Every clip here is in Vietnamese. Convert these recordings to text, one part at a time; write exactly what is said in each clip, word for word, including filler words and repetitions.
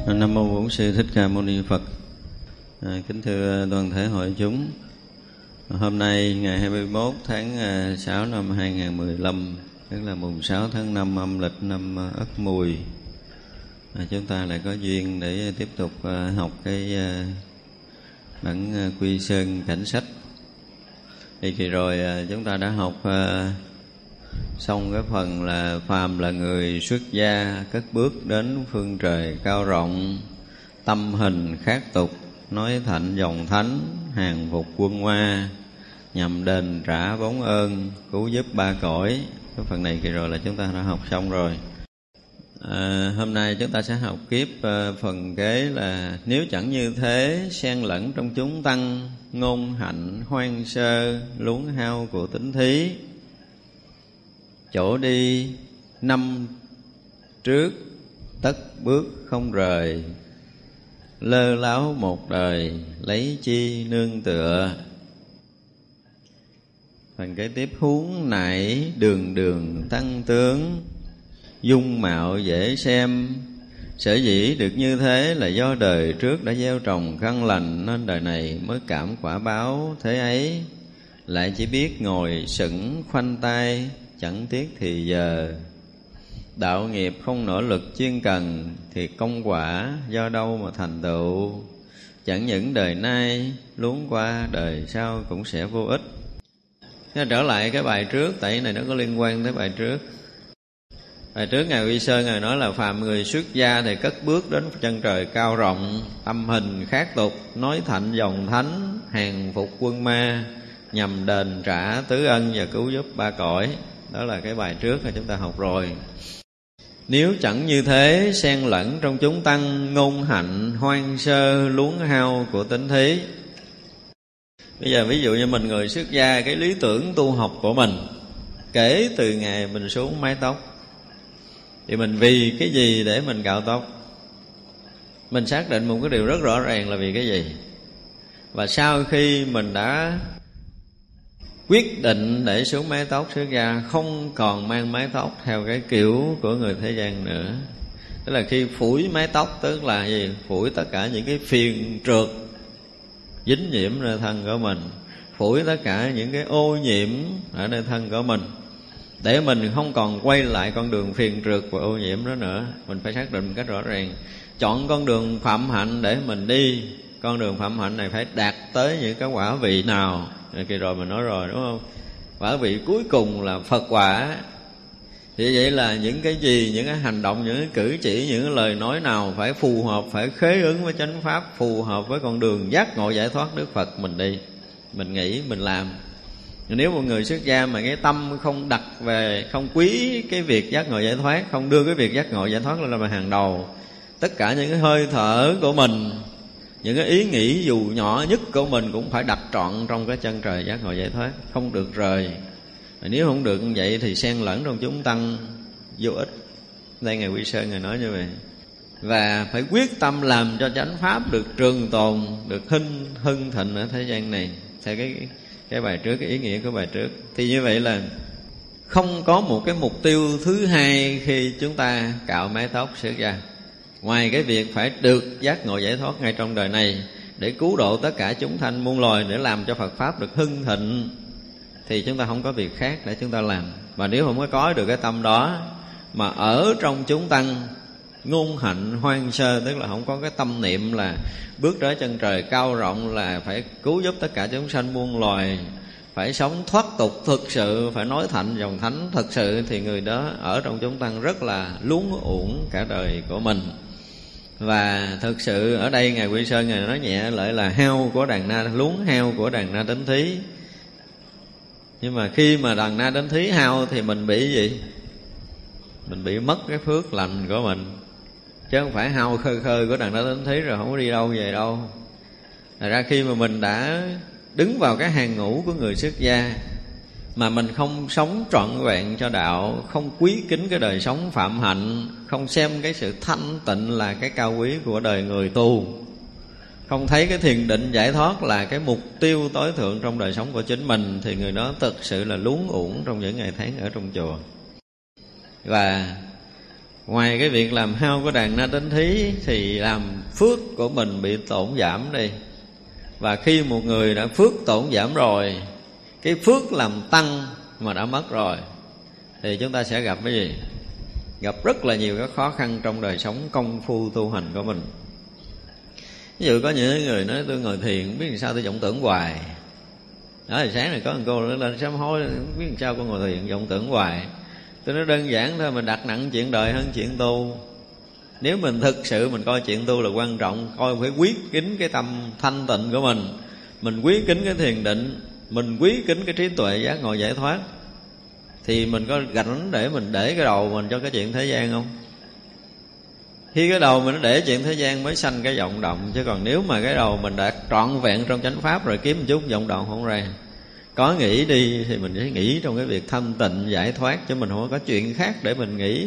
Nam mô Bổn Sư Thích Ca Mâu Ni Phật. À, kính thưa toàn thể hội chúng, hôm nay ngày hai mươi mốt tháng sáu năm hai nghìn không trăm mười lăm, tức là mùng sáu tháng năm âm lịch năm Ất Mùi, à, chúng ta lại có duyên để tiếp tục uh, học cái uh, bản uh, Quy Sơn Cảnh Sách. Thì kỳ rồi uh, chúng ta đã học uh, xong cái phần là phàm là người xuất gia, cất bước đến phương trời cao rộng, tâm hình khác tục, nói thạnh dòng thánh, hàng phục quân hoa, nhằm đền trả bóng ơn, cứu giúp ba cõi. Cái phần này kỳ rồi là chúng ta đã học xong rồi. À, hôm nay chúng ta sẽ học tiếp uh, phần kế là nếu chẳng như thế, xen lẫn trong chúng tăng, ngôn hạnh hoang sơ, luống hao của tính thí. Chỗ đi năm trước, tất bước không rời, lơ láo một đời, lấy chi nương tựa. Phần kế tiếp, huống nãy đường đường tăng tướng, dung mạo dễ xem. Sở dĩ được như thế là do đời trước đã gieo trồng căn lành, nên đời này mới cảm quả báo thế ấy. Lại chỉ biết ngồi sững khoanh tay, chẳng tiếc thì giờ. Đạo nghiệp không nỗ lực chuyên cần, thì công quả do đâu mà thành tựu. Chẳng những đời nay, luống qua đời sau cũng sẽ vô ích. Thế trở lại cái bài trước, tại này nó có liên quan tới bài trước. Bài trước Ngài Quy Sơn Ngài nói là phàm người xuất gia thì cất bước đến chân trời cao rộng, tâm hình khác tục, nói thạnh dòng thánh, hàng phục quân ma, nhằm đền trả tứ ân và cứu giúp ba cõi. Đó là cái bài trước mà chúng ta học rồi. Nếu chẳng như thế, xen lẫn trong chúng tăng, ngôn hạnh hoang sơ, luống hao của tính thí. Bây giờ ví dụ như mình người xuất gia, cái lý tưởng tu học của mình kể từ ngày mình xuống mái tóc, thì mình vì cái gì để mình cạo tóc? Mình xác định một cái điều rất rõ ràng là vì cái gì. Và sau khi mình đã quyết định để xuống mái tóc xuất gia, không còn mang mái tóc theo cái kiểu của người thế gian nữa. Tức là khi phủi mái tóc tức là gì? Phủi tất cả những cái phiền trượt dính nhiễm nơi thân của mình, phủi tất cả những cái ô nhiễm ở nơi thân của mình, để mình không còn quay lại con đường phiền trượt và ô nhiễm đó nữa. Mình phải xác định một cách rõ ràng, chọn con đường phạm hạnh để mình đi. Con đường phạm hạnh này phải đạt tới những cái quả vị nào? Kỳ rồi mình nói rồi đúng không? Quả vị cuối cùng là Phật quả. Thì vậy là những cái gì, những cái hành động, những cái cử chỉ, những cái lời nói nào phải phù hợp, phải khế ứng với chánh pháp, phù hợp với con đường giác ngộ giải thoát Đức Phật mình đi, mình nghĩ, mình làm. Nếu một người xuất gia mà cái tâm không đặt về, không quý cái việc giác ngộ giải thoát, không đưa cái việc giác ngộ giải thoát lên làm hàng đầu, tất cả những cái hơi thở của mình, những cái ý nghĩ dù nhỏ nhất của mình cũng phải đặt trọn trong cái chân trời giác ngộ giải thoát, không được rời. Và nếu không được như vậy thì xen lẫn trong chúng tăng vô ích. Đây Ngài Quy Sơn Ngài nói như vậy. Và phải quyết tâm làm cho chánh pháp được trường tồn, được hưng hưng thịnh ở thế gian này. Theo cái cái bài trước, cái ý nghĩa của bài trước. Thì như vậy là không có một cái mục tiêu thứ hai khi chúng ta cạo mái tóc xuất gia, ngoài cái việc phải được giác ngộ giải thoát ngay trong đời này, để cứu độ tất cả chúng sanh muôn loài, để làm cho Phật Pháp được hưng thịnh, thì chúng ta không có việc khác để chúng ta làm. Và nếu không có có được cái tâm đó, mà ở trong chúng tăng ngôn hạnh hoang sơ, tức là không có cái tâm niệm là bước tới chân trời cao rộng là phải cứu giúp tất cả chúng sanh muôn loài, phải sống thoát tục thực sự, phải nói thạnh dòng thánh thực sự, thì người đó ở trong chúng tăng rất là luống uổng cả đời của mình. Và thực sự ở đây Ngài Quy Sơn Ngài nói nhẹ lại là hao của đàn na, luống hao của đàn na tính thí. Nhưng mà khi mà đàn na đến thí hao thì mình bị gì? Mình bị mất cái phước lành của mình, chứ không phải hao khơi khơi của đàn na đến thí rồi không có đi đâu về đâu. Thật ra khi mà mình đã đứng vào cái hàng ngũ của người xuất gia, mà mình không sống trọn vẹn cho đạo, không quý kính cái đời sống phạm hạnh, không xem cái sự thanh tịnh là cái cao quý của đời người tu, không thấy cái thiền định giải thoát là cái mục tiêu tối thượng trong đời sống của chính mình, thì người đó thực sự là luống uổng trong những ngày tháng ở trong chùa. Và Ngoài cái việc làm hao của đàn na tín thí thì làm phước của mình bị tổn giảm đi. Và khi một người đã phước tổn giảm rồi, cái phước làm tăng mà đã mất rồi, thì chúng ta sẽ gặp cái gì? Gặp rất là nhiều các khó khăn trong đời sống công phu tu hành của mình. Ví dụ có những người nói tôi ngồi thiền không biết làm sao tôi vọng tưởng hoài. Đó thì sáng này có một cô lên sám hối không biết làm sao con ngồi thiền vọng tưởng hoài. Tôi nói đơn giản thôi, mình đặt nặng chuyện đời hơn chuyện tu. Nếu mình thực sự mình coi chuyện tu là quan trọng, coi phải quý kính cái tâm thanh tịnh của mình, mình quý kính cái thiền định, mình quý kính cái trí tuệ giác ngộ giải thoát, thì mình có rảnh để mình để cái đầu mình cho cái chuyện thế gian không? Khi cái đầu mình nó để chuyện thế gian mới sanh cái vọng động. Chứ còn nếu mà cái đầu mình đã trọn vẹn trong chánh pháp rồi, kiếm một chút vọng động không ra. Có nghĩ đi thì mình sẽ nghĩ trong cái việc thanh tịnh giải thoát, chứ mình không có chuyện khác để mình nghĩ.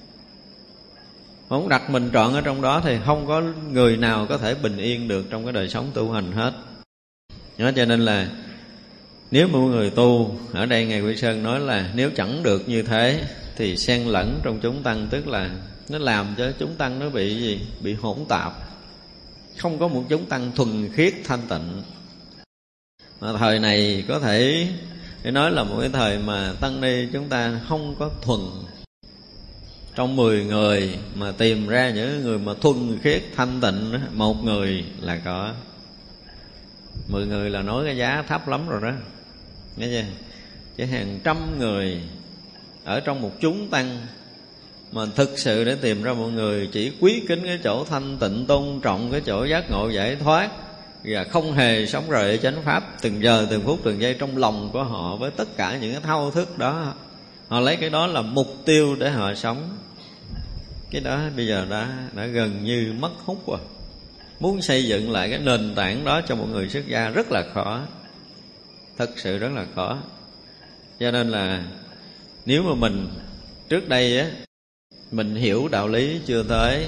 Không đặt mình trọn ở trong đó thì không có người nào có thể bình yên được trong cái đời sống tu hành hết. Đó, cho nên là nếu một người tu, ở đây Ngài Quy Sơn nói là nếu chẳng được như thế thì xen lẫn trong chúng tăng, tức là nó làm cho chúng tăng nó bị gì? Bị hỗn tạp. Không có một chúng tăng thuần khiết thanh tịnh. Mà thời này có thể để nói là một cái thời mà tăng ni chúng ta không có thuần. Trong mười người mà tìm ra những người mà thuần khiết thanh tịnh, một người là có. Mười người là nói cái giá thấp lắm rồi đó, nghe chưa? Chứ hàng trăm người ở trong một chúng tăng mà thực sự để tìm ra một người chỉ quý kính cái chỗ thanh tịnh, tôn trọng cái chỗ giác ngộ giải thoát, và không hề sống rời chánh pháp từng giờ từng phút từng giây trong lòng của họ với tất cả những cái thao thức đó. Họ lấy cái đó là mục tiêu để họ sống. Cái đó bây giờ đã đã gần như mất hút rồi. Muốn xây dựng lại cái nền tảng đó cho một người xuất gia rất là khó, thật sự rất là khó. Cho nên là nếu mà mình trước đây á, mình hiểu đạo lý chưa tới,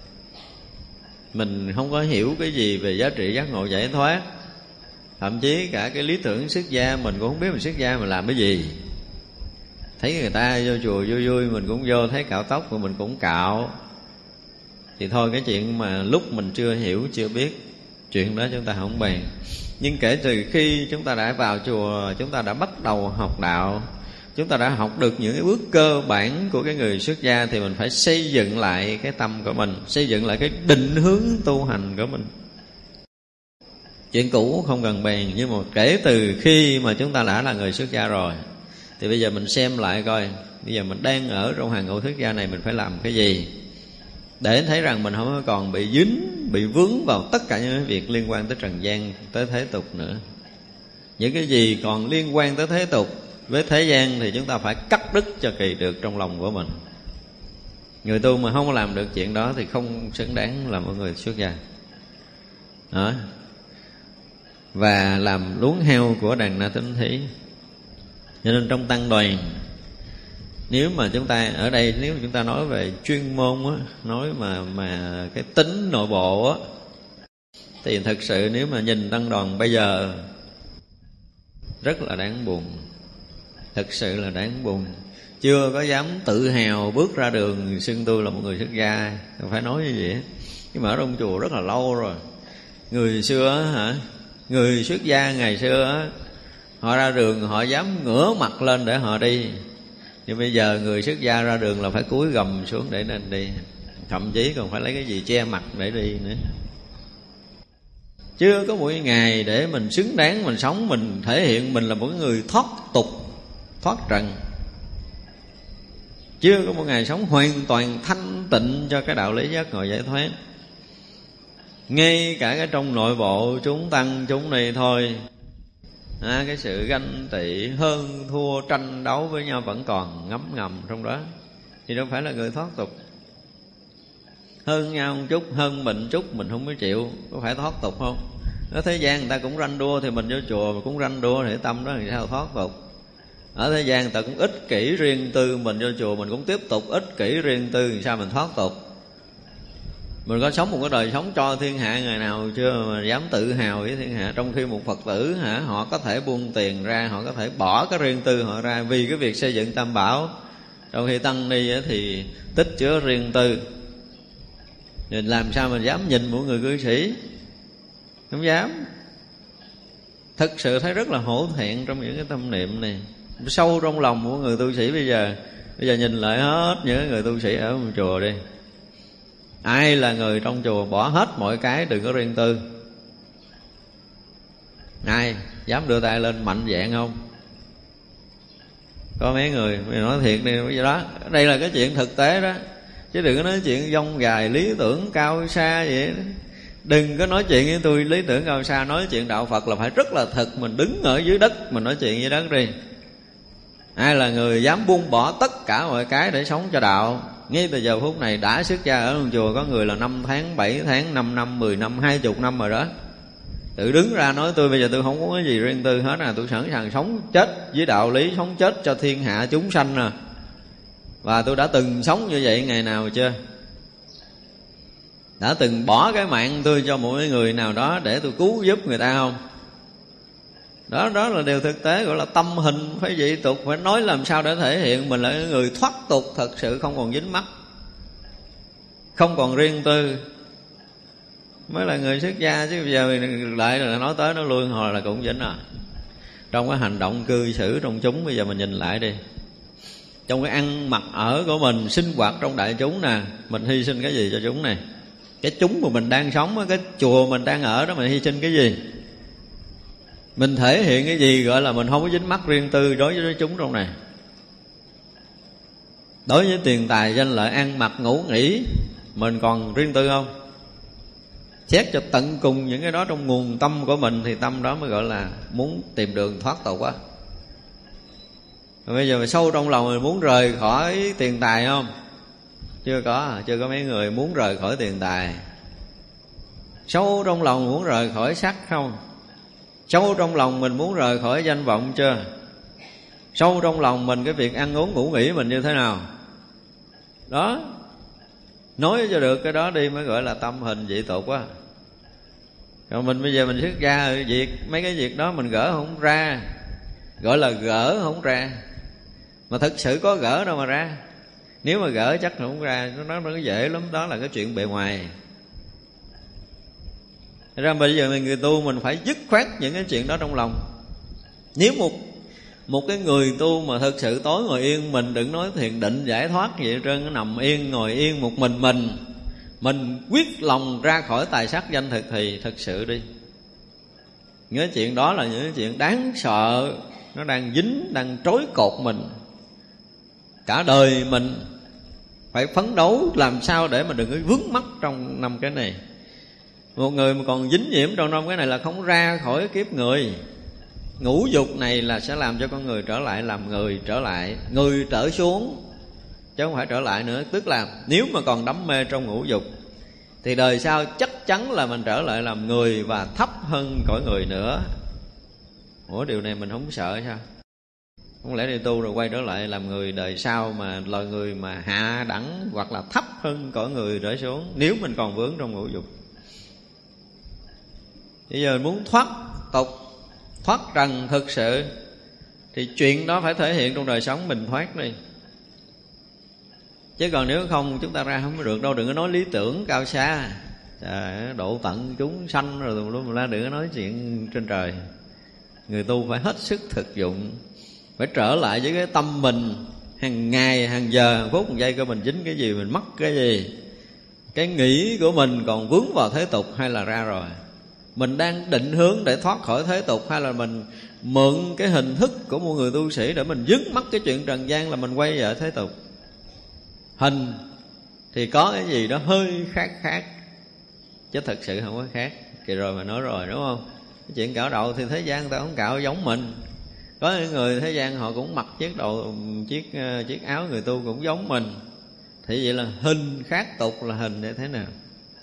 mình không có hiểu cái gì về giá trị giác ngộ giải thoát, thậm chí cả cái lý tưởng xuất gia mình cũng không biết mình xuất gia mình làm cái gì. Thấy người ta vô chùa vui vui mình cũng vô, thấy cạo tóc của mình cũng cạo, thì thôi cái chuyện mà lúc mình chưa hiểu chưa biết, chuyện đó chúng ta không bàn. Nhưng kể từ khi chúng ta đã vào chùa, chúng ta đã bắt đầu học đạo, chúng ta đã học được những cái bước cơ bản của cái người xuất gia, thì mình phải xây dựng lại cái tâm của mình, xây dựng lại cái định hướng tu hành của mình. Chuyện cũ không cần bàn, nhưng mà kể từ khi mà chúng ta đã là người xuất gia rồi, thì bây giờ mình xem lại coi, bây giờ mình đang ở trong hàng ngũ xuất gia này, mình phải làm cái gì để thấy rằng mình không còn bị dính, bị vướng vào tất cả những cái việc liên quan tới trần gian, tới thế tục nữa. Những cái gì còn liên quan tới thế tục với thế gian thì chúng ta phải cắt đứt cho kỳ được trong lòng của mình. Người tu mà không làm được chuyện đó thì không xứng đáng là một người xuất gia đó. Và làm luống heo của đàn na tín thí. Cho nên trong tăng đoàn, nếu mà chúng ta ở đây, nếu chúng ta nói về chuyên môn á, nói mà mà cái tính nội bộ á, thì thực sự nếu mà nhìn tăng đoàn bây giờ rất là đáng buồn, thực sự là đáng buồn. Chưa có dám tự hào bước ra đường xưng tôi là một người xuất gia, không phải nói như vậy. Nhưng mà ở trong chùa rất là lâu rồi. Người xưa hả, người xuất gia ngày xưa họ ra đường họ dám ngửa mặt lên để họ đi. Nhưng bây giờ người xuất gia ra đường là phải cúi gầm xuống để nên đi, thậm chí còn phải lấy cái gì che mặt để đi nữa. Chưa có một ngày để mình xứng đáng mình sống, mình thể hiện mình là một người thoát tục, thoát trần. Chưa có một ngày sống hoàn toàn thanh tịnh cho cái đạo lý giác ngộ giải thoát. Ngay cả cái trong nội bộ chúng tăng chúng ni thôi, à, cái sự ganh tị, hơn thua, tranh đấu với nhau vẫn còn ngấm ngầm trong đó, thì đâu phải là người thoát tục. Hơn nhau một chút, hơn mình chút mình không có chịu, có phải thoát tục không? Ở thế gian người ta cũng ranh đua, thì mình vô chùa mình cũng ranh đua, thì tâm đó thì sao thoát tục? Ở thế gian người ta cũng ích kỷ riêng tư, mình vô chùa mình cũng tiếp tục ích kỷ riêng tư, thì sao mình thoát tục? Mình có sống một cái đời sống cho thiên hạ ngày nào chưa mà dám tự hào với thiên hạ? Trong khi một Phật tử hả, họ có thể buông tiền ra, họ có thể bỏ cái riêng tư họ ra vì cái việc xây dựng tam bảo. Trong khi tăng ni thì tích chứa riêng tư, nên làm sao mà dám nhìn mỗi người cư sĩ, không dám. Thực sự thấy rất là hổ thẹn trong những cái tâm niệm này. Sâu trong lòng của người tu sĩ bây giờ, bây giờ nhìn lại hết những người tu sĩ ở một chùa đi, ai là người trong chùa bỏ hết mọi cái, đừng có riêng tư? Ai dám đưa tay lên mạnh dạn không? Có mấy người, mình nói thiệt đi, bây giờ đó, đây là cái chuyện thực tế đó, chứ đừng có nói chuyện dông dài lý tưởng cao xa vậy đó. Đừng có nói chuyện với tôi lý tưởng cao xa, nói chuyện đạo Phật là phải rất là thực. Mình đứng ở dưới đất, mình nói chuyện dưới đất đi. Ai là người dám buông bỏ tất cả mọi cái để sống cho đạo? Ngay từ giờ phút này đã xuất gia ở trong chùa, có người là năm tháng, bảy tháng, năm năm, mười năm, hai chục năm rồi đó. Tự đứng ra nói tôi bây giờ tôi không có cái gì riêng tư hết, à tôi sẵn sàng sống chết với đạo lý, sống chết cho thiên hạ chúng sanh nè. Và tôi đã từng sống như vậy ngày nào chưa? Đã từng bỏ cái mạng tôi cho mỗi người nào đó để tôi cứu giúp người ta không? Đó, đó là điều thực tế, gọi là tâm hình phải dị tục. Phải nói làm sao để thể hiện mình là người thoát tục thật sự, không còn dính mắc, không còn riêng tư, mới là người xuất gia. Chứ bây giờ lại là nói tới nó lui hồi là cũng dính à. Trong cái hành động cư xử trong chúng, bây giờ mình nhìn lại đi, trong cái ăn mặc ở của mình, sinh hoạt trong đại chúng nè, mình hy sinh cái gì cho chúng này? Cái chúng mà mình đang sống, cái chùa mình đang ở đó, mình hy sinh cái gì? Mình thể hiện cái gì gọi là mình không có dính mắc riêng tư đối với chúng trong này? Đối với tiền tài, danh lợi, ăn mặc, ngủ nghỉ, mình còn riêng tư không? Xét cho tận cùng những cái đó trong nguồn tâm của mình, thì tâm đó mới gọi là muốn tìm đường thoát tục á. Bây giờ mà sâu trong lòng mình muốn rời khỏi tiền tài không? Chưa có, chưa có mấy người muốn rời khỏi tiền tài. Sâu trong lòng muốn rời khỏi sắc không? Sâu trong lòng mình muốn rời khỏi danh vọng chưa? Sâu trong lòng mình cái việc ăn uống ngủ nghỉ mình như thế nào? Đó, nói cho được cái đó đi mới gọi là tâm hình dị tục á. Còn mình bây giờ mình xuất gia việc mấy cái việc đó mình gỡ không ra, gọi là gỡ không ra. Mà thực sự có gỡ đâu mà ra. Nếu mà gỡ chắc không ra, nó nó dễ lắm. Đó là cái chuyện bề ngoài. Thật ra bây giờ người tu mình phải dứt khoát những cái chuyện đó trong lòng. Nếu một một cái người tu mà thực sự tối ngồi yên, mình đừng nói thiền định giải thoát vậy hết trơn, nằm yên ngồi yên một mình mình, mình quyết lòng ra khỏi tài sắc danh thực thì thực sự đi. Những cái chuyện đó là những cái chuyện đáng sợ, nó đang dính, đang trói cột mình. Cả đời mình phải phấn đấu làm sao để mà đừng có vướng mắc trong năm cái này. Một người mà còn dính nhiễm trong năm cái này là không ra khỏi kiếp người. Ngũ dục này là sẽ làm cho con người trở lại làm người, trở lại người trở xuống, chứ không phải trở lại nữa. Tức là nếu mà còn đắm mê trong ngũ dục thì đời sau chắc chắn là mình trở lại làm người và thấp hơn cõi người nữa. Ủa điều này mình không sợ sao? Không lẽ đi tu rồi quay trở lại làm người đời sau mà là người mà hạ đẳng hoặc là thấp hơn cõi người trở xuống, nếu mình còn vướng trong ngũ dục. Bây giờ muốn thoát tục, thoát trần thực sự thì chuyện đó phải thể hiện trong đời sống mình thoát đi. Chứ còn nếu không chúng ta ra không được đâu. Đừng có nói lý tưởng cao xa, trời, độ tận chúng sanh rồi luôn ra, đừng có nói chuyện trên trời. Người tu phải hết sức thực dụng, phải trở lại với cái tâm mình hàng ngày, hàng giờ, hàng phút, hàng giây của mình dính cái gì, mình mắc cái gì. Cái nghĩ của mình còn vướng vào thế tục hay là ra rồi? Mình đang định hướng để thoát khỏi thế tục, hay là mình mượn cái hình thức của một người tu sĩ để mình dứt mắc cái chuyện trần gian là mình quay về thế tục? Hình thì có cái gì đó hơi khác khác, chứ thật sự không có khác. Kỳ rồi mà nói rồi đúng không? Cái chuyện cạo đầu thì thế gian người ta không cạo giống mình. Có những người thế gian họ cũng mặc chiếc đầu, chiếc chiếc áo người tu cũng giống mình. Thì vậy là hình khác tục là hình để thế nào?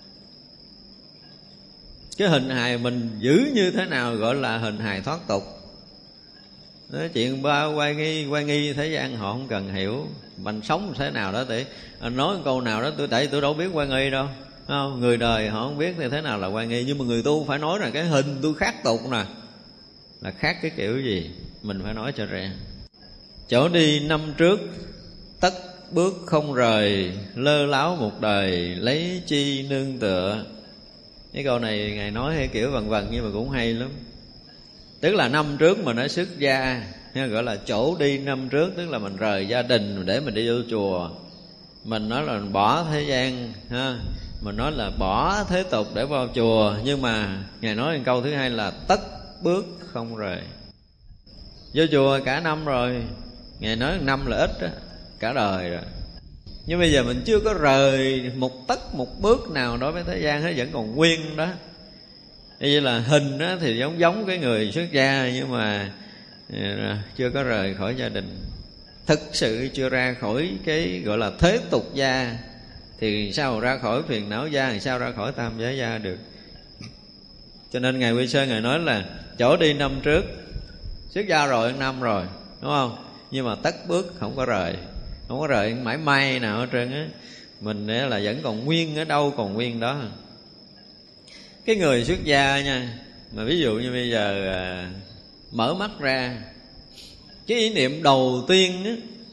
Cái hình hài mình giữ như thế nào gọi là hình hài thoát tục? Nói chuyện ba quay nghi, quay nghi thế gian họ không cần hiểu. Mình sống thế nào đó để nói câu nào đó, tôi tại tôi đâu biết quay nghi đâu. Không, người đời họ không biết thì thế nào là quay nghi. Nhưng mà người tu phải nói là cái hình tôi khác tục nè, là khác cái kiểu gì, mình phải nói cho ra. Chỗ đi năm trước tất bước không rời, lơ láo một đời, lấy chi nương tựa. Cái câu này Ngài nói hay kiểu vần vần nhưng mà cũng hay lắm. Tức là năm trước mình đã xuất gia, gọi là chỗ đi năm trước, tức là mình rời gia đình để mình đi vô chùa. Mình nói là mình bỏ thế gian ha, mình nói là bỏ thế tục để vào chùa. Nhưng mà Ngài nói câu thứ hai là tất bước không rời. Vô chùa cả năm rồi, Ngài nói năm là ít đó, cả đời rồi. Nhưng bây giờ mình chưa có rời một tấc một bước nào đối với thế gian hết, vẫn còn nguyên đó. Như là hình đó thì giống giống cái người xuất gia, nhưng mà chưa có rời khỏi gia đình, thực sự chưa ra khỏi cái gọi là thế tục gia, thì sao ra khỏi phiền não gia, thì sao ra khỏi tam giới gia được. Cho nên Ngài Quy Sơn Ngài nói là chỗ đi năm trước, xuất gia rồi năm rồi, đúng không? Nhưng mà tất bước không có rời, không có rời mãi may nào hết trơn á. Mình là vẫn còn nguyên ở đâu còn nguyên đó. Cái người xuất gia nha, mà ví dụ như bây giờ à, mở mắt ra, cái ý niệm đầu tiên á,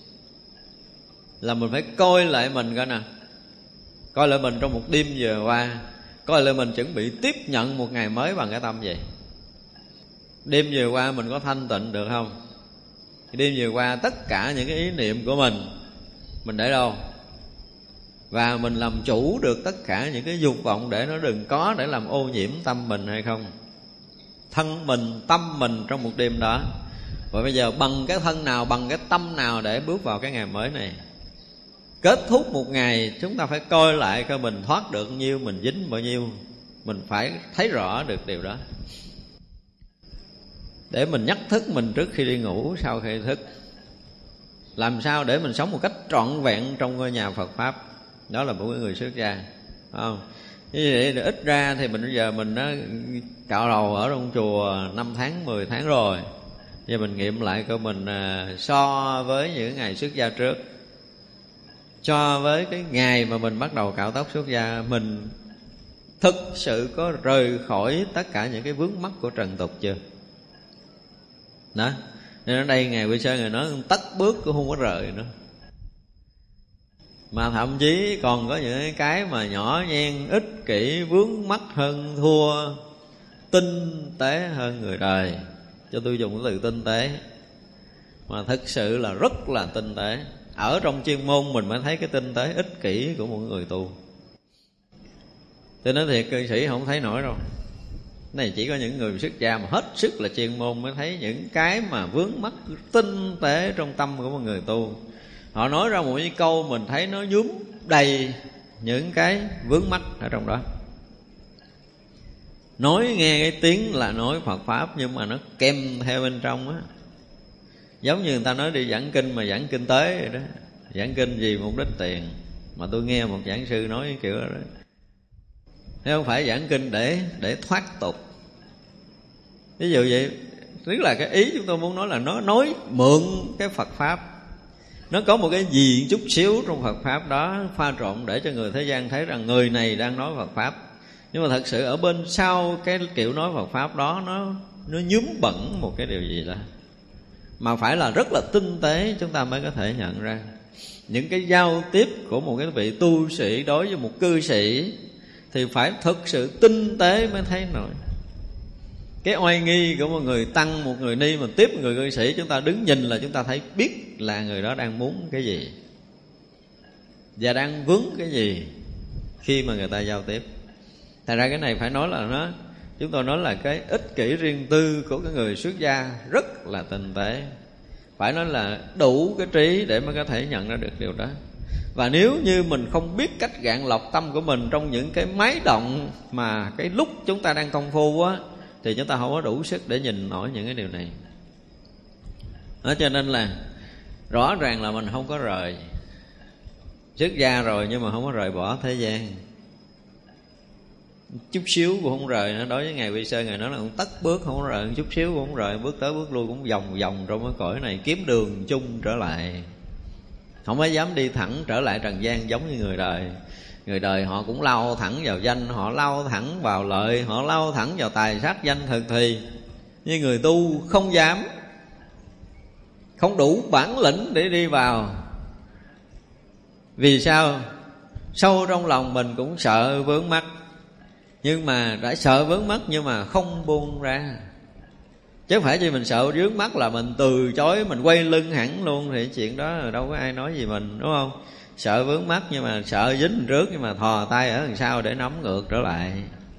là mình phải coi lại mình coi nè, coi lại mình trong một đêm vừa qua, coi lại mình chuẩn bị tiếp nhận một ngày mới bằng cái tâm gì. Đêm vừa qua mình có thanh tịnh được không? Đêm vừa qua tất cả những cái ý niệm của mình, mình để đâu? Và mình làm chủ được tất cả những cái dục vọng để nó đừng có, để làm ô nhiễm tâm mình hay không? Thân mình, tâm mình trong một đêm đó. Và bây giờ bằng cái thân nào, bằng cái tâm nào để bước vào cái ngày mới này? Kết thúc một ngày, chúng ta phải coi lại coi mình thoát được nhiêu, mình dính bao nhiêu. Mình phải thấy rõ được điều đó, để mình nhắc thức mình trước khi đi ngủ, sau khi thức. Làm sao để mình sống một cách trọn vẹn trong ngôi nhà Phật Pháp. Đó là một người xuất gia, phải không? Như vậy thì ít ra thì mình bây giờ mình đã cạo đầu ở trong chùa năm tháng, mười tháng rồi. Giờ mình nghiệm lại coi mình so với những ngày xuất gia trước, so với cái ngày mà mình bắt đầu cạo tóc xuất gia, mình thực sự có rời khỏi tất cả những cái vướng mắc của trần tục chưa? Đó. Nên ở đây Ngài Quy Sơn Ngài nói tất bước cũng không có rời nữa. Mà thậm chí còn có những cái mà nhỏ nhen, ích kỷ, vướng mắc hơn thua, tinh tế hơn người đời. Cho tôi dùng cái từ tinh tế, mà thực sự là rất là tinh tế. Ở trong chuyên môn mình mới thấy cái tinh tế ích kỷ của một người tu. Tôi nói thiệt, cư sĩ không thấy nổi đâu. Này chỉ có những người xuất gia mà hết sức là chuyên môn mới thấy những cái mà vướng mắc tinh tế trong tâm của một người tu. Họ nói ra một cái câu mình thấy nó nhuốm đầy những cái vướng mắc ở trong đó. Nói nghe cái tiếng là nói Phật Pháp, nhưng mà nó kèm theo bên trong á. Giống như người ta nói đi giảng kinh mà giảng kinh tế vậy đó. Giảng kinh gì mục đích tiền. Mà tôi nghe một giảng sư nói cái kiểu đó, đó. Thế không phải giảng kinh để để thoát tục. Ví dụ vậy, tức là cái ý chúng tôi muốn nói là nó nói mượn cái Phật Pháp. Nó có một cái gì chút xíu trong Phật Pháp đó pha trộn để cho người thế gian thấy rằng người này đang nói Phật Pháp. Nhưng mà thật sự ở bên sau cái kiểu nói Phật Pháp đó, nó nó nhuốm bẩn một cái điều gì đó, mà phải là rất là tinh tế chúng ta mới có thể nhận ra. Những cái giao tiếp của một cái vị tu sĩ đối với một cư sĩ thì phải thực sự tinh tế mới thấy nổi. Cái oai nghi của một người tăng, một người ni mà tiếp người cư sĩ, chúng ta đứng nhìn là chúng ta thấy biết là người đó đang muốn cái gì và đang vướng cái gì khi mà người ta giao tiếp. Thật ra cái này phải nói là nó, chúng tôi nói là cái ích kỷ riêng tư của cái người xuất gia rất là tinh tế. Phải nói là đủ cái trí để mới có thể nhận ra được điều đó. Và nếu như mình không biết cách gạn lọc tâm của mình trong những cái máy động mà cái lúc chúng ta đang công phu á, thì chúng ta không có đủ sức để nhìn nổi những cái điều này. Đó, cho nên là rõ ràng là mình không có rời. Xuất gia rồi nhưng mà không có rời bỏ thế gian, chút xíu cũng không rời nữa. Đối với Ngài Vi Sơn, Ngài nói là tất bước không có rời, chút xíu cũng không rời. Bước tới bước lui cũng vòng vòng trong cái cõi này, kiếm đường chung trở lại. Không có dám đi thẳng trở lại trần gian giống như người đời. Người đời họ cũng lao thẳng vào danh, họ lao thẳng vào lợi, họ lao thẳng vào tài sắc danh thực thì. Nhưng người tu không dám, không đủ bản lĩnh để đi vào. Vì sao? Sâu trong lòng mình cũng sợ vướng mắc, nhưng mà đã sợ vướng mắc nhưng mà không buông ra. Chứ không phải chỉ mình sợ vướng mắc là mình từ chối, mình quay lưng hẳn luôn, thì chuyện đó là đâu có ai nói gì mình, đúng không? Sợ vướng mắc nhưng mà sợ dính trước, nhưng mà thò tay ở đằng sau để nắm ngược trở lại.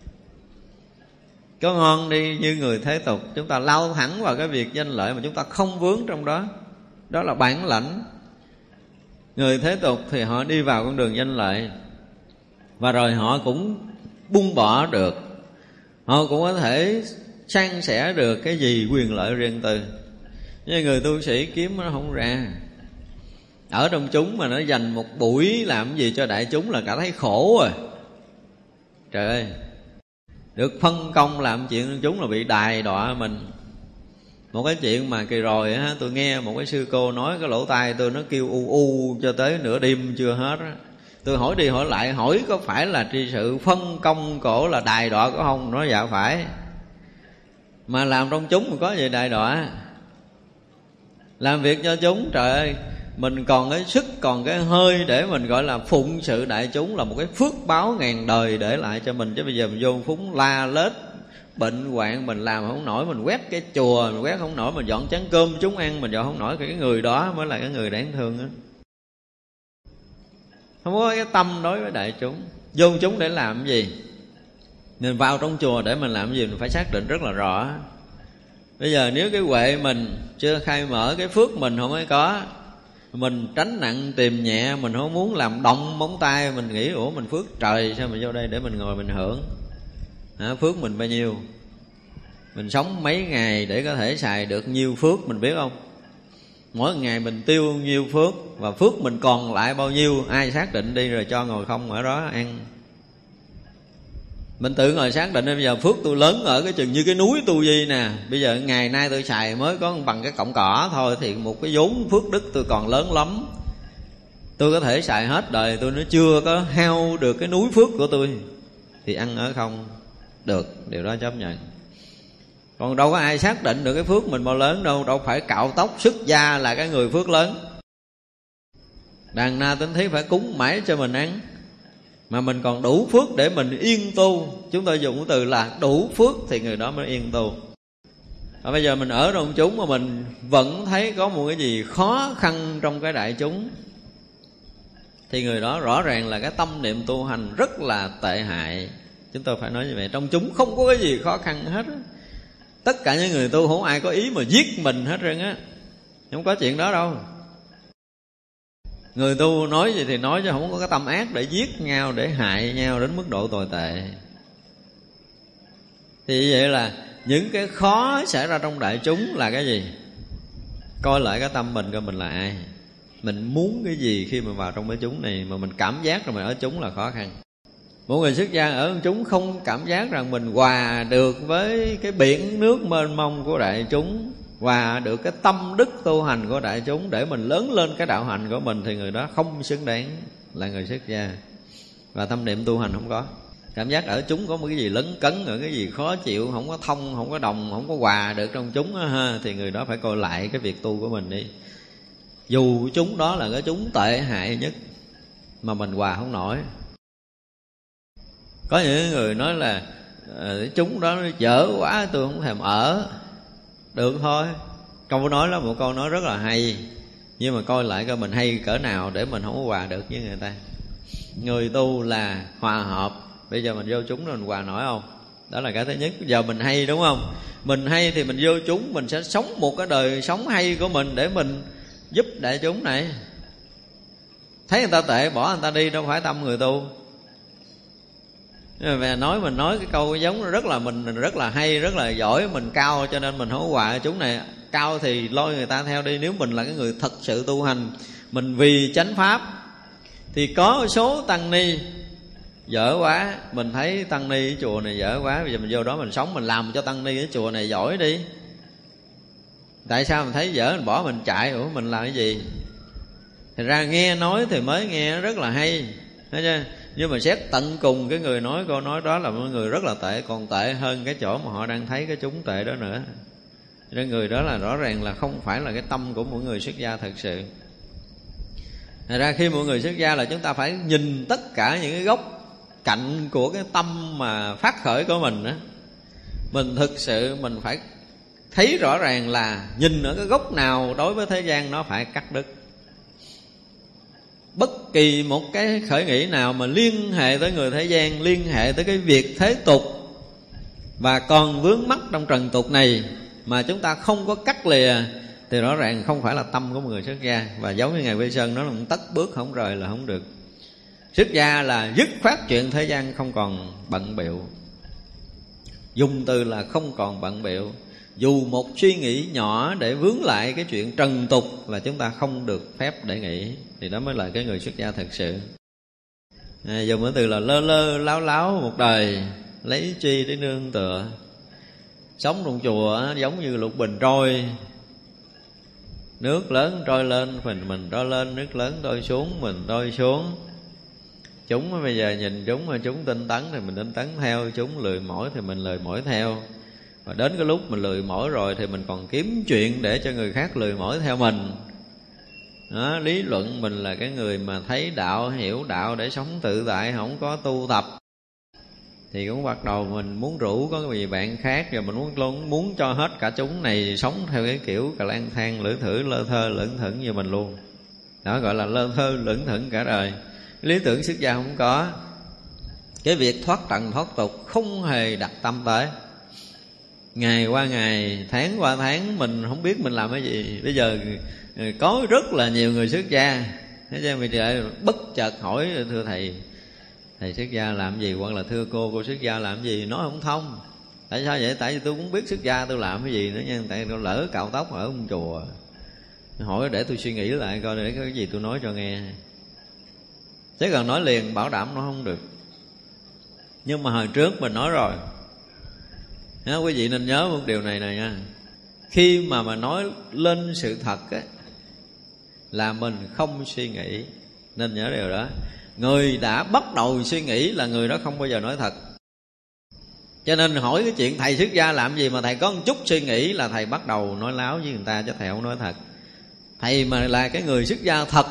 Có ngon đi như người thế tục, chúng ta lao thẳng vào cái việc danh lợi mà chúng ta không vướng trong đó. Đó là bản lãnh. Người thế tục thì họ đi vào con đường danh lợi, và rồi họ cũng buông bỏ được, họ cũng có thể san sẻ được cái gì quyền lợi riêng tư. Nhưng người tu sĩ kiếm nó không ra. Ở trong chúng mà nó dành một buổi làm gì cho đại chúng là cả thấy khổ rồi. Trời ơi, được phân công làm chuyện trong chúng là bị đài đọa mình. Một cái chuyện mà kỳ rồi á, tôi nghe một cái sư cô nói, cái lỗ tai tôi nó kêu u u cho tới nửa đêm chưa hết á. Tôi hỏi đi hỏi lại, hỏi có phải là tri sự phân công cổ là đài đọa có không? Nói dạ phải. Mà làm trong chúng mà có gì đài đọa? Làm việc cho chúng, trời ơi, mình còn cái sức, còn cái hơi để mình gọi là phụng sự đại chúng, là một cái phước báo ngàn đời để lại cho mình. Chứ bây giờ mình vô phúng la lết, bệnh hoạn mình làm không nổi, mình quét cái chùa mình quét không nổi, mình dọn chén cơm chúng ăn mình dọn không nổi, cái người đó mới là cái người đáng thương đó. Không có cái tâm đối với đại chúng. Vô chúng để làm cái gì? Mình vào trong chùa để mình làm cái gì mình phải xác định rất là rõ. Bây giờ nếu cái huệ mình chưa khai mở, cái phước mình không mới có, mình tránh nặng tìm nhẹ, mình không muốn làm động móng tay, mình nghĩ ủa mình phước trời sao mình vô đây để mình ngồi mình hưởng. Hả, phước mình bao nhiêu? Mình sống mấy ngày để có thể xài được nhiêu phước mình biết không? Mỗi ngày mình tiêu nhiêu phước, và phước mình còn lại bao nhiêu ai xác định đi, rồi cho ngồi không ở đó ăn. Mình tự ngồi xác định. Bây giờ phước tôi lớn ở cái chừng như cái núi tu vi nè, bây giờ ngày nay tôi xài mới có bằng cái cọng cỏ thôi, thì một cái vốn phước đức tôi còn lớn lắm. Tôi có thể xài hết đời tôi, nó chưa có hao được cái núi phước của tôi, thì ăn ở không được, điều đó chấp nhận. Còn đâu có ai xác định được cái phước mình bao lớn đâu. Đâu phải cạo tóc xuất gia là cái người phước lớn. Đàn na tính thí phải cúng mãi cho mình ăn, mà mình còn đủ phước để mình yên tu. Chúng tôi dùng cái từ là đủ phước thì người đó mới yên tu. Và bây giờ mình ở trong chúng mà mình vẫn thấy có một cái gì khó khăn trong cái đại chúng, thì người đó rõ ràng là cái tâm niệm tu hành rất là tệ hại. Chúng tôi phải nói như vậy. Trong chúng không có cái gì khó khăn hết á. Tất cả những người tu không ai có ý mà giết mình hết trơn á. Không có chuyện đó đâu. Người tu nói gì thì nói, chứ không có cái tâm ác để giết nhau, để hại nhau đến mức độ tồi tệ. Thì vậy là những cái khó xảy ra trong đại chúng là cái gì? Coi lại cái tâm mình coi mình là ai, mình muốn cái gì khi mà vào trong cái chúng này, mà mình cảm giác rằng mình ở chúng là khó khăn. Một người xuất gia ở chúng không cảm giác rằng mình hòa được với cái biển nước mênh mông của đại chúng, hòa được cái tâm đức tu hành của đại chúng để mình lớn lên cái đạo hành của mình, thì người đó không xứng đáng là người xuất gia. Và tâm niệm tu hành không có. Cảm giác ở chúng có một cái gì lấn cấn, ở cái gì khó chịu, không có thông, không có đồng, không có hòa được trong chúng đó, ha, thì người đó phải coi lại cái việc tu của mình đi. Dù chúng đó là cái chúng tệ hại nhất mà mình hòa không nổi. Có những người nói là chúng đó nó dở quá tôi không thèm ở. Được thôi. Câu nói đó một câu nói rất là hay, nhưng mà coi lại coi mình hay cỡ nào để mình không có hòa được với người ta. Người tu là hòa hợp. Bây giờ mình vô chúng rồi mình hòa nổi không? Đó là cái thứ nhất. Giờ mình hay đúng không? Mình hay thì mình vô chúng, mình sẽ sống một cái đời sống hay của mình để mình giúp đại chúng này. Thấy người ta tệ bỏ người ta đi, đâu phải tâm người tu. Và nói mình nói cái câu giống rất là mình rất là hay, rất là giỏi, mình cao cho nên mình không có hòa chúng này. Cao thì lôi người ta theo đi. Nếu mình là cái người thật sự tu hành, mình vì chánh pháp, thì có số tăng ni dở quá, mình thấy tăng ni ở chùa này dở quá, bây giờ mình vô đó mình sống, mình làm cho tăng ni ở chùa này giỏi đi. Tại sao mình thấy dở mình bỏ mình chạy? Ủa mình làm cái gì? Thật ra nghe nói thì mới nghe rất là hay, thấy chưa? Nhưng mà xét tận cùng cái người nói câu nói đó là một người rất là tệ, còn tệ hơn cái chỗ mà họ đang thấy cái chúng tệ đó nữa. Nên người đó là rõ ràng là không phải là cái tâm của mỗi người xuất gia thật sự. Thật ra khi mọi người xuất gia là chúng ta phải nhìn tất cả những cái góc cạnh của cái tâm mà phát khởi của mình đó. Mình thực sự mình phải thấy rõ ràng là nhìn ở cái góc nào đối với thế gian nó phải cắt đứt. Bất kỳ một cái khởi nghĩ nào mà liên hệ tới người thế gian, liên hệ tới cái việc thế tục và còn vướng mắc trong trần tục này mà chúng ta không có cắt lìa thì rõ ràng không phải là tâm của một người xuất gia. Và giống như Ngài Vi Sơn nói là tất bước không rời là không được. Xuất gia là dứt khoát chuyện thế gian không còn bận bịu. Dùng từ là không còn bận bịu. Dù một suy nghĩ nhỏ để vướng lại cái chuyện trần tục là chúng ta không được phép để nghĩ. Thì đó mới là cái người xuất gia thật sự. à, Dùng cái từ là lơ lơ láo láo một đời, lấy chi để nương tựa. Sống trong chùa giống như lục bình trôi, nước lớn trôi lên, mình mình trôi lên, nước lớn trôi xuống, mình trôi xuống. Chúng bây giờ nhìn chúng mà chúng tinh tấn thì mình tinh tấn theo, chúng lười mỏi thì mình lười mỏi theo. Và đến cái lúc mình lười mỏi rồi thì mình còn kiếm chuyện để cho người khác lười mỏi theo mình. Đó, lý luận mình là cái người mà thấy đạo, hiểu đạo để sống tự tại, không có tu tập. Thì cũng bắt đầu mình muốn rủ có cái gì bạn khác, rồi mình muốn luôn muốn cho hết cả chúng này sống theo cái kiểu cà lang thang, lưỡi thử, lơ thơ, lững thững như mình luôn. Đó gọi là lơ thơ, lững thững cả đời. Lý tưởng xuất gia không có. Cái việc thoát trần thoát tục không hề đặt tâm tới. Ngày qua ngày, tháng qua tháng mình không biết mình làm cái gì. Bây giờ có rất là nhiều người xuất gia, thế cho mình lại bất chợt hỏi thưa thầy, thầy xuất gia làm gì, hoặc là thưa cô, cô xuất gia làm gì, nói không thông. Tại sao vậy? Tại vì tôi cũng biết xuất gia tôi làm cái gì nữa nha. Tại tôi lỡ cạo tóc ở một chùa, hỏi để tôi suy nghĩ lại coi để có cái gì tôi nói cho nghe. Chứ còn nói liền bảo đảm nó không được. Nhưng mà hồi trước mình nói rồi, nha, quý vị nên nhớ một điều này này nha. Khi mà mà nói lên sự thật á, là mình không suy nghĩ. Nên nhớ điều đó. Người đã bắt đầu suy nghĩ là người đó không bao giờ nói thật. Cho nên hỏi cái chuyện thầy xuất gia làm gì mà thầy có một chút suy nghĩ là thầy bắt đầu nói láo với người ta, chứ thầy không nói thật. Thầy mà là cái người xuất gia thật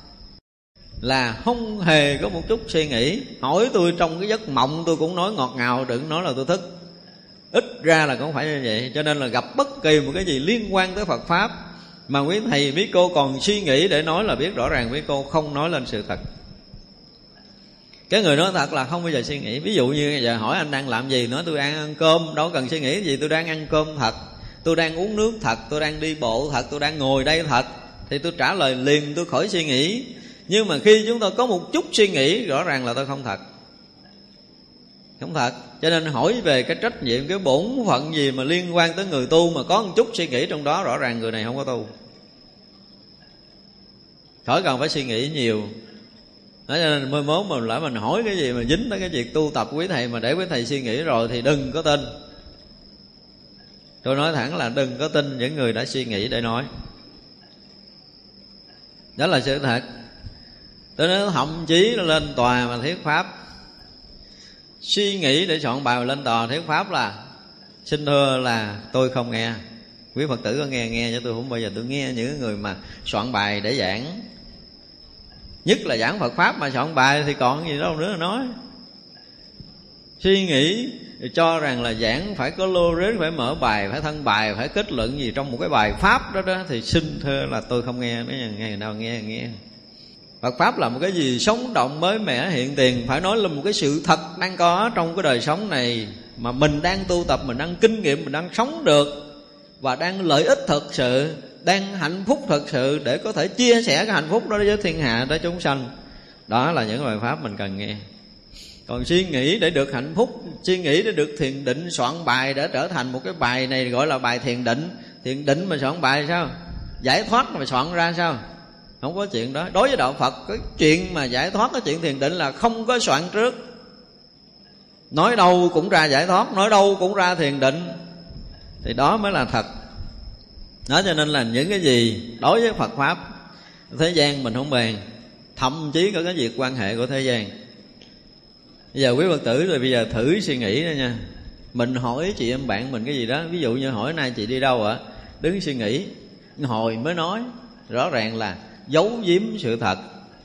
là không hề có một chút suy nghĩ. Hỏi tôi trong cái giấc mộng tôi cũng nói ngọt ngào, đừng nói là tôi thức. Ít ra là cũng phải như vậy. Cho nên là gặp bất kỳ một cái gì liên quan tới Phật Pháp mà quý thầy quý cô còn suy nghĩ để nói là biết rõ ràng quý cô không nói lên sự thật. Cái người nói thật là không bao giờ suy nghĩ. Ví dụ như giờ hỏi anh đang làm gì, nói tôi đang ăn cơm, đâu cần suy nghĩ gì, tôi đang ăn cơm thật, tôi đang uống nước thật, tôi đang đi bộ thật, tôi đang ngồi đây thật, thì tôi trả lời liền, tôi khỏi suy nghĩ. Nhưng mà khi chúng ta có một chút suy nghĩ, rõ ràng là tôi không thật. Không thật. Cho nên hỏi về cái trách nhiệm, cái bổn phận gì mà liên quan tới người tu mà có một chút suy nghĩ trong đó, rõ ràng người này không có tu. Khỏi cần phải suy nghĩ nhiều. Đó, cho nên mới mốt mà lỡ mình hỏi cái gì mà dính tới cái việc tu tập của quý thầy mà để quý thầy suy nghĩ rồi thì đừng có tin. Tôi nói thẳng là đừng có tin những người đã suy nghĩ để nói. Đó là sự thật. Tôi nói thậm chí nó lên tòa mà thuyết pháp, suy nghĩ để soạn bài mà lên tòa thuyết pháp là xin thưa là tôi không nghe. Quý Phật tử có nghe nghe cho tôi không bao giờ tôi nghe những người mà soạn bài để giảng. Nhất là giảng Phật Pháp mà soạn bài thì còn gì đâu nữa nói. Suy nghĩ cho rằng là giảng phải có logic, phải mở bài, phải thân bài, phải kết luận gì trong một cái bài Pháp đó đó, thì xin thưa là tôi không nghe. Nói ngày nào nghe nghe. Phật Pháp là một cái gì sống động mới mẻ hiện tiền. Phải nói là một cái sự thật đang có trong cái đời sống này, mà mình đang tu tập, mình đang kinh nghiệm, mình đang sống được, và đang lợi ích thật sự, đang hạnh phúc thật sự, để có thể chia sẻ cái hạnh phúc đó với thiên hạ, tới chúng sanh. Đó là những bài Pháp mình cần nghe. Còn suy nghĩ để được hạnh phúc, suy nghĩ để được thiền định, soạn bài để trở thành một cái bài này gọi là bài thiền định. Thiền định mà soạn bài sao? Giải thoát mà soạn ra sao? Không có chuyện đó. Đối với đạo Phật, cái chuyện mà giải thoát, cái chuyện thiền định là không có soạn trước. Nói đâu cũng ra giải thoát, nói đâu cũng ra thiền định, thì đó mới là thật. Đó, cho nên là những cái gì đối với Phật Pháp thế gian mình không bàn. Thậm chí có cái việc quan hệ của thế gian. Bây giờ quý Phật tử rồi bây giờ thử suy nghĩ đó nha. Mình hỏi chị em bạn mình cái gì đó, ví dụ như hỏi nay chị đi đâu ạ? À? Đứng suy nghĩ, hồi mới nói, rõ ràng là giấu giếm sự thật.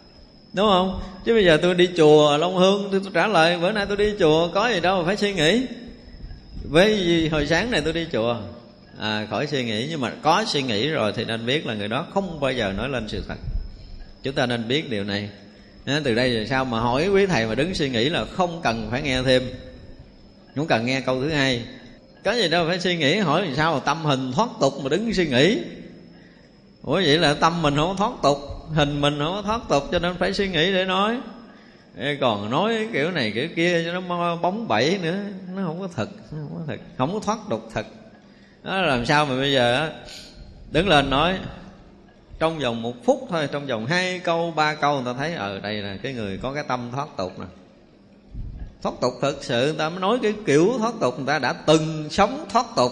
đúng không? Chứ bây giờ tôi đi chùa Long Hương, tôi, tôi trả lời bữa nay tôi đi chùa có gì đâu mà phải suy nghĩ. Với gì hồi sáng này tôi đi chùa, à, khỏi suy nghĩ. Nhưng mà có suy nghĩ rồi thì nên biết là người đó không bao giờ nói lên sự thật. Chúng ta nên biết điều này. Từ đây rồi sao mà hỏi quý thầy mà đứng suy nghĩ là không cần phải nghe thêm, không cần nghe câu thứ hai. Có gì đâu phải suy nghĩ, hỏi làm sao mà tâm hình thoát tục mà đứng suy nghĩ. Ủa vậy là tâm mình không có thoát tục, hình mình không có thoát tục, cho nên phải suy nghĩ để nói. Còn nói kiểu này kiểu kia cho nó bóng bẩy nữa, nó không có thật, nó không có thật, không có thoát tục thật. Đó, làm sao mà bây giờ đứng lên nói trong vòng một phút thôi, trong vòng hai câu ba câu người ta thấy ở đây là cái người có cái tâm thoát tục nè. Thoát tục thực sự, người ta mới nói cái kiểu thoát tục, người ta đã từng sống thoát tục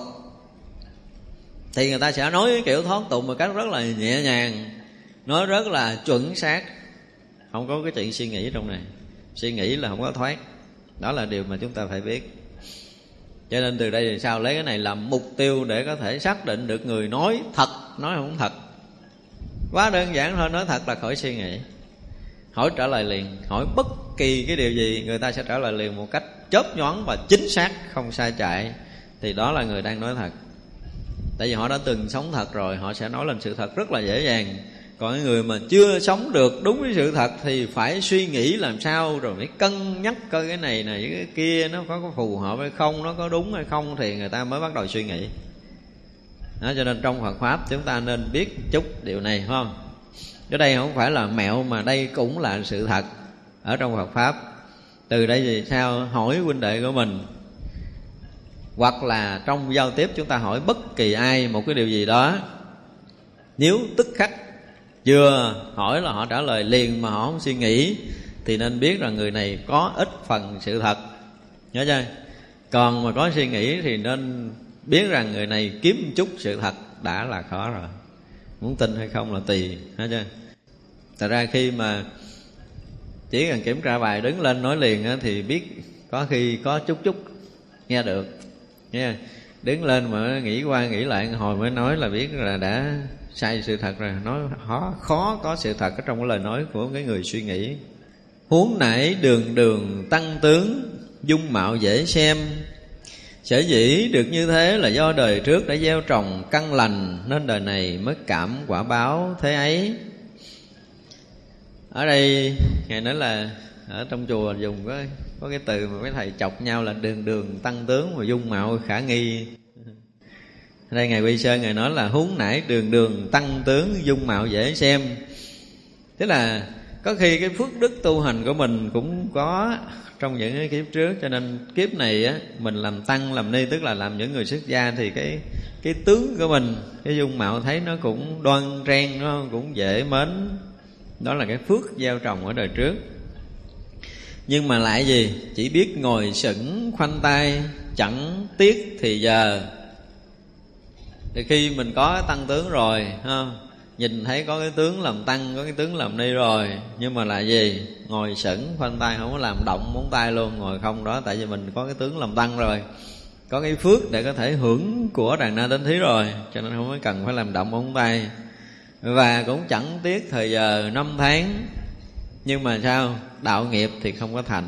thì người ta sẽ nói cái kiểu thoát tục một cách rất là nhẹ nhàng, nói rất là chuẩn xác, không có cái chuyện suy nghĩ trong này. Suy nghĩ là không có thoát. Đó là điều mà chúng ta phải biết. Cho nên từ đây thì sao lấy cái này làm mục tiêu để có thể xác định được người nói thật, nói không thật. Quá đơn giản thôi, nói thật là khỏi suy nghĩ. Hỏi trả lời liền, hỏi bất kỳ cái điều gì người ta sẽ trả lời liền một cách chớp nhoáng và chính xác, không sai chạy. Thì đó là người đang nói thật. Tại vì họ đã từng sống thật rồi, họ sẽ nói lên sự thật rất là dễ dàng. Còn cái người mà chưa sống được đúng với sự thật thì phải suy nghĩ làm sao, rồi phải cân nhắc coi cái này này cái kia nó có, có phù hợp hay không, nó có đúng hay không, thì người ta mới bắt đầu suy nghĩ. Đó, cho nên trong Phật Pháp chúng ta nên biết chút điều này, phải không? Cái đây không phải là mẹo, mà đây cũng là sự thật ở trong Phật Pháp. Từ đây thì sao hỏi huynh đệ của mình, hoặc là trong giao tiếp chúng ta hỏi bất kỳ ai một cái điều gì đó, nếu tức khắc vừa hỏi là họ trả lời liền mà họ không suy nghĩ, thì nên biết rằng người này có ít phần sự thật, nhớ chưa? Còn mà có suy nghĩ thì nên biết rằng người này kiếm chút sự thật đã là khó rồi. Muốn tin hay không là tùy, nhớ chưa? Thật ra khi mà chỉ cần kiểm tra bài đứng lên nói liền á, thì biết có khi có chút chút nghe được nha. Đứng lên mà nghĩ qua nghĩ lại hồi mới nói là biết là đã sai sự thật rồi. Nói khó, khó có sự thật ở trong cái lời nói của cái người suy nghĩ. Huống nãy đường đường tăng tướng, dung mạo dễ xem. Sở dĩ được như thế là do đời trước đã gieo trồng căn lành, nên đời này mới cảm quả báo thế ấy. Ở đây Ngài nói là ở trong chùa dùng có, có cái từ mà mấy thầy chọc nhau là đường đường tăng tướng mà dung mạo khả nghi. Ở đây Ngài Quy Sơn Ngài nói là huống nãy đường đường tăng tướng, dung mạo dễ xem. Tức là có khi cái phước đức tu hành của mình cũng có trong những cái kiếp trước, cho nên kiếp này á mình làm tăng làm ni, tức là làm những người xuất gia, thì cái cái tướng của mình, cái dung mạo thấy nó cũng đoan trang, nó cũng dễ mến. Đó là cái phước gieo trồng ở đời trước. Nhưng mà lại gì? Chỉ biết ngồi sững khoanh tay, chẳng tiếc thì giờ. Thì khi mình có cái tăng tướng rồi ha, nhìn thấy có cái tướng làm tăng, có cái tướng làm ni rồi, nhưng mà là gì? Ngồi sững khoanh tay, không có làm động móng tay luôn, ngồi không đó. Tại vì mình có cái tướng làm tăng rồi, có cái phước để có thể hưởng của đàn na đến thí rồi, cho nên không có cần phải làm động móng tay. Và cũng chẳng tiếc thời giờ năm tháng. Nhưng mà sao? Đạo nghiệp thì không có thành.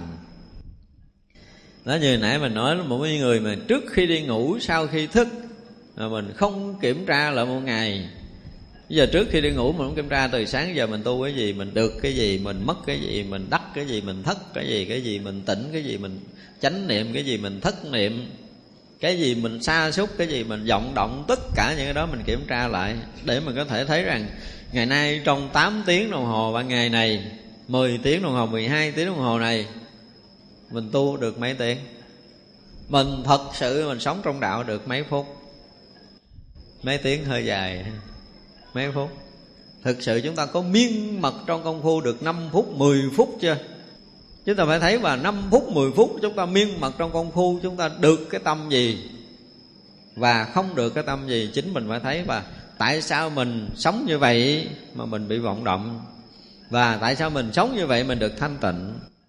Đó, như nãy mình nói là một cái người mà trước khi đi ngủ, sau khi thức mà mình không kiểm tra lại một ngày. Bây giờ trước khi đi ngủ mình không kiểm tra từ sáng giờ mình tu cái gì, mình được cái gì, mình mất cái gì, mình đắc cái gì, mình thất cái gì, cái gì mình tỉnh, cái gì mình chánh niệm, cái gì mình thất niệm, cái gì mình sa sút, cái gì mình vọng động. Tất cả những cái đó mình kiểm tra lại để mình có thể thấy rằng ngày nay trong tám tiếng đồng hồ ban ngày này, mười tiếng đồng hồ, mười hai tiếng đồng hồ này, mình tu được mấy tiếng? Mình thật sự mình sống trong đạo được mấy phút? Mấy tiếng hơi dài, mấy phút. Thực sự chúng ta có miên mật trong công phu được năm phút, mười phút chưa? Chúng ta phải thấy và năm phút, mười phút chúng ta miên mật trong công phu, chúng ta được cái tâm gì và không được cái tâm gì, chính mình phải thấy. Và tại sao mình sống như vậy mà mình bị vọng động, và tại sao mình sống như vậy mình được thanh tịnh.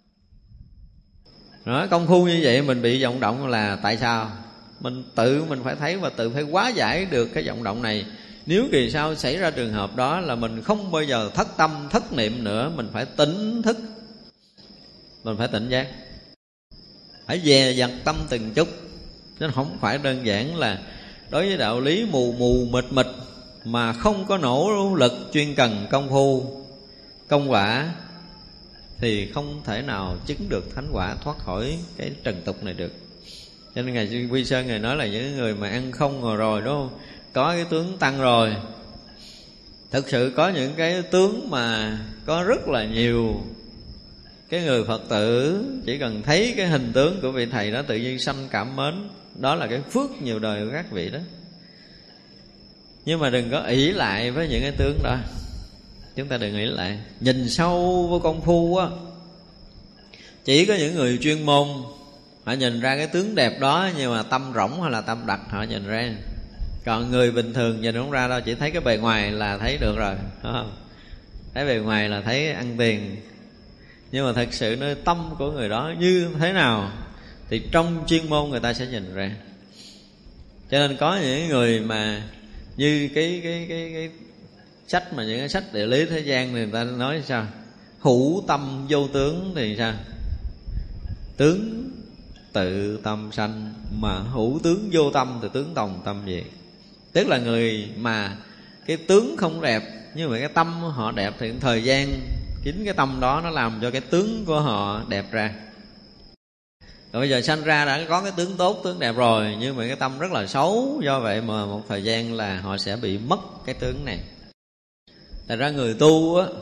Đó, công phu như vậy mình bị vọng động là tại sao? Mình tự mình phải thấy và tự phải hóa giải được cái vọng động này. Nếu kỳ sau xảy ra trường hợp đó là mình không bao giờ thất tâm, thất niệm nữa. Mình phải tỉnh thức, mình phải tỉnh giác, phải dè dặt tâm từng chút. Chứ không phải đơn giản là đối với đạo lý mù mù mịt mịt mà không có nỗ lực chuyên cần công phu công quả thì không thể nào chứng được thánh quả, thoát khỏi cái trần tục này được. Cho nên Ngài Quy Sơn Ngài nói là những người mà ăn không ngồi rồi, đúng không? Có cái tướng tăng rồi. Thực sự có những cái tướng mà có rất là nhiều cái người Phật tử chỉ cần thấy cái hình tướng của vị thầy đó tự nhiên sanh cảm mến. Đó là cái phước nhiều đời của các vị đó. Nhưng mà đừng có ỷ lại với những cái tướng đó. Chúng ta đừng ỷ lại. Nhìn sâu vô công phu á, chỉ có những người chuyên môn họ nhìn ra cái tướng đẹp đó, nhưng mà tâm rỗng hay là tâm đặc họ nhìn ra. Còn người bình thường nhìn không ra đâu, chỉ thấy cái bề ngoài là thấy được rồi, đúng không? Thấy bề ngoài là thấy ăn tiền. Nhưng mà thật sự nơi tâm của người đó như thế nào thì trong chuyên môn người ta sẽ nhìn ra. Cho nên có những người mà như cái cái cái cái sách mà những cái sách địa lý thế gian thì người ta nói sao? Hữu tâm vô tướng thì sao? Tướng tự tâm sanh, mà hữu tướng vô tâm thì tướng đồng tâm diệt. Tức là người mà cái tướng không đẹp nhưng mà cái tâm họ đẹp thì thời gian chính cái tâm đó nó làm cho cái tướng của họ đẹp ra. Rồi bây giờ sanh ra đã có cái tướng tốt, tướng đẹp rồi, nhưng mà cái tâm rất là xấu. Do vậy mà một thời gian là họ sẽ bị mất cái tướng này. Thật ra người tu á,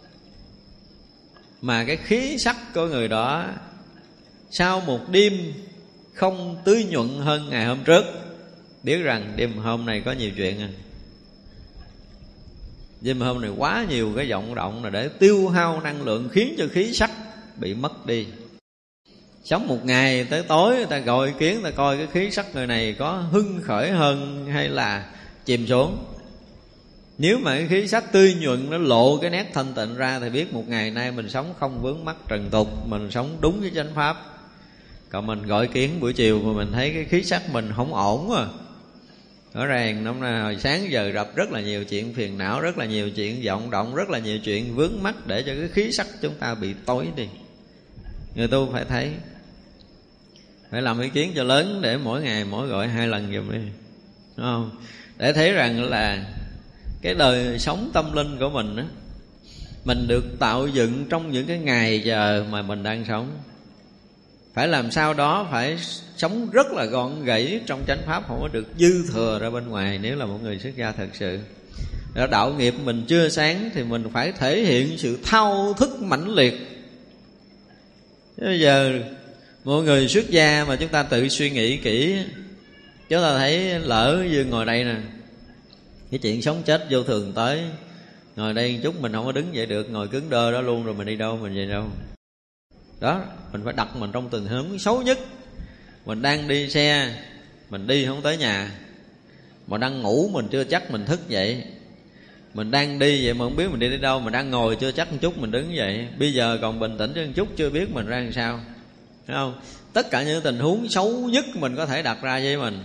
mà cái khí sắc của người đó sau một đêm không tươi nhuận hơn ngày hôm trước, biết rằng đêm hôm này có nhiều chuyện à. Đêm hôm này quá nhiều cái vọng động là để tiêu hao năng lượng, khiến cho khí sắc bị mất đi. Sống một ngày tới tối người ta gọi ý kiến, người ta coi cái khí sắc người này có hưng khởi hơn hay là chìm xuống. Nếu mà cái khí sắc tươi nhuận nó lộ cái nét thanh tịnh ra thì biết một ngày nay mình sống không vướng mắc trần tục, mình sống đúng với chánh pháp. Còn mình gọi ý kiến buổi chiều mà mình thấy cái khí sắc mình không ổn à, rõ ràng năm nay hồi sáng giờ gặp rất là nhiều chuyện phiền não, rất là nhiều chuyện vọng động, rất là nhiều chuyện vướng mắc để cho cái khí sắc chúng ta bị tối đi. Người tu phải thấy, phải làm ý kiến cho lớn để mỗi ngày mỗi gọi hai lần giùm đi, đúng không? Để thấy rằng là cái đời sống tâm linh của mình á, mình được tạo dựng trong những cái ngày giờ mà mình đang sống. Phải làm sao đó phải sống rất là gọn gãy trong chánh pháp, không có được dư thừa ra bên ngoài nếu là một người xuất gia thật sự. Đó, đạo nghiệp mình chưa sáng thì mình phải thể hiện sự thao thức mãnh liệt. Bây giờ mọi người xuất gia mà chúng ta tự suy nghĩ kỹ, chúng ta thấy lỡ như ngồi đây nè, cái chuyện sống chết vô thường tới, ngồi đây một chút mình không có đứng dậy được, ngồi cứng đơ đó luôn, rồi mình đi đâu, mình về đâu. Đó, mình phải đặt mình trong tình huống xấu nhất. Mình đang đi xe, mình đi không tới nhà, mà đang ngủ mình chưa chắc mình thức dậy. Mình đang đi vậy mà không biết mình đi đến đâu, mình đang ngồi chưa chắc một chút mình đứng dậy. Bây giờ còn bình tĩnh chứ một chút chưa biết mình ra làm sao, thấy không? Tất cả những tình huống xấu nhất mình có thể đặt ra với mình.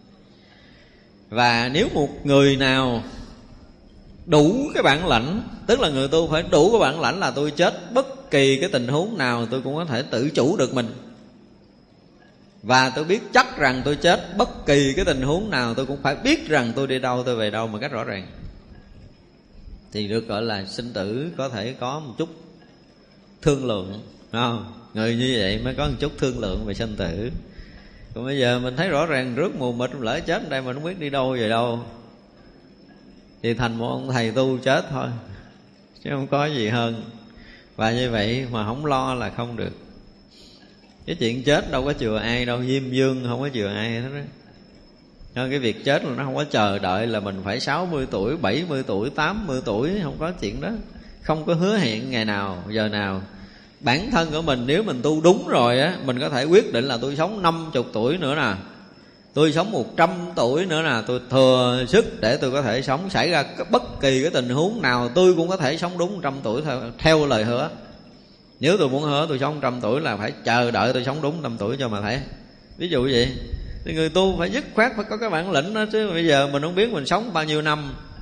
Và nếu một người nào đủ cái bản lãnh, tức là người tu phải đủ cái bản lãnh là tôi chết bất kỳ cái tình huống nào tôi cũng có thể tự chủ được mình, và tôi biết chắc rằng tôi chết bất kỳ cái tình huống nào tôi cũng phải biết rằng tôi đi đâu, tôi về đâu một cách rõ ràng, thì được gọi là sinh tử có thể có một chút thương lượng, không? Người như vậy mới có một chút thương lượng về sinh tử. Còn bây giờ mình thấy rõ ràng rước mù mịt, lỡ chết ở đây mình không biết đi đâu về đâu, thì thành một ông thầy tu chết thôi, chứ không có gì hơn. Và như vậy mà không lo là không được. Cái chuyện chết đâu có chừa ai đâu, Diêm Dương không có chừa ai hết đó. Cái việc chết là nó không có chờ đợi là mình phải sáu mươi tuổi, bảy mươi tuổi, tám mươi tuổi, không có chuyện đó. Không có hứa hẹn ngày nào, giờ nào. Bản thân của mình nếu mình tu đúng rồi á, mình có thể quyết định là tôi sống năm mươi tuổi nữa nè, tôi sống một trăm tuổi nữa nè, tôi thừa sức để tôi có thể sống. Xảy ra bất kỳ cái tình huống nào tôi cũng có thể sống đúng một trăm tuổi theo, theo lời hứa. Nếu tôi muốn hứa tôi sống một trăm tuổi là phải chờ đợi tôi sống đúng một trăm tuổi cho mà thấy. Ví dụ vậy. Thì người tu phải dứt khoát, phải có cái bản lĩnh đó chứ. Bây giờ mình không biết mình sống bao nhiêu năm,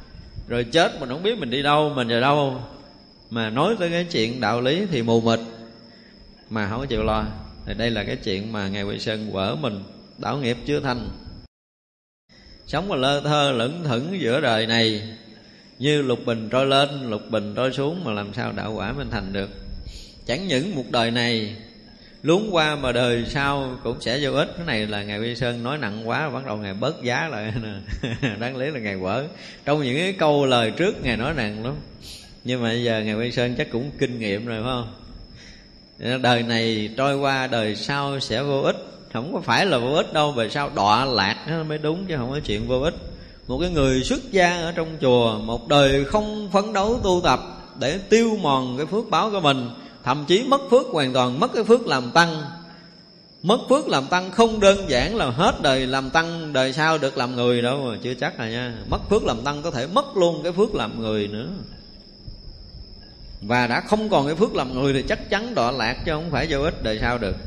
rồi chết mình không biết mình đi đâu, mình về đâu. Mà nói tới cái chuyện đạo lý thì mù mịt mà không có chịu lo. Thì đây là cái chuyện mà Ngài Huệ Sơn quở mình đảo nghiệp chưa thành. Sống mà lơ thơ lững thững giữa đời này, như lục bình trôi lên, lục bình trôi xuống, mà làm sao đạo quả mình thành được. Chẳng những một đời này luống qua mà đời sau cũng sẽ vô ích. Cái này là Ngài Huy Sơn nói nặng quá, bắt đầu Ngài bớt giá lại nè. Đáng lý là Ngài quở. Trong những cái câu lời trước Ngài nói nặng lắm, nhưng mà bây giờ Ngài Huy Sơn chắc cũng kinh nghiệm rồi phải không? Đời này trôi qua, đời sau sẽ vô ích. Không có phải là vô ích đâu, về sau đọa lạc nó mới đúng, chứ không có chuyện vô ích. Một cái người xuất gia ở trong chùa, một đời không phấn đấu tu tập để tiêu mòn cái phước báo của mình, thậm chí mất phước hoàn toàn, mất cái phước làm tăng. Mất phước làm tăng không đơn giản là hết đời làm tăng, đời sau được làm người đâu mà, chưa chắc rồi nha. Mất phước làm tăng có thể mất luôn cái phước làm người nữa. Và đã không còn cái phước làm người thì chắc chắn đọa lạc, chứ không phải vô ích đời sau được.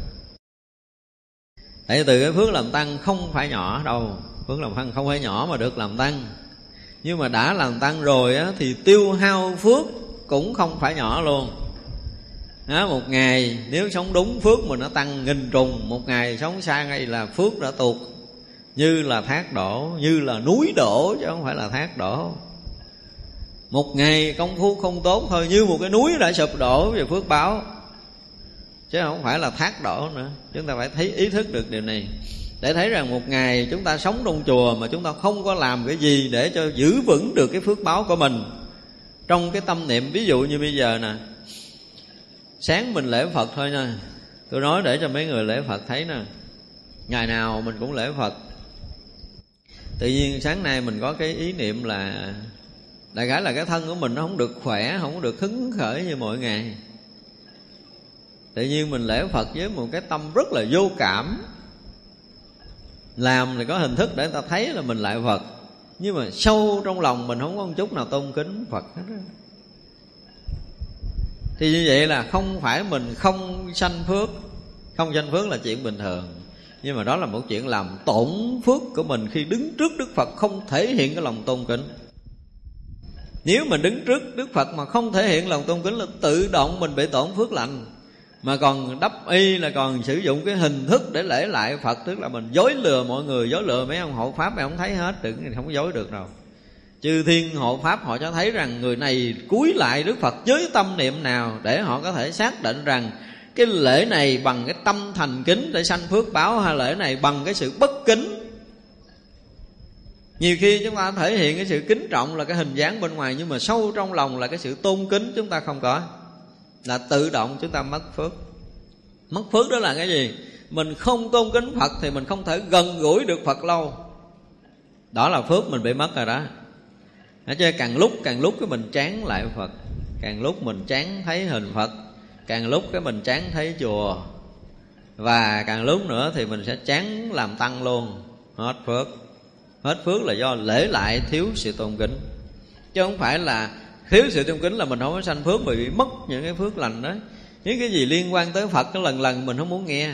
Tại từ cái phước làm tăng không phải nhỏ đâu. Phước làm tăng không phải nhỏ mà được làm tăng. Nhưng mà đã làm tăng rồi á, thì tiêu hao phước cũng không phải nhỏ luôn. Đó, một ngày nếu sống đúng phước mình nó tăng nghìn trùng, một ngày sống sai ngay là phước đã tuột như là thác đổ, như là núi đổ chứ không phải là thác đổ. Một ngày công phu không tốt thôi, như một cái núi đã sụp đổ về phước báo, chứ không phải là thác đổ nữa. Chúng ta phải thấy ý thức được điều này, để thấy rằng một ngày chúng ta sống trong chùa mà chúng ta không có làm cái gì để cho giữ vững được cái phước báo của mình trong cái tâm niệm. Ví dụ như bây giờ nè, sáng mình lễ Phật thôi nha, tôi nói để cho mấy người lễ Phật thấy nè, ngày nào mình cũng lễ Phật. Tự nhiên sáng nay mình có cái ý niệm là đại khái là cái thân của mình nó không được khỏe, không có được hứng khởi như mọi ngày. Tự nhiên mình lễ Phật với một cái tâm rất là vô cảm, làm thì có hình thức để người ta thấy là mình lại Phật, nhưng mà sâu trong lòng mình không có một chút nào tôn kính Phật hết đó. Thì như vậy là không phải mình không sanh phước. Không sanh phước là chuyện bình thường, nhưng mà đó là một chuyện làm tổn phước của mình. Khi đứng trước Đức Phật không thể hiện cái lòng tôn kính. Nếu mình đứng trước Đức Phật mà không thể hiện lòng tôn kính là tự động mình bị tổn phước lành. Mà còn đắp y là còn sử dụng cái hình thức để lễ lại Phật, tức là mình dối lừa mọi người, dối lừa mấy ông hộ pháp, mấy ông thấy hết, đừng không có dối được đâu. Chư thiên hộ pháp họ cho thấy rằng người này cúi lại Đức Phật với tâm niệm nào, để họ có thể xác định rằng cái lễ này bằng cái tâm thành kính để sanh phước báo, hay lễ này bằng cái sự bất kính. Nhiều khi chúng ta thể hiện cái sự kính trọng là cái hình dáng bên ngoài, nhưng mà sâu trong lòng là cái sự tôn kính chúng ta không có, là tự động chúng ta mất phước. Mất phước đó là cái gì? Mình không tôn kính Phật thì mình không thể gần gũi được Phật lâu. Đó là phước mình bị mất rồi đó. Ở chứ càng lúc càng lúc cái mình chán lại Phật, càng lúc mình chán thấy hình Phật, càng lúc cái mình chán thấy chùa, và càng lúc nữa thì mình sẽ chán làm tăng luôn. Hết phước. Hết phước là do lễ lại thiếu sự tôn kính, chứ không phải là thiếu sự tôn kính là mình không có sanh phước, mà bị mất những cái phước lành đó. Những cái gì liên quan tới Phật cái lần lần mình không muốn nghe.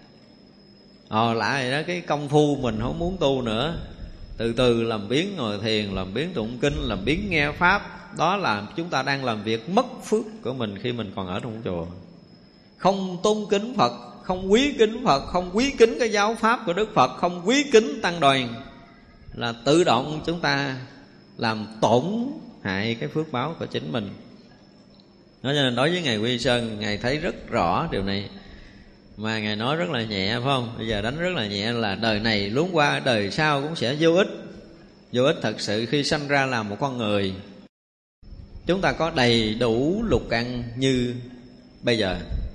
Ồ lại đó, cái công phu mình không muốn tu nữa, từ từ làm biến ngồi thiền, làm biến tụng kinh, làm biến nghe pháp. Đó là chúng ta đang làm việc mất phước của mình khi mình còn ở trong chùa. Không tôn kính Phật, không quý kính Phật, không quý kính cái giáo pháp của Đức Phật, không quý kính tăng đoàn, là tự động chúng ta làm tổn hại cái phước báo của chính mình. Đó, cho nên đối với Ngài Quy Sơn, Ngài thấy rất rõ điều này, mà Ngài nói rất là nhẹ, phải không? Bây giờ đánh rất là nhẹ là đời này luống qua, đời sau cũng sẽ vô ích. Vô ích thật sự khi sanh ra là một con người. Chúng ta có đầy đủ lục căn như bây giờ,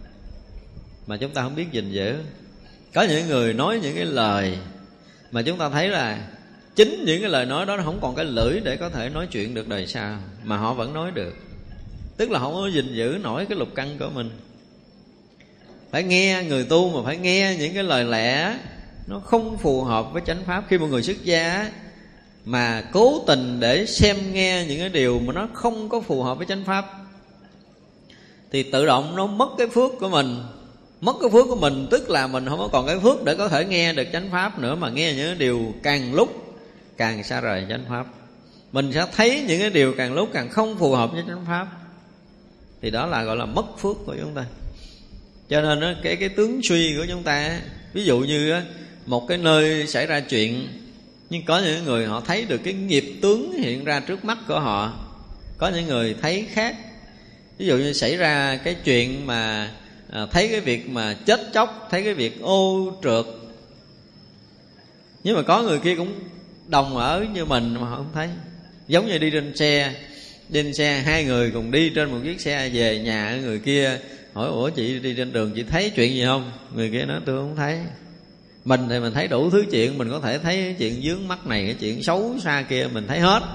mà chúng ta không biết gìn giữ. Có những người nói những cái lời mà chúng ta thấy là chính những cái lời nói đó nó không còn cái lưỡi để có thể nói chuyện được đời sau, mà họ vẫn nói được. Tức là không có gìn giữ nổi cái lục căn của mình. Phải nghe, người tu mà phải nghe những cái lời lẽ nó không phù hợp với chánh pháp. Khi một người xuất gia mà cố tình để xem nghe những cái điều mà nó không có phù hợp với chánh pháp, thì tự động nó mất cái phước của mình. Mất cái phước của mình tức là mình không có còn cái phước để có thể nghe được chánh pháp nữa, mà nghe những cái điều càng lúc càng xa rời chánh pháp. mình sẽ thấy những cái điều càng lúc càng không phù hợp với chánh pháp, thì đó là gọi là mất phước của chúng ta. Cho nên đó, cái cái tướng suy của chúng ta, ví dụ như đó, một cái nơi xảy ra chuyện, nhưng có những người họ thấy được cái nghiệp tướng hiện ra trước mắt của họ, có những người thấy khác. Ví dụ như xảy ra cái chuyện mà à, thấy cái việc mà chết chóc, thấy cái việc ô trượt, nhưng mà có người kia cũng đồng ở như mình mà họ không thấy. Giống như đi trên xe, đi trên xe hai người cùng đi trên một chiếc xe về nhà, người kia hỏi ủa chị đi trên đường chị thấy chuyện gì không? Người kia nói tôi không thấy. Mình thì mình thấy đủ thứ chuyện, mình có thể thấy cái chuyện vướng mắt này, cái chuyện xấu xa kia, mình thấy hết.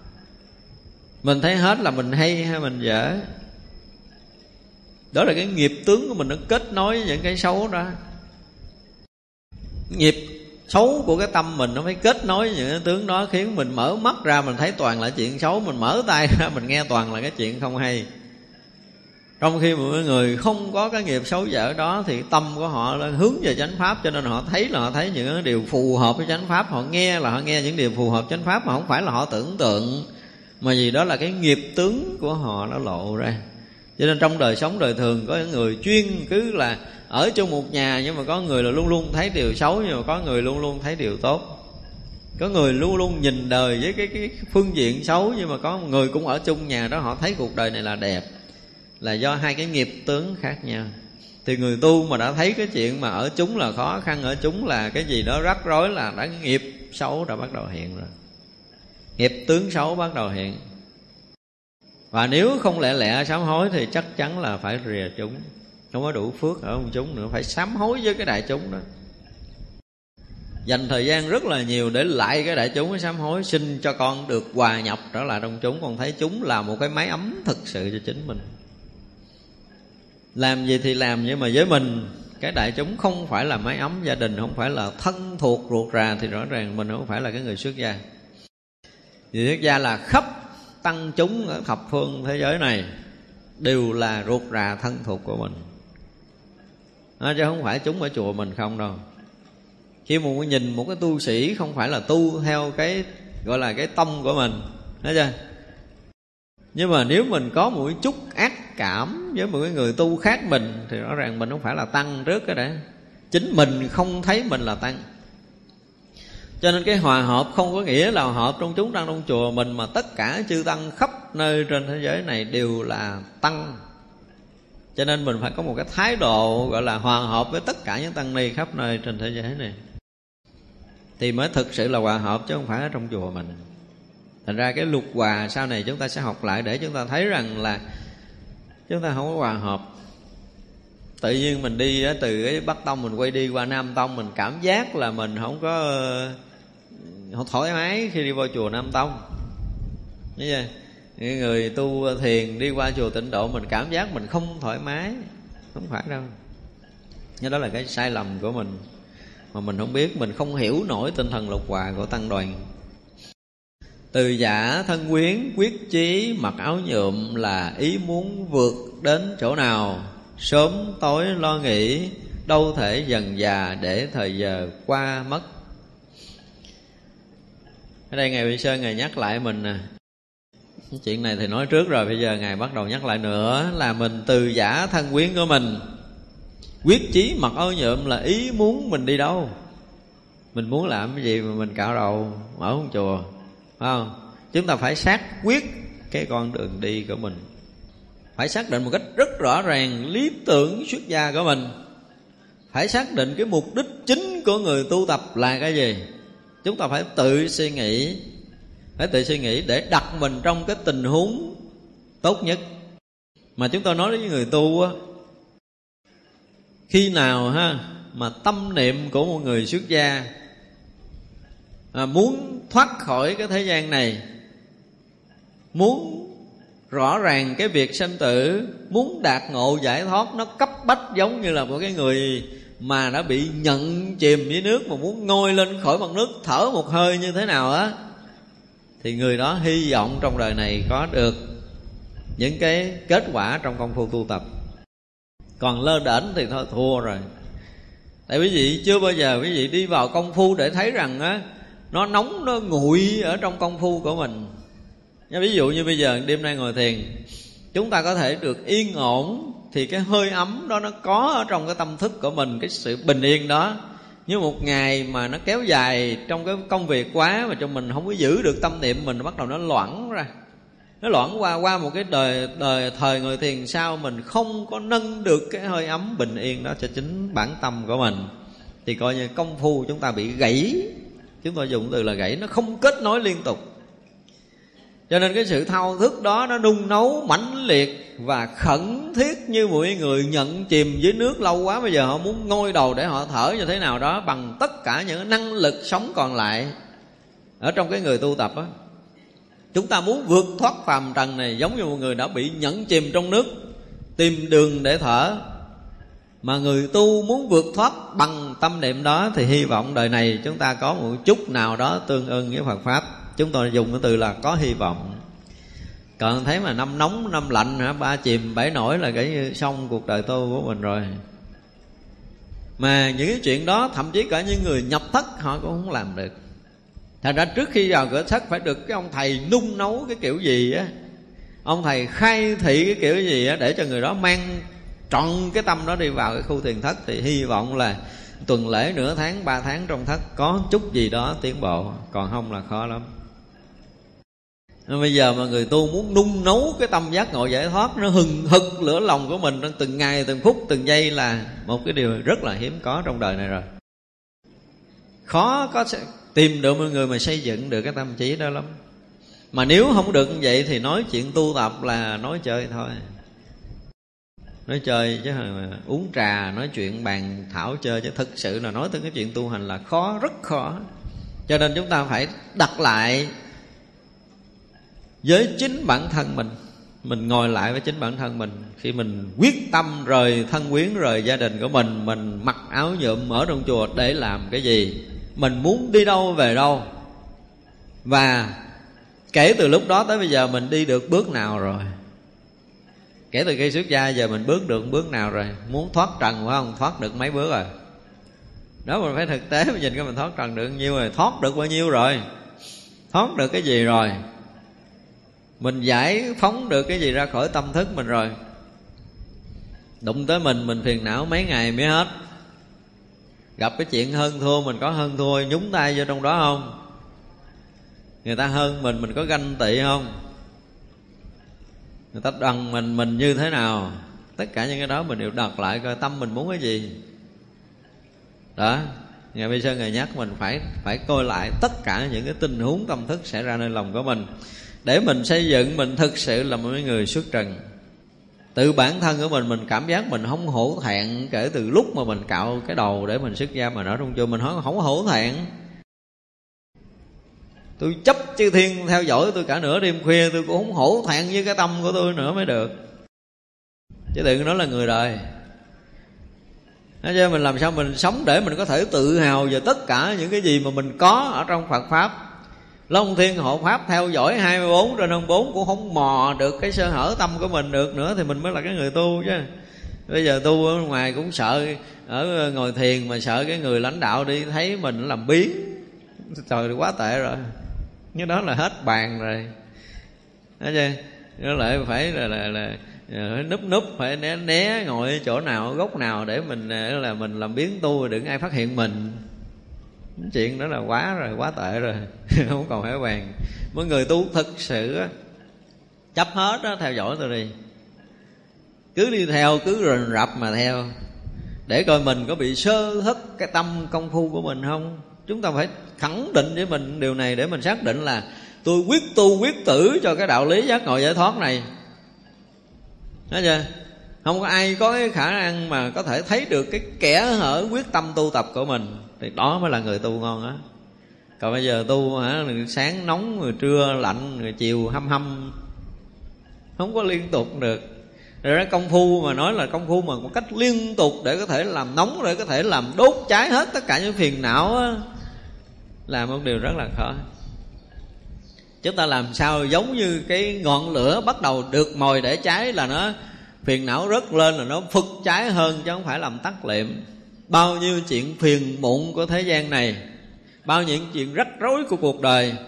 Mình thấy hết là mình hay hay mình dở. Đó là cái nghiệp tướng của mình, nó kết nối những cái xấu đó. Nghiệp xấu của cái tâm mình nó phải kết nối những cái tướng đó, khiến mình mở mắt ra mình thấy toàn là chuyện xấu, mình mở tai ra mình nghe toàn là cái chuyện không hay. Trong khi mọi người không có cái nghiệp xấu dở đó thì tâm của họ là hướng về chánh pháp, cho nên họ thấy là họ thấy những cái điều phù hợp với chánh pháp, họ nghe là họ nghe những điều phù hợp chánh pháp, mà không phải là họ tưởng tượng, mà vì đó là cái nghiệp tướng của họ nó lộ ra. Cho nên trong đời sống đời thường có những người chuyên cứ là ở trong một nhà, nhưng mà có người là luôn luôn thấy điều xấu, nhưng mà có người luôn luôn thấy điều tốt. Có người luôn luôn nhìn đời với cái, cái phương diện xấu, nhưng mà có người cũng ở chung nhà đó, họ thấy cuộc đời này là đẹp, là do hai cái nghiệp tướng khác nhau. Thì người tu mà đã thấy cái chuyện mà ở chúng là khó khăn, ở chúng là cái gì đó rắc rối, là đã nghiệp xấu đã bắt đầu hiện rồi, nghiệp tướng xấu bắt đầu hiện. Và nếu không lẹ lẹ sám hối thì chắc chắn là phải rìa chúng, không có đủ phước ở ông chúng nữa, phải sám hối với cái đại chúng đó. Dành thời gian rất là nhiều để lại cái đại chúng, sám hối, xin cho con được hòa nhập trở lại trong chúng. Con thấy chúng là một cái mái ấm thực sự cho chính mình. Làm gì thì làm, nhưng mà với mình cái đại chúng không phải là mái ấm gia đình, không phải là thân thuộc ruột rà, thì rõ ràng mình không phải là cái người xuất gia. Vì xuất gia là khắp tăng chúng ở thập phương thế giới này đều là ruột rà thân thuộc của mình, à, chứ không phải chúng ở chùa mình không đâu. Khi mà nhìn một cái tu sĩ không phải là tu theo cái gọi là cái tông của mình, thấy chưa? Nhưng mà nếu mình có một chút ác cảm với một cái người tu khác mình thì rõ ràng mình không phải là tăng trước cái đã. Chính mình không thấy mình là tăng. Cho nên cái hòa hợp không có nghĩa là hòa hợp trong chúng tăng trong chùa mình, mà tất cả chư tăng khắp nơi trên thế giới này đều là tăng. Cho nên mình phải có một cái thái độ gọi là hòa hợp với tất cả những tăng ni khắp nơi trên thế giới này, thì mới thực sự là hòa hợp, chứ không phải ở trong chùa mình. Thành ra cái luật hòa sau này chúng ta sẽ học lại để chúng ta thấy rằng là chúng ta không có hòa hợp. Tự nhiên mình đi từ cái Bắc Tông mình quay đi qua Nam Tông, mình cảm giác là mình không có không thoải mái khi đi vào chùa Nam Tông. Thấy chưa? Những người tu thiền đi qua chùa Tịnh Độ mình cảm giác mình không thoải mái. Không phải đâu. Nhưng đó là cái sai lầm của mình, mà mình không biết, mình không hiểu nổi tinh thần lục hòa của tăng đoàn. Từ giả thân quyến, quyết chí mặc áo nhuộm, là ý muốn vượt đến chỗ nào, sớm tối lo nghĩ, đâu thể dần già để thời giờ qua mất. Ở đây Ngài Vị Sơn Ngài nhắc lại mình nè. Chuyện này thì nói trước rồi, bây giờ Ngài bắt đầu nhắc lại nữa, là mình từ giả thân quyến của mình, quyết chí mặc áo nhuộm là ý muốn mình đi đâu. Mình muốn làm cái gì mà mình cạo đầu ở một chùa, phải không? Chúng ta phải xác quyết cái con đường đi của mình, phải xác định một cách rất rõ ràng lý tưởng xuất gia của mình, phải xác định cái mục đích chính của người tu tập là cái gì. Chúng ta phải tự suy nghĩ, phải tự suy nghĩ để đặt mình trong cái tình huống tốt nhất. Mà chúng tôi nói với người tu á, khi nào ha mà tâm niệm của một người xuất gia à, muốn thoát khỏi cái thế gian này, muốn rõ ràng cái việc sanh tử, muốn đạt ngộ giải thoát, nó cấp bách giống như là một cái người mà đã bị nhận chìm dưới nước, mà muốn ngoi lên khỏi mặt nước thở một hơi như thế nào á, thì người đó hy vọng trong đời này có được những cái kết quả trong công phu tu tập. Còn lơ đễnh thì thôi thua rồi. Tại quý vị chưa bao giờ quý vị đi vào công phu để thấy rằng á, nó nóng, nó nguội ở trong công phu của mình. Ví dụ như bây giờ đêm nay ngồi thiền, chúng ta có thể được yên ổn, thì cái hơi ấm đó nó có ở trong cái tâm thức của mình, cái sự bình yên đó. Như một ngày mà nó kéo dài trong cái công việc quá, mà cho mình không có giữ được tâm niệm mình, nó bắt đầu nó loãng ra. Nó loãng qua qua một cái đời đời thời ngồi thiền sau, mình không có nâng được cái hơi ấm bình yên đó cho chính bản tâm của mình, thì coi như công phu chúng ta bị gãy. Chúng tôi dùng từ là gãy, nó không kết nối liên tục. Cho nên cái sự thao thức đó nó nung nấu mãnh liệt và khẩn thiết, như mỗi người nhận chìm dưới nước lâu quá, bây giờ họ muốn ngoi đầu để họ thở như thế nào đó bằng tất cả những năng lực sống còn lại ở trong cái người tu tập á. Chúng ta muốn vượt thoát phàm trần này giống như một người đã bị nhẫn chìm trong nước, tìm đường để thở. Mà người tu muốn vượt thoát bằng tâm niệm đó, thì hy vọng đời này chúng ta có một chút nào đó tương ưng với Phật Pháp. Chúng tôi dùng cái từ là có hy vọng. Còn thấy mà năm nóng năm lạnh hả, ba chìm bảy nổi là cái xong cuộc đời tu của mình rồi. Mà những cái chuyện đó thậm chí cả những người nhập thất họ cũng không làm được. Thành ra trước khi vào cửa thất phải được cái ông thầy nung nấu cái kiểu gì á, ông thầy khai thị cái kiểu gì á, để cho người đó mang trọn cái tâm đó đi vào cái khu thiền thất. Thì hy vọng là tuần lễ, nửa tháng, ba tháng trong thất có chút gì đó tiến bộ. Còn không là khó lắm. Nên bây giờ mà người tu muốn nung nấu cái tâm giác ngộ giải thoát, nó hừng hực lửa lòng của mình trong từng ngày, từng phút, từng giây, là một cái điều rất là hiếm có trong đời này rồi. Khó có tìm được một người mà xây dựng được cái tâm trí đó lắm. Mà nếu không được như vậy thì nói chuyện tu tập là nói chơi thôi. Nói chơi chứ mà uống trà, nói chuyện bàn thảo chơi, chứ thực sự là nói tới cái chuyện tu hành là khó, rất khó. Cho nên chúng ta phải đặt lại với chính bản thân mình. Mình ngồi lại với chính bản thân mình. Khi mình quyết tâm rời thân quyến, rời gia đình của mình, mình mặc áo nhuộm ở trong chùa để làm cái gì, mình muốn đi đâu về đâu, và kể từ lúc đó tới bây giờ mình đi được bước nào rồi. Kể từ khi xuất gia giờ mình bước được bước nào rồi. Muốn thoát trần phải không? Thoát được mấy bước rồi. Đó, mình phải thực tế mình nhìn coi mình thoát trần được bao nhiêu rồi. Thoát được bao nhiêu rồi. Thoát được cái gì rồi. Mình giải phóng được cái gì ra khỏi tâm thức mình rồi. Đụng tới mình, mình phiền não mấy ngày mới hết. Gặp cái chuyện hơn thua, mình có hơn thua nhúng tay vô trong đó không? Người ta hơn mình, mình có ganh tị không? Người ta đằng mình, mình như thế nào? Tất cả những cái đó mình đều đặt lại coi tâm mình muốn cái gì. Đó, Ngài Bi Sơn Ngài nhắc mình phải phải coi lại tất cả những cái tình huống tâm thức xảy ra nơi lòng của mình, để mình xây dựng mình thực sự là một người xuất trần. Từ bản thân của mình, mình cảm giác mình không hổ thẹn. Kể từ lúc mà mình cạo cái đầu để mình xuất gia, mà ở trong chùa mình không, không hổ thẹn. Tôi chấp chư thiên theo dõi tôi cả nửa đêm khuya, tôi cũng không hổ thẹn với cái tâm của tôi nữa mới được. Chứ đừng nói là người đời. Nói cho mình làm sao mình sống để mình có thể tự hào về tất cả những cái gì mà mình có ở trong Phật Pháp. Long Thiên Hộ Pháp theo dõi hai mươi bốn trên hai mươi bốn cũng không mò được cái sơ hở tâm của mình được nữa, thì mình mới là cái người tu chứ. Bây giờ tu ở ngoài cũng sợ, ở ngồi thiền mà sợ cái người lãnh đạo đi thấy mình làm biến. Trời, quá tệ rồi. Cái đó là hết bàn rồi. Thấy chưa? Nó lại phải là, là, là, là núp núp, phải né né, ngồi chỗ nào, góc nào để mình là mình làm biến tu, đừng ai phát hiện mình. Chuyện đó là quá rồi, quá tệ rồi. Không còn phải bàn. Mấy người tu thực sự á, chấp hết đó, theo dõi tôi đi. Cứ đi theo, cứ rình rập mà theo, để coi mình có bị sơ hất cái tâm công phu của mình không. Chúng ta phải khẳng định với mình điều này, để mình xác định là tôi quyết tu quyết tử cho cái đạo lý giác ngộ giải thoát này. Thấy chưa? Không có ai có cái khả năng mà có thể thấy được cái kẽ hở quyết tâm tu tập của mình, thì đó mới là người tu ngon á. Còn bây giờ tu hả, sáng nóng rồi trưa lạnh rồi chiều hâm hâm, không có liên tục được. Rồi công phu mà nói là công phu mà một cách liên tục để có thể làm nóng, để có thể làm đốt cháy hết tất cả những phiền não á, là một điều rất là khó. Chúng ta làm sao giống như cái ngọn lửa bắt đầu được mồi để cháy là nó phiền não rớt lên là nó phực cháy hơn, chứ không phải làm tắt liệm. Bao nhiêu chuyện phiền muộn của thế gian này, bao nhiêu chuyện rắc rối của cuộc đời,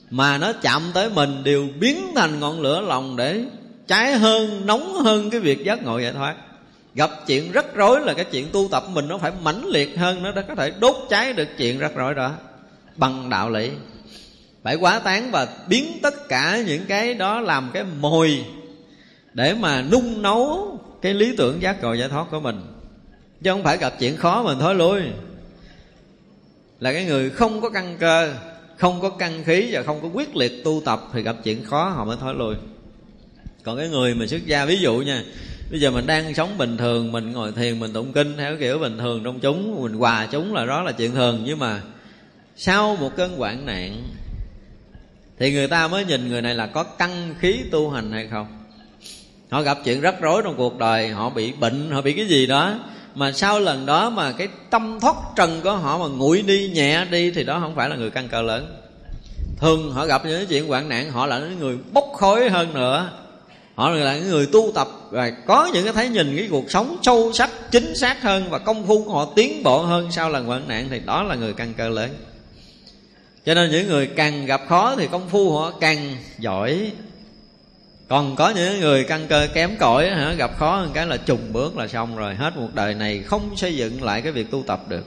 mà nó chạm tới mình đều biến thành ngọn lửa lòng để cháy hơn, nóng hơn cái việc giác ngộ giải thoát. Gặp chuyện rắc rối là cái chuyện tu tập mình nó phải mãnh liệt hơn, nó đã có thể đốt cháy được chuyện rắc rối đó bằng đạo lý. Phải quá tán và biến tất cả những cái đó làm cái mồi để mà nung nấu cái lý tưởng giác ngộ giải thoát của mình. Chứ không phải gặp chuyện khó mình thối lui. Là cái người không có căn cơ, không có căn khí và không có quyết liệt tu tập thì gặp chuyện khó họ mới thối lui. Còn cái người mà xuất gia, ví dụ nha, bây giờ mình đang sống bình thường, mình ngồi thiền, mình tụng kinh theo kiểu bình thường trong chúng, mình hòa chúng là đó là chuyện thường. Nhưng mà sau một cơn hoạn nạn thì người ta mới nhìn người này là có căn khí tu hành hay không. Họ gặp chuyện rắc rối trong cuộc đời, họ bị bệnh, họ bị cái gì đó, mà sau lần đó mà cái tâm thoát trần của họ mà nguội đi, nhẹ đi, thì đó không phải là người căn cơ lớn. Thường họ gặp những chuyện hoạn nạn, họ là những người bốc khói hơn nữa. Họ là những người tu tập và có những cái thấy nhìn cái cuộc sống sâu sắc, chính xác hơn, và công phu của họ tiến bộ hơn sau lần hoạn nạn, thì đó là người căn cơ lớn. Cho nên những người càng gặp khó thì công phu họ càng giỏi. Còn có những người căn cơ kém cỏi hả, gặp khó một cái là trùng bước là xong rồi, hết một đời này không xây dựng lại cái việc tu tập được.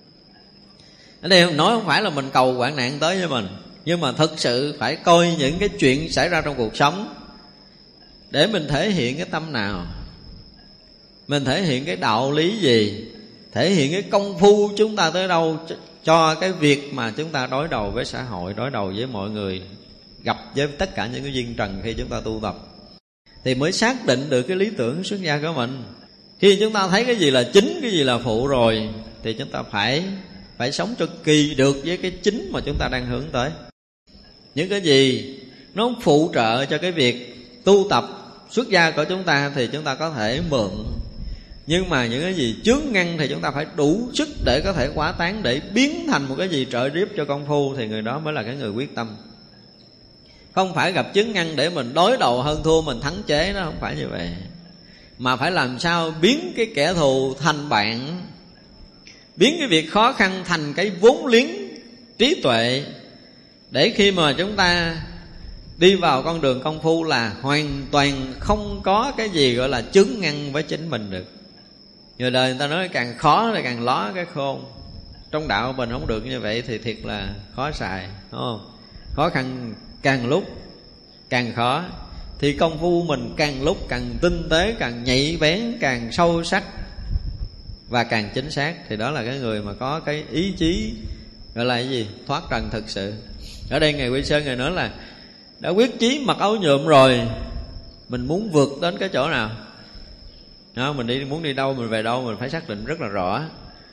Ở đây nói không phải là mình cầu hoạn nạn tới với mình, nhưng mà thực sự phải coi những cái chuyện xảy ra trong cuộc sống để mình thể hiện cái tâm nào, mình thể hiện cái đạo lý gì, thể hiện cái công phu chúng ta tới đâu cho cái việc mà chúng ta đối đầu với xã hội, đối đầu với mọi người, gặp với tất cả những cái duyên trần khi chúng ta tu tập, thì mới xác định được cái lý tưởng xuất gia của mình. Khi chúng ta thấy cái gì là chính, cái gì là phụ rồi, thì chúng ta phải phải sống cho kỳ được với cái chính mà chúng ta đang hướng tới. Những cái gì nó phụ trợ cho cái việc tu tập xuất gia của chúng ta thì chúng ta có thể mượn. Nhưng mà những cái gì chướng ngăn thì chúng ta phải đủ sức để có thể hóa tán, để biến thành một cái gì trợ giúp cho công phu, thì người đó mới là cái người quyết tâm. Không phải gặp chướng ngăn để mình đối đầu hơn thua, mình thắng chế, nó không phải như vậy. Mà phải làm sao biến cái kẻ thù thành bạn, biến cái việc khó khăn thành cái vốn liếng trí tuệ, để khi mà chúng ta đi vào con đường công phu là hoàn toàn không có cái gì gọi là chướng ngăn với chính mình được. Người đời người ta nói càng khó thì càng ló cái khôn. Trong đạo mình không được như vậy thì thiệt là khó xài, đúng không? Khó khăn càng lúc càng khó, thì công phu mình càng lúc càng tinh tế, càng nhạy bén, càng sâu sắc và càng chính xác. Thì đó là cái người mà có cái ý chí gọi là cái gì? Thoát trần thực sự. Ở đây Ngài Quy Sơn Ngài nói là đã quyết chí mặc áo nhuộm rồi, mình muốn vượt đến cái chỗ nào đó, mình đi muốn đi đâu, mình về đâu, mình phải xác định rất là rõ.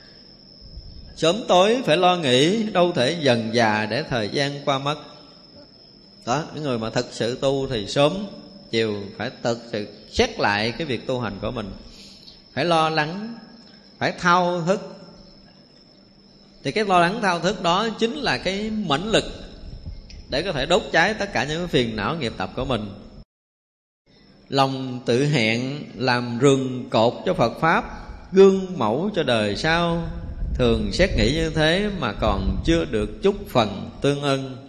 Sớm tối phải lo nghĩ, đâu thể dần già để thời gian qua mất. Đó, những người mà thật sự tu thì sớm chiều phải thực sự xét lại cái việc tu hành của mình, phải lo lắng, phải thao thức. Thì cái lo lắng thao thức đó chính là cái mãnh lực để có thể đốt cháy tất cả những phiền não nghiệp tập của mình. Lòng tự hẹn làm rừng cột cho Phật Pháp, gương mẫu cho đời sau, thường xét nghĩ như thế mà còn chưa được chút phần tương ưng.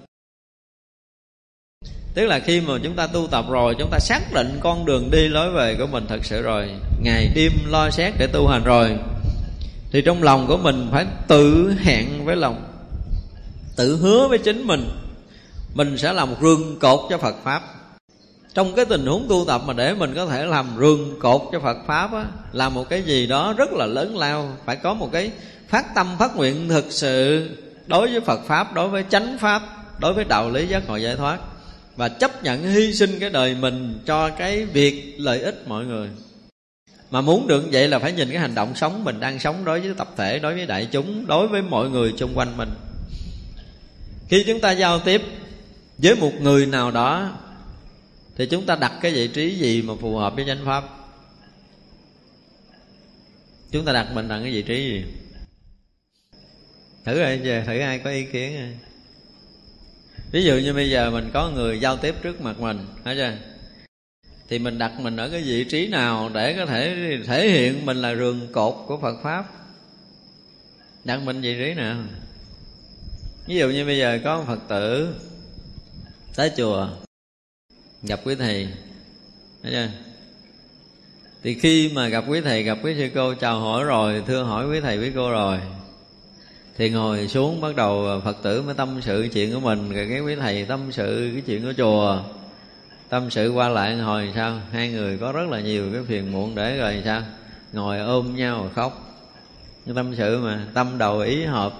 Tức là khi mà chúng ta tu tập rồi, chúng ta xác định con đường đi lối về của mình thật sự rồi, ngày đêm lo xét để tu hành rồi, thì trong lòng của mình phải tự hẹn với lòng, tự hứa với chính mình, mình sẽ làm rường cột cho Phật Pháp. Trong cái tình huống tu tập mà để mình có thể làm rường cột cho Phật Pháp á, là một cái gì đó rất là lớn lao. Phải có một cái phát tâm phát nguyện thực sự đối với Phật Pháp, đối với chánh Pháp, đối với đạo lý giác ngộ giải thoát, và chấp nhận hy sinh cái đời mình cho cái việc lợi ích mọi người. Mà muốn được vậy là phải nhìn cái hành động sống mình đang sống đối với tập thể, đối với đại chúng, đối với mọi người xung quanh mình. Khi chúng ta giao tiếp với một người nào đó thì chúng ta đặt cái vị trí gì mà phù hợp với chánh Pháp? Chúng ta đặt mình đặt cái vị trí gì? Thử rồi, giờ thử ai có ý kiến rồi. Ví dụ như bây giờ mình có người giao tiếp trước mặt mình, thấy chưa? Thì mình đặt mình ở cái vị trí nào để có thể thể hiện mình là rường cột của Phật Pháp? Đặt mình vị trí nào? Ví dụ như bây giờ có một Phật tử tới chùa gặp quý thầy, thấy chưa? Thì khi mà gặp quý thầy, gặp quý sư cô, chào hỏi rồi, thưa hỏi quý thầy quý cô rồi, thì ngồi xuống bắt đầu Phật tử mới tâm sự chuyện của mình, rồi cái quý thầy tâm sự cái chuyện của chùa. Tâm sự qua lại hồi sao hai người có rất là nhiều cái phiền muộn, để rồi sao ngồi ôm nhau rồi khóc. Nhưng tâm sự mà tâm đầu ý hợp,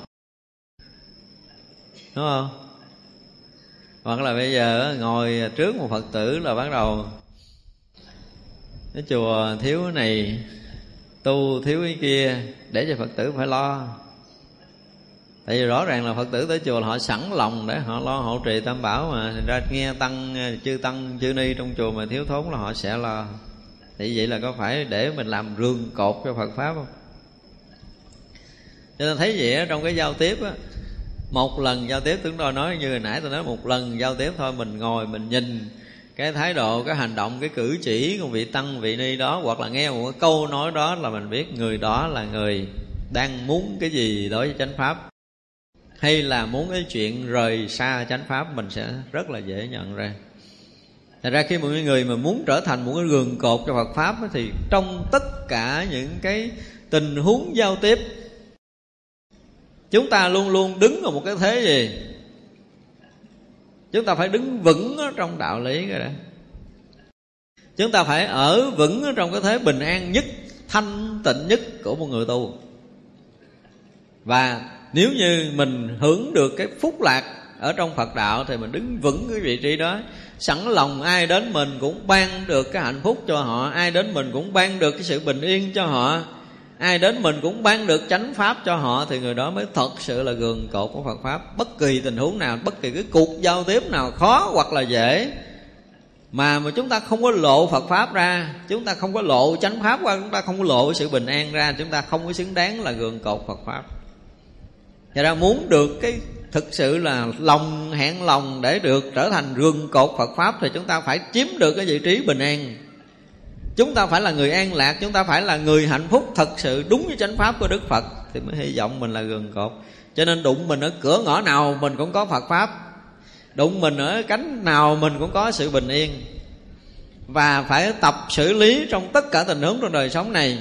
đúng không? Hoặc là bây giờ ngồi trước một Phật tử là bắt đầu cái chùa thiếu cái này, tu thiếu cái kia, để cho Phật tử phải lo. Tại vì rõ ràng là Phật tử tới chùa là họ sẵn lòng để họ lo hộ trì tam bảo mà. Thành ra nghe tăng, chư tăng, chư ni trong chùa mà thiếu thốn là họ sẽ lo. Thì vậy là có phải để mình làm rường cột cho Phật Pháp không? Cho nên thấy vậy đó, trong cái giao tiếp á, một lần giao tiếp, chúng tôi nói như hồi nãy tôi nói, một lần giao tiếp thôi, mình ngồi mình nhìn cái thái độ, cái hành động, cái cử chỉ của vị tăng, vị ni đó, hoặc là nghe một cái câu nói đó là mình biết người đó là người đang muốn cái gì đối với chánh pháp, hay là muốn cái chuyện rời xa chánh pháp, mình sẽ rất là dễ nhận ra. Thật ra khi một người mà muốn trở thành một cái gường cột cho Phật Pháp ấy, thì trong tất cả những cái tình huống giao tiếp, chúng ta luôn luôn đứng ở một cái thế gì? Chúng ta phải đứng vững ở trong đạo lý cái đó. Chúng ta phải ở vững ở trong cái thế bình an nhất, thanh tịnh nhất của một người tu. Và nếu như mình hưởng được cái phúc lạc ở trong Phật đạo thì mình đứng vững cái vị trí đó, sẵn lòng ai đến mình cũng ban được cái hạnh phúc cho họ, ai đến mình cũng ban được cái sự bình yên cho họ, ai đến mình cũng ban được chánh pháp cho họ, thì người đó mới thật sự là gường cột của Phật Pháp. Bất kỳ tình huống nào, bất kỳ cái cuộc giao tiếp nào khó hoặc là dễ, mà mà chúng ta không có lộ Phật Pháp ra, chúng ta không có lộ chánh Pháp qua, chúng ta không có lộ sự bình an ra, chúng ta không có xứng đáng là gường cột Phật Pháp. Cho nên muốn được cái thực sự là lòng hẹn lòng để được trở thành gường cột Phật Pháp, thì chúng ta phải chiếm được cái vị trí bình an. Chúng ta phải là người an lạc, chúng ta phải là người hạnh phúc thật sự đúng với chánh Pháp của Đức Phật, thì mới hy vọng mình là gường cột. Cho nên đụng mình ở cửa ngõ nào mình cũng có Phật Pháp, đụng mình ở cánh nào mình cũng có sự bình yên. Và phải tập xử lý trong tất cả tình huống trong đời sống này.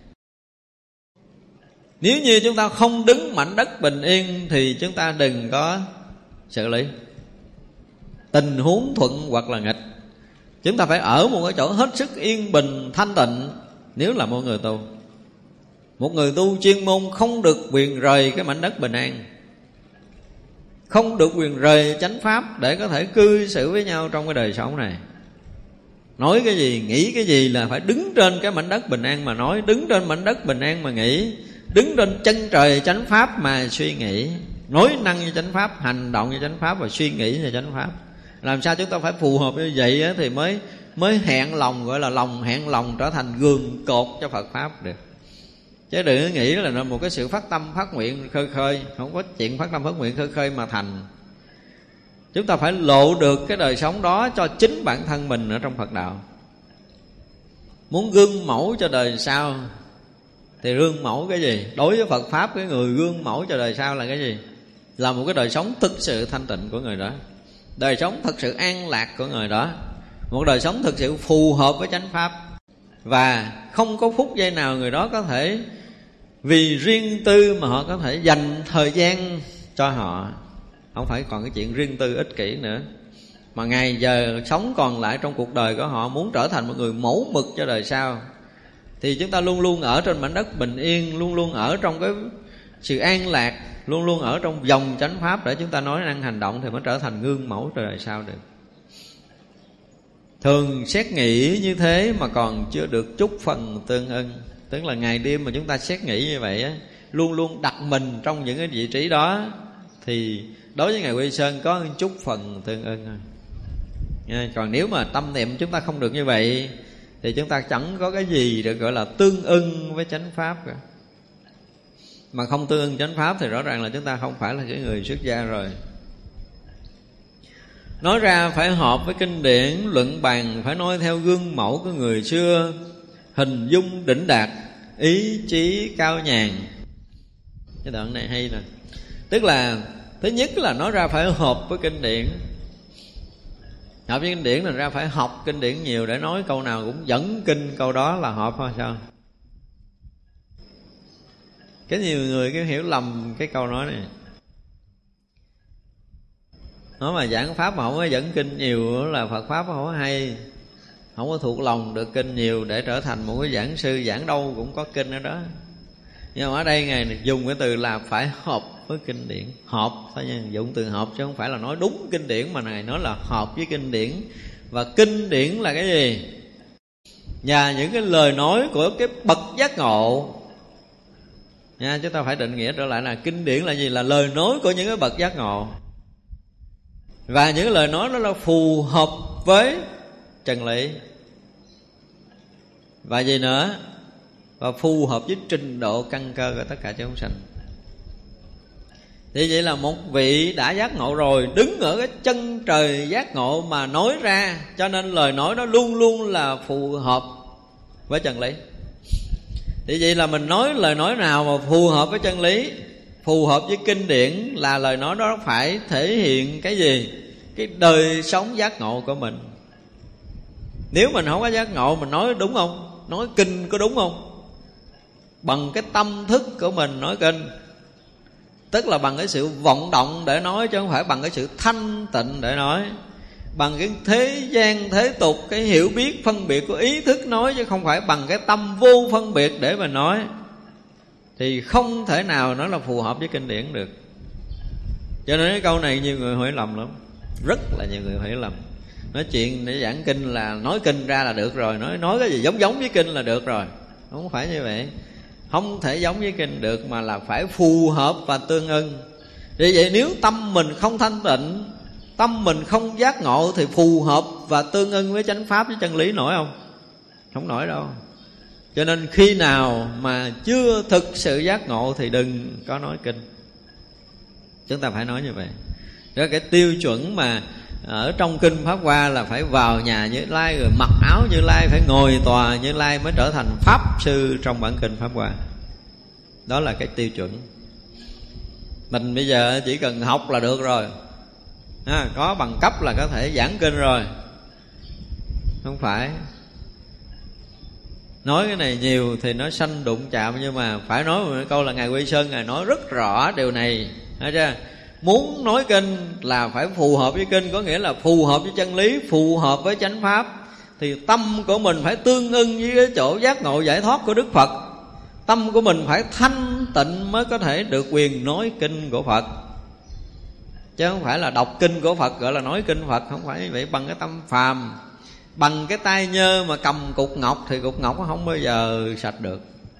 Nếu như chúng ta không đứng mảnh đất bình yên thì chúng ta đừng có xử lý tình huống thuận hoặc là nghịch. Chúng ta phải ở một cái chỗ hết sức yên bình thanh tịnh nếu là một người tu. Một người tu chuyên môn không được quyền rời cái mảnh đất bình an, không được quyền rời chánh pháp để có thể cư xử với nhau trong cái đời sống này. Nói cái gì, nghĩ cái gì là phải đứng trên cái mảnh đất bình an mà nói, đứng trên mảnh đất bình an mà nghĩ, đứng trên chân trời chánh pháp mà suy nghĩ, nói năng như chánh pháp, hành động như chánh pháp và suy nghĩ như chánh pháp. Làm sao chúng ta phải phù hợp như vậy á, thì mới mới hẹn lòng, gọi là lòng hẹn lòng trở thành gường cột cho Phật Pháp được. Chứ đừng có nghĩ là một cái sự phát tâm phát nguyện khơi khơi, không có chuyện phát tâm phát nguyện khơi khơi mà thành. Chúng ta phải lộ được cái đời sống đó cho chính bản thân mình ở trong Phật đạo. Muốn gương mẫu cho đời sau thì gương mẫu cái gì? Đối với Phật Pháp, cái người gương mẫu cho đời sau là cái gì? Là một cái đời sống thực sự thanh tịnh của người đó, đời sống thực sự an lạc của người đó, một đời sống thực sự phù hợp với chánh pháp. Và không có phút giây nào người đó có thể vì riêng tư mà họ có thể dành thời gian cho họ. Không phải còn cái chuyện riêng tư ích kỷ nữa, mà ngày giờ sống còn lại trong cuộc đời của họ muốn trở thành một người mẫu mực cho đời sau, thì chúng ta luôn luôn ở trên mảnh đất bình yên, luôn luôn ở trong cái sự an lạc, luôn luôn ở trong dòng chánh pháp để chúng ta nói năng hành động thì mới trở thành gương mẫu cho đời sau được. Thường xét nghĩ như thế mà còn chưa được chút phần tương ưng. Tức là ngày đêm mà chúng ta xét nghĩ như vậy á, luôn luôn đặt mình trong những cái vị trí đó, thì đối với Ngài Quy Sơn có một chút phần tương ưng thôi. Còn nếu mà tâm niệm chúng ta không được như vậy thì chúng ta chẳng có cái gì được gọi là tương ưng với chánh pháp cả. Mà không tương ưng chánh pháp thì rõ ràng là chúng ta không phải là cái người xuất gia rồi. Nói ra phải hợp với kinh điển luận bàn, phải nói theo gương mẫu của người xưa, hình dung đỉnh đạt, ý chí cao nhàn. Cái đoạn này hay nè. Tức là thứ nhất là nói ra phải hợp với kinh điển. Hợp với kinh điển, thành ra phải học kinh điển nhiều để nói câu nào cũng dẫn kinh câu đó là hợp thôi sao? Cái nhiều người cái hiểu lầm cái câu nói này. Nói mà giảng pháp mà không có dẫn kinh nhiều là Phật pháp không có hay, không có thuộc lòng được kinh nhiều để trở thành một cái giảng sư. Giảng đâu cũng có kinh ở đó, nhưng mà ở đây Ngài dùng cái từ là phải hợp với kinh điển. Hợp thôi nha, dùng từ hợp chứ không phải là nói đúng kinh điển, mà Ngài nói là hợp với kinh điển. Và kinh điển là cái gì? Và những cái lời nói của cái bậc giác ngộ nha, chúng ta phải định nghĩa trở lại là kinh điển là gì? Là lời nói của những cái bậc giác ngộ. Và những lời nói đó là phù hợp với chân lý. Và gì nữa? Và phù hợp với trình độ căn cơ của tất cả chúng sanh. Thì vậy là một vị đã giác ngộ rồi, đứng ở cái chân trời giác ngộ mà nói ra, cho nên lời nói đó luôn luôn là phù hợp với chân lý. Thì vậy là mình nói lời nói nào mà phù hợp với chân lý, phù hợp với kinh điển, là lời nói đó phải thể hiện cái gì? Cái đời sống giác ngộ của mình. Nếu mình không có giác ngộ, mình nói đúng không? Nói kinh có đúng không? Bằng cái tâm thức của mình nói kinh, tức là bằng cái sự vọng động để nói, chứ không phải bằng cái sự thanh tịnh để nói. Bằng cái thế gian thế tục, cái hiểu biết phân biệt của ý thức nói, chứ không phải bằng cái tâm vô phân biệt để mà nói. Thì không thể nào nó là phù hợp với kinh điển được. Cho nên cái câu này nhiều người hiểu lầm lắm, rất là nhiều người hiểu lầm. Nói chuyện để giảng kinh là nói kinh ra là được rồi, nói nói cái gì giống giống với kinh là được rồi. Không phải như vậy, không thể giống với kinh được, mà là phải phù hợp và tương ưng. Vì vậy nếu tâm mình không thanh tịnh, tâm mình không giác ngộ, thì phù hợp và tương ưng với chánh pháp, với chân lý nổi không? Không nổi đâu. Cho nên khi nào mà chưa thực sự giác ngộ thì đừng có nói kinh. Chúng ta phải nói như vậy. Đó, cái tiêu chuẩn mà ở trong kinh Pháp Hoa là phải vào nhà Như Lai, rồi mặc áo Như Lai, phải ngồi tòa Như Lai mới trở thành Pháp Sư trong bản kinh Pháp Hoa. Đó là cái tiêu chuẩn. Mình bây giờ chỉ cần học là được rồi, à, có bằng cấp là có thể giảng kinh rồi. Không phải. Nói cái này nhiều thì nó sanh đụng chạm, nhưng mà phải nói một câu là Ngài Quy Sơn Ngài nói rất rõ điều này. Thấy chưa? Muốn nói kinh là phải phù hợp với kinh, có nghĩa là phù hợp với chân lý, phù hợp với chánh pháp. Thì tâm của mình phải tương ưng với cái chỗ giác ngộ giải thoát của Đức Phật. Tâm của mình phải thanh tịnh mới có thể được quyền nói kinh của Phật. Chứ không phải là đọc kinh của Phật gọi là nói kinh Phật. Không phải vậy. Bằng cái tâm phàm, bằng cái tay nhơ mà cầm cục ngọc, thì cục ngọc nó không bao giờ sạch được.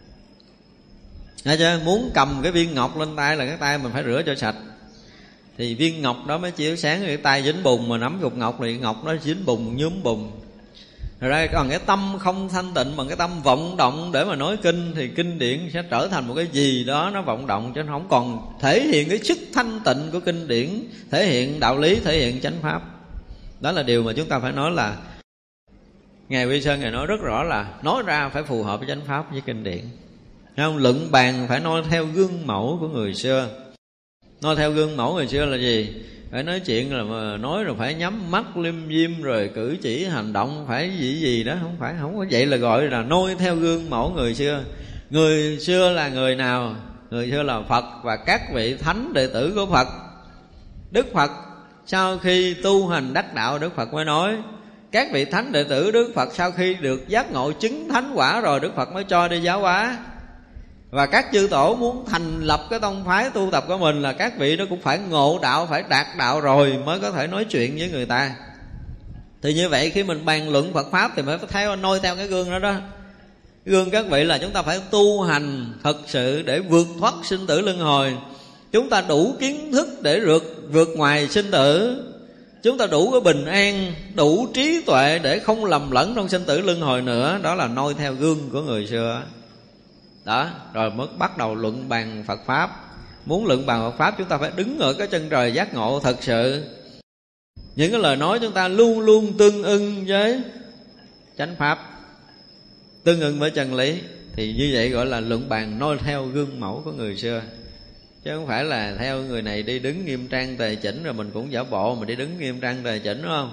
Thấy chưa? Muốn cầm cái viên ngọc lên tay là cái tay mình phải rửa cho sạch, thì viên ngọc đó mới chiếu sáng. Cái tay dính bùn mà nắm cục ngọc thì ngọc nó dính bùn, nhuốm bùn. Rồi đây còn cái tâm không thanh tịnh, bằng cái tâm vọng động để mà nói kinh, thì kinh điển sẽ trở thành một cái gì đó nó vọng động, chứ nó không còn thể hiện cái sức thanh tịnh của kinh điển, thể hiện đạo lý, thể hiện chánh pháp. Đó là điều mà chúng ta phải nói là Ngài Vi Sơn Ngài nói rất rõ là nói ra phải phù hợp với chánh pháp, với kinh điển. Không? Luận bàn phải nói theo gương mẫu của người xưa. Nói theo gương mẫu người xưa là gì? Phải nói chuyện là mà nói rồi phải nhắm mắt lim dim, rồi cử chỉ hành động phải gì gì đó. Không phải, không có vậy là gọi là nói theo gương mẫu người xưa. Người xưa là người nào? Người xưa là Phật và các vị thánh đệ tử của Phật. Đức Phật sau khi tu hành đắc đạo, Đức Phật mới nói. Các vị thánh đệ tử Đức Phật sau khi được giác ngộ chứng thánh quả rồi, Đức Phật mới cho đi giáo hóa. Và các chư tổ muốn thành lập cái tông phái tu tập của mình là các vị đó cũng phải ngộ đạo, phải đạt đạo rồi mới có thể nói chuyện với người ta. Thì như vậy khi mình bàn luận Phật Pháp thì phải theo noi theo cái gương đó đó. Cái gương các vị là chúng ta phải tu hành thật sự để vượt thoát sinh tử luân hồi. Chúng ta đủ kiến thức để vượt, vượt ngoài sinh tử. Chúng ta đủ cái bình an, đủ trí tuệ để không lầm lẫn trong sinh tử luân hồi nữa. Đó là noi theo gương của người xưa. Đó, rồi mới bắt đầu luận bàn Phật Pháp. Muốn luận bàn Phật Pháp chúng ta phải đứng ở cái chân trời giác ngộ thật sự. Những cái lời nói chúng ta luôn luôn tương ưng với chánh Pháp, tương ưng với chân lý. Thì như vậy gọi là luận bàn noi theo gương mẫu của người xưa. Chứ không phải là theo người này đi đứng nghiêm trang tề chỉnh rồi mình cũng giả bộ mà đi đứng nghiêm trang tề chỉnh, đúng không?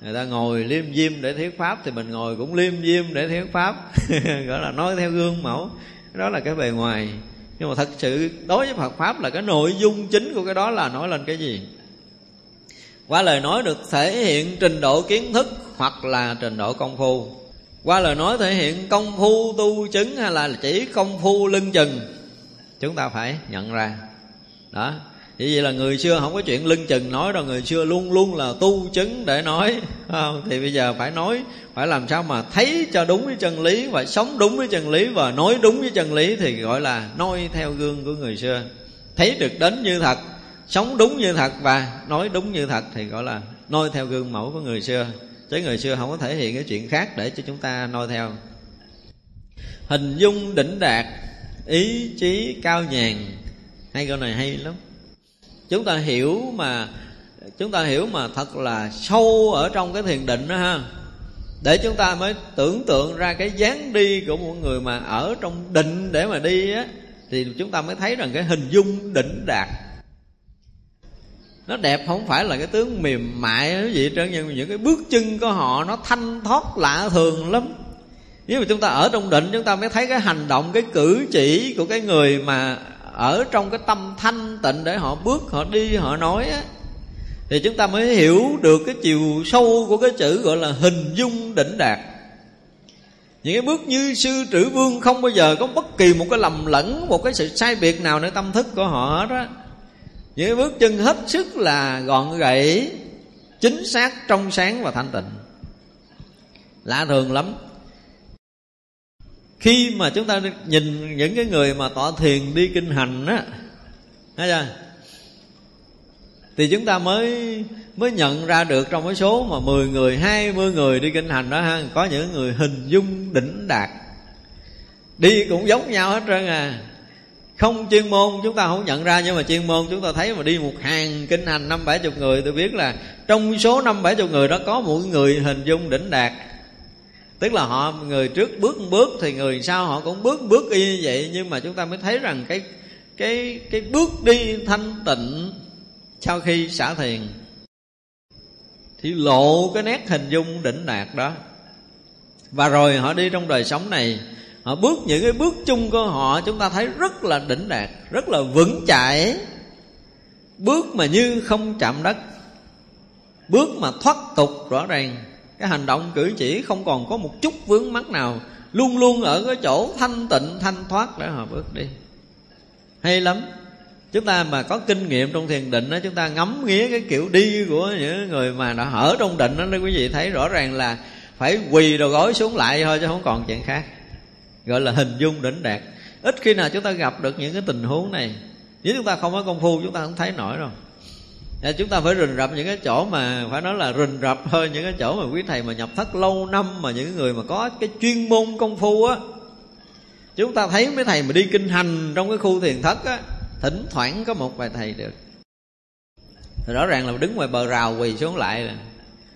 Người ta ngồi liêm diêm để thuyết pháp thì mình ngồi cũng liêm diêm để thuyết pháp. Gọi là nói theo gương mẫu. Đó là cái bề ngoài. Nhưng mà thật sự đối với Phật Pháp là cái nội dung chính của cái đó là nói lên cái gì? Qua lời nói được thể hiện trình độ kiến thức hoặc là trình độ công phu. Qua lời nói thể hiện công phu tu chứng hay là chỉ công phu lưng chừng, chúng ta phải nhận ra. Đó. Vì vậy là người xưa không có chuyện lưng chừng nói đâu. Người xưa luôn luôn là tu chứng để nói, không? Thì bây giờ phải nói, phải làm sao mà thấy cho đúng với chân lý, và sống đúng với chân lý, và nói đúng với chân lý, thì gọi là noi theo gương của người xưa. Thấy được đến như thật, sống đúng như thật và nói đúng như thật, thì gọi là noi theo gương mẫu của người xưa. Chứ người xưa không có thể hiện cái chuyện khác để cho chúng ta noi theo. Hình dung đỉnh đạt, ý chí cao nhàn. Hai câu này hay lắm. Chúng ta hiểu mà Chúng ta hiểu mà thật là sâu ở trong cái thiền định đó ha, để chúng ta mới tưởng tượng ra cái dáng đi của một người mà ở trong định để mà đi á, thì chúng ta mới thấy rằng cái hình dung đỉnh đạt nó đẹp, không phải là cái tướng mềm mại cái gì hết trơn, nhưng những cái bước chân của họ nó thanh thoát lạ thường lắm. Nếu mà chúng ta ở trong định, chúng ta mới thấy cái hành động, cái cử chỉ của cái người mà ở trong cái tâm thanh tịnh để họ bước, họ đi, họ nói á, thì chúng ta mới hiểu được cái chiều sâu của cái chữ gọi là hình dung đỉnh đạt. Những cái bước như sư Trữ Vương không bao giờ có bất kỳ một cái lầm lẫn, một cái sự sai biệt nàoในtâm thức của họ hết á. Những cái bước chân hết sức là gọn gãy, chính xác, trong sáng và thanh tịnh. Lạ thường lắm. Khi mà chúng ta nhìn những cái người mà tọa thiền đi kinh hành á, thấy chưa? Thì chúng ta mới mới nhận ra được trong cái số mà mười người, hai mươi người đi kinh hành đó ha, có những người hình dung đỉnh đạt, đi cũng giống nhau hết trơn à. Không chuyên môn chúng ta không nhận ra, nhưng mà chuyên môn chúng ta thấy mà đi một hàng kinh hành năm bảy chục người, tôi biết là trong số năm bảy chục người đó có một người hình dung đỉnh đạt. Tức là họ, người trước bước một bước thì người sau họ cũng bước bước y như vậy. Nhưng mà chúng ta mới thấy rằng cái cái cái bước đi thanh tịnh sau khi xả thiền thì lộ cái nét hình dung đỉnh đạt đó. Và rồi họ đi trong đời sống này, họ bước những cái bước chung của họ, chúng ta thấy rất là đỉnh đạt, rất là vững chãi. Bước mà như không chạm đất, bước mà thoát tục rõ ràng. Cái hành động cử chỉ không còn có một chút vướng mắc nào, luôn luôn ở cái chỗ thanh tịnh, thanh thoát để họ bước đi. Hay lắm. Chúng ta mà có kinh nghiệm trong thiền định đó, chúng ta ngắm nghía cái kiểu đi của những người mà đã ở trong định đó, quý vị thấy rõ ràng là phải quỳ đầu gối xuống lại thôi, chứ không còn chuyện khác. Gọi là hình dung đỉnh đạt. Ít khi nào chúng ta gặp được những cái tình huống này. Nếu chúng ta không có công phu, chúng ta không thấy nổi đâu. Chúng ta phải rình rập những cái chỗ mà phải nói là rình rập hơn, những cái chỗ mà quý thầy mà nhập thất lâu năm, mà những người mà có cái chuyên môn công phu á. Chúng ta thấy mấy thầy mà đi kinh hành trong cái khu thiền thất á, thỉnh thoảng có một vài thầy được. Thì rõ ràng là đứng ngoài bờ rào quỳ xuống lại là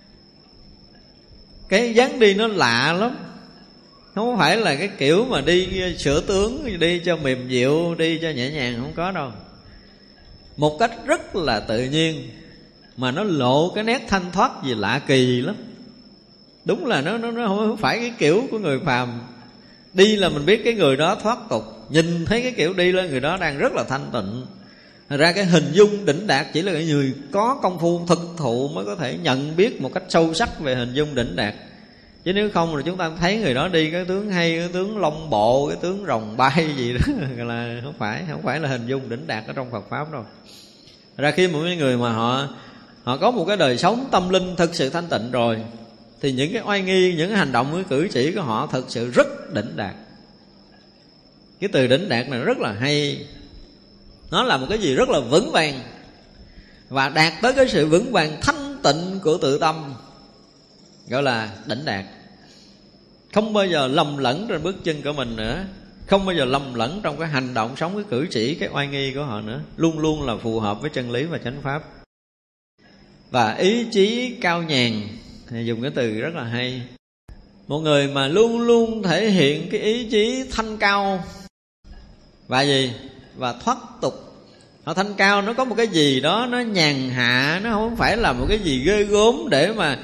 cái dáng đi nó lạ lắm. Không phải là cái kiểu mà đi sửa tướng, đi cho mềm dịu, đi cho nhẹ nhàng, không có đâu. Một cách rất là tự nhiên, mà nó lộ cái nét thanh thoát gì lạ kỳ lắm. Đúng là nó, nó, nó không phải cái kiểu của người phàm. Đi là mình biết cái người đó thoát tục, nhìn thấy cái kiểu đi lên người đó đang rất là thanh tịnh. Thật ra cái hình dung đỉnh đạt chỉ là cái người có công phu thực thụ mới có thể nhận biết một cách sâu sắc về hình dung đỉnh đạt. Chứ nếu không là chúng ta thấy người đó đi cái tướng hay, cái tướng long bộ, cái tướng rồng bay gì đó là không phải, không phải là hình dung đỉnh đạt ở trong Phật Pháp đâu. Thật ra khi một người mà họ họ có một cái đời sống tâm linh thực sự thanh tịnh rồi, thì những cái oai nghi, những cái hành động, cái cử chỉ của họ thực sự rất đỉnh đạt. Cái từ đỉnh đạt này rất là hay. Nó là một cái gì rất là vững vàng, và đạt tới cái sự vững vàng thanh tịnh của tự tâm, gọi là đỉnh đạt. Không bao giờ lầm lẫn trên bước chân của mình nữa, không bao giờ lầm lẫn trong cái hành động sống, cái cử chỉ, cái oai nghi của họ nữa. Luôn luôn là phù hợp với chân lý và chánh pháp. Và ý chí cao nhàn, dùng cái từ rất là hay. Một người mà luôn luôn thể hiện cái ý chí thanh cao và gì? Và thoát tục. Họ thanh cao nó có một cái gì đó nó nhàn hạ, nó không phải là một cái gì ghê gớm để mà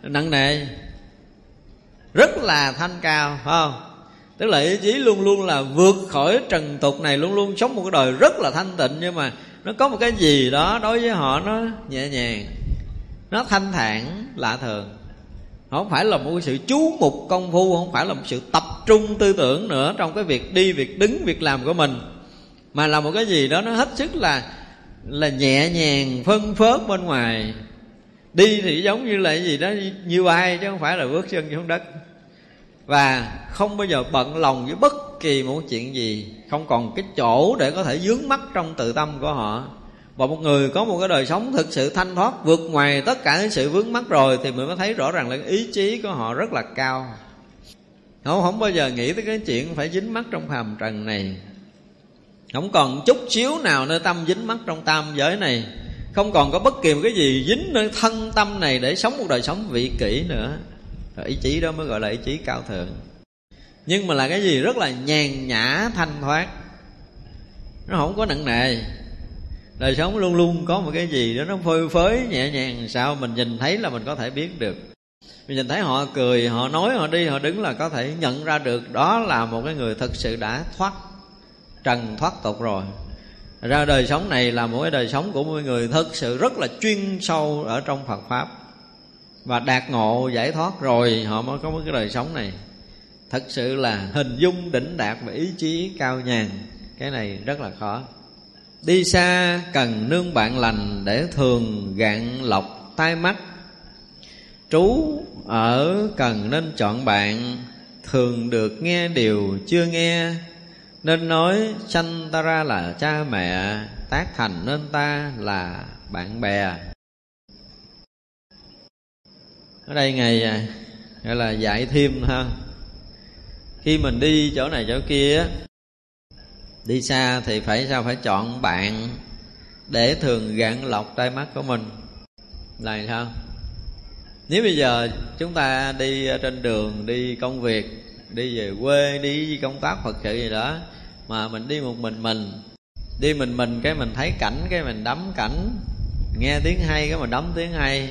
nặng nề, rất là thanh cao, phải không? Tức là ý chí luôn luôn là vượt khỏi trần tục này, luôn luôn sống một cái đời rất là thanh tịnh, nhưng mà nó có một cái gì đó đối với họ nó nhẹ nhàng, nó thanh thản lạ thường. Không phải là một cái sự chú mục công phu, không phải là một sự tập trung tư tưởng nữa trong cái việc đi, việc đứng, việc làm của mình, mà là một cái gì đó nó hết sức là là nhẹ nhàng, phân phớt bên ngoài. Đi thì giống như là cái gì đó như bay, chứ không phải là bước chân xuống đất. Và không bao giờ bận lòng với bất kỳ một chuyện gì, không còn cái chỗ để có thể vướng mắc trong tự tâm của họ. Và một người có một cái đời sống thực sự thanh thoát, vượt ngoài tất cả những sự vướng mắc rồi, thì mình mới thấy rõ ràng là ý chí của họ rất là cao. Không, không bao giờ nghĩ tới cái chuyện phải dính mắc trong phàm trần này, không còn chút xíu nào nơi tâm dính mắc trong tam giới này, không còn có bất kỳ một cái gì dính nơi thân tâm này để sống một đời sống vị kỷ nữa. Rồi ý chí đó mới gọi là ý chí cao thượng. Nhưng mà là cái gì rất là nhàn nhã thanh thoát, nó không có nặng nề. Đời sống luôn luôn có một cái gì đó nó phơi phới nhẹ nhàng, sao mình nhìn thấy là mình có thể biết được. Mình nhìn thấy họ cười, họ nói, họ đi, họ đứng là có thể nhận ra được đó là một cái người thực sự đã thoát trần, thoát tục rồi. Ra đời sống này là một cái đời sống của một người thực sự rất là chuyên sâu ở trong Phật Pháp, và đạt ngộ giải thoát rồi họ mới có một cái đời sống này. Thật sự là hình dung đỉnh đạt và ý chí cao nhàn. Cái này rất là khó. Đi xa cần nương bạn lành, để thường gạn lọc tai mắt. Trú ở cần nên chọn bạn, thường được nghe điều chưa nghe. Nên nói sanh ta ra là cha mẹ, tác thành nên ta là bạn bè. Ở đây Ngài gọi là dạy thêm ha. Khi mình đi chỗ này chỗ kia, đi xa thì phải sao? Phải chọn bạn để thường gạn lọc tai mắt của mình. Là sao? Nếu bây giờ chúng ta đi trên đường, đi công việc, đi về quê, đi công tác Phật sự gì đó, mà mình đi một mình mình, đi mình mình cái mình thấy cảnh, cái mình đắm cảnh, nghe tiếng hay cái mình đắm tiếng hay,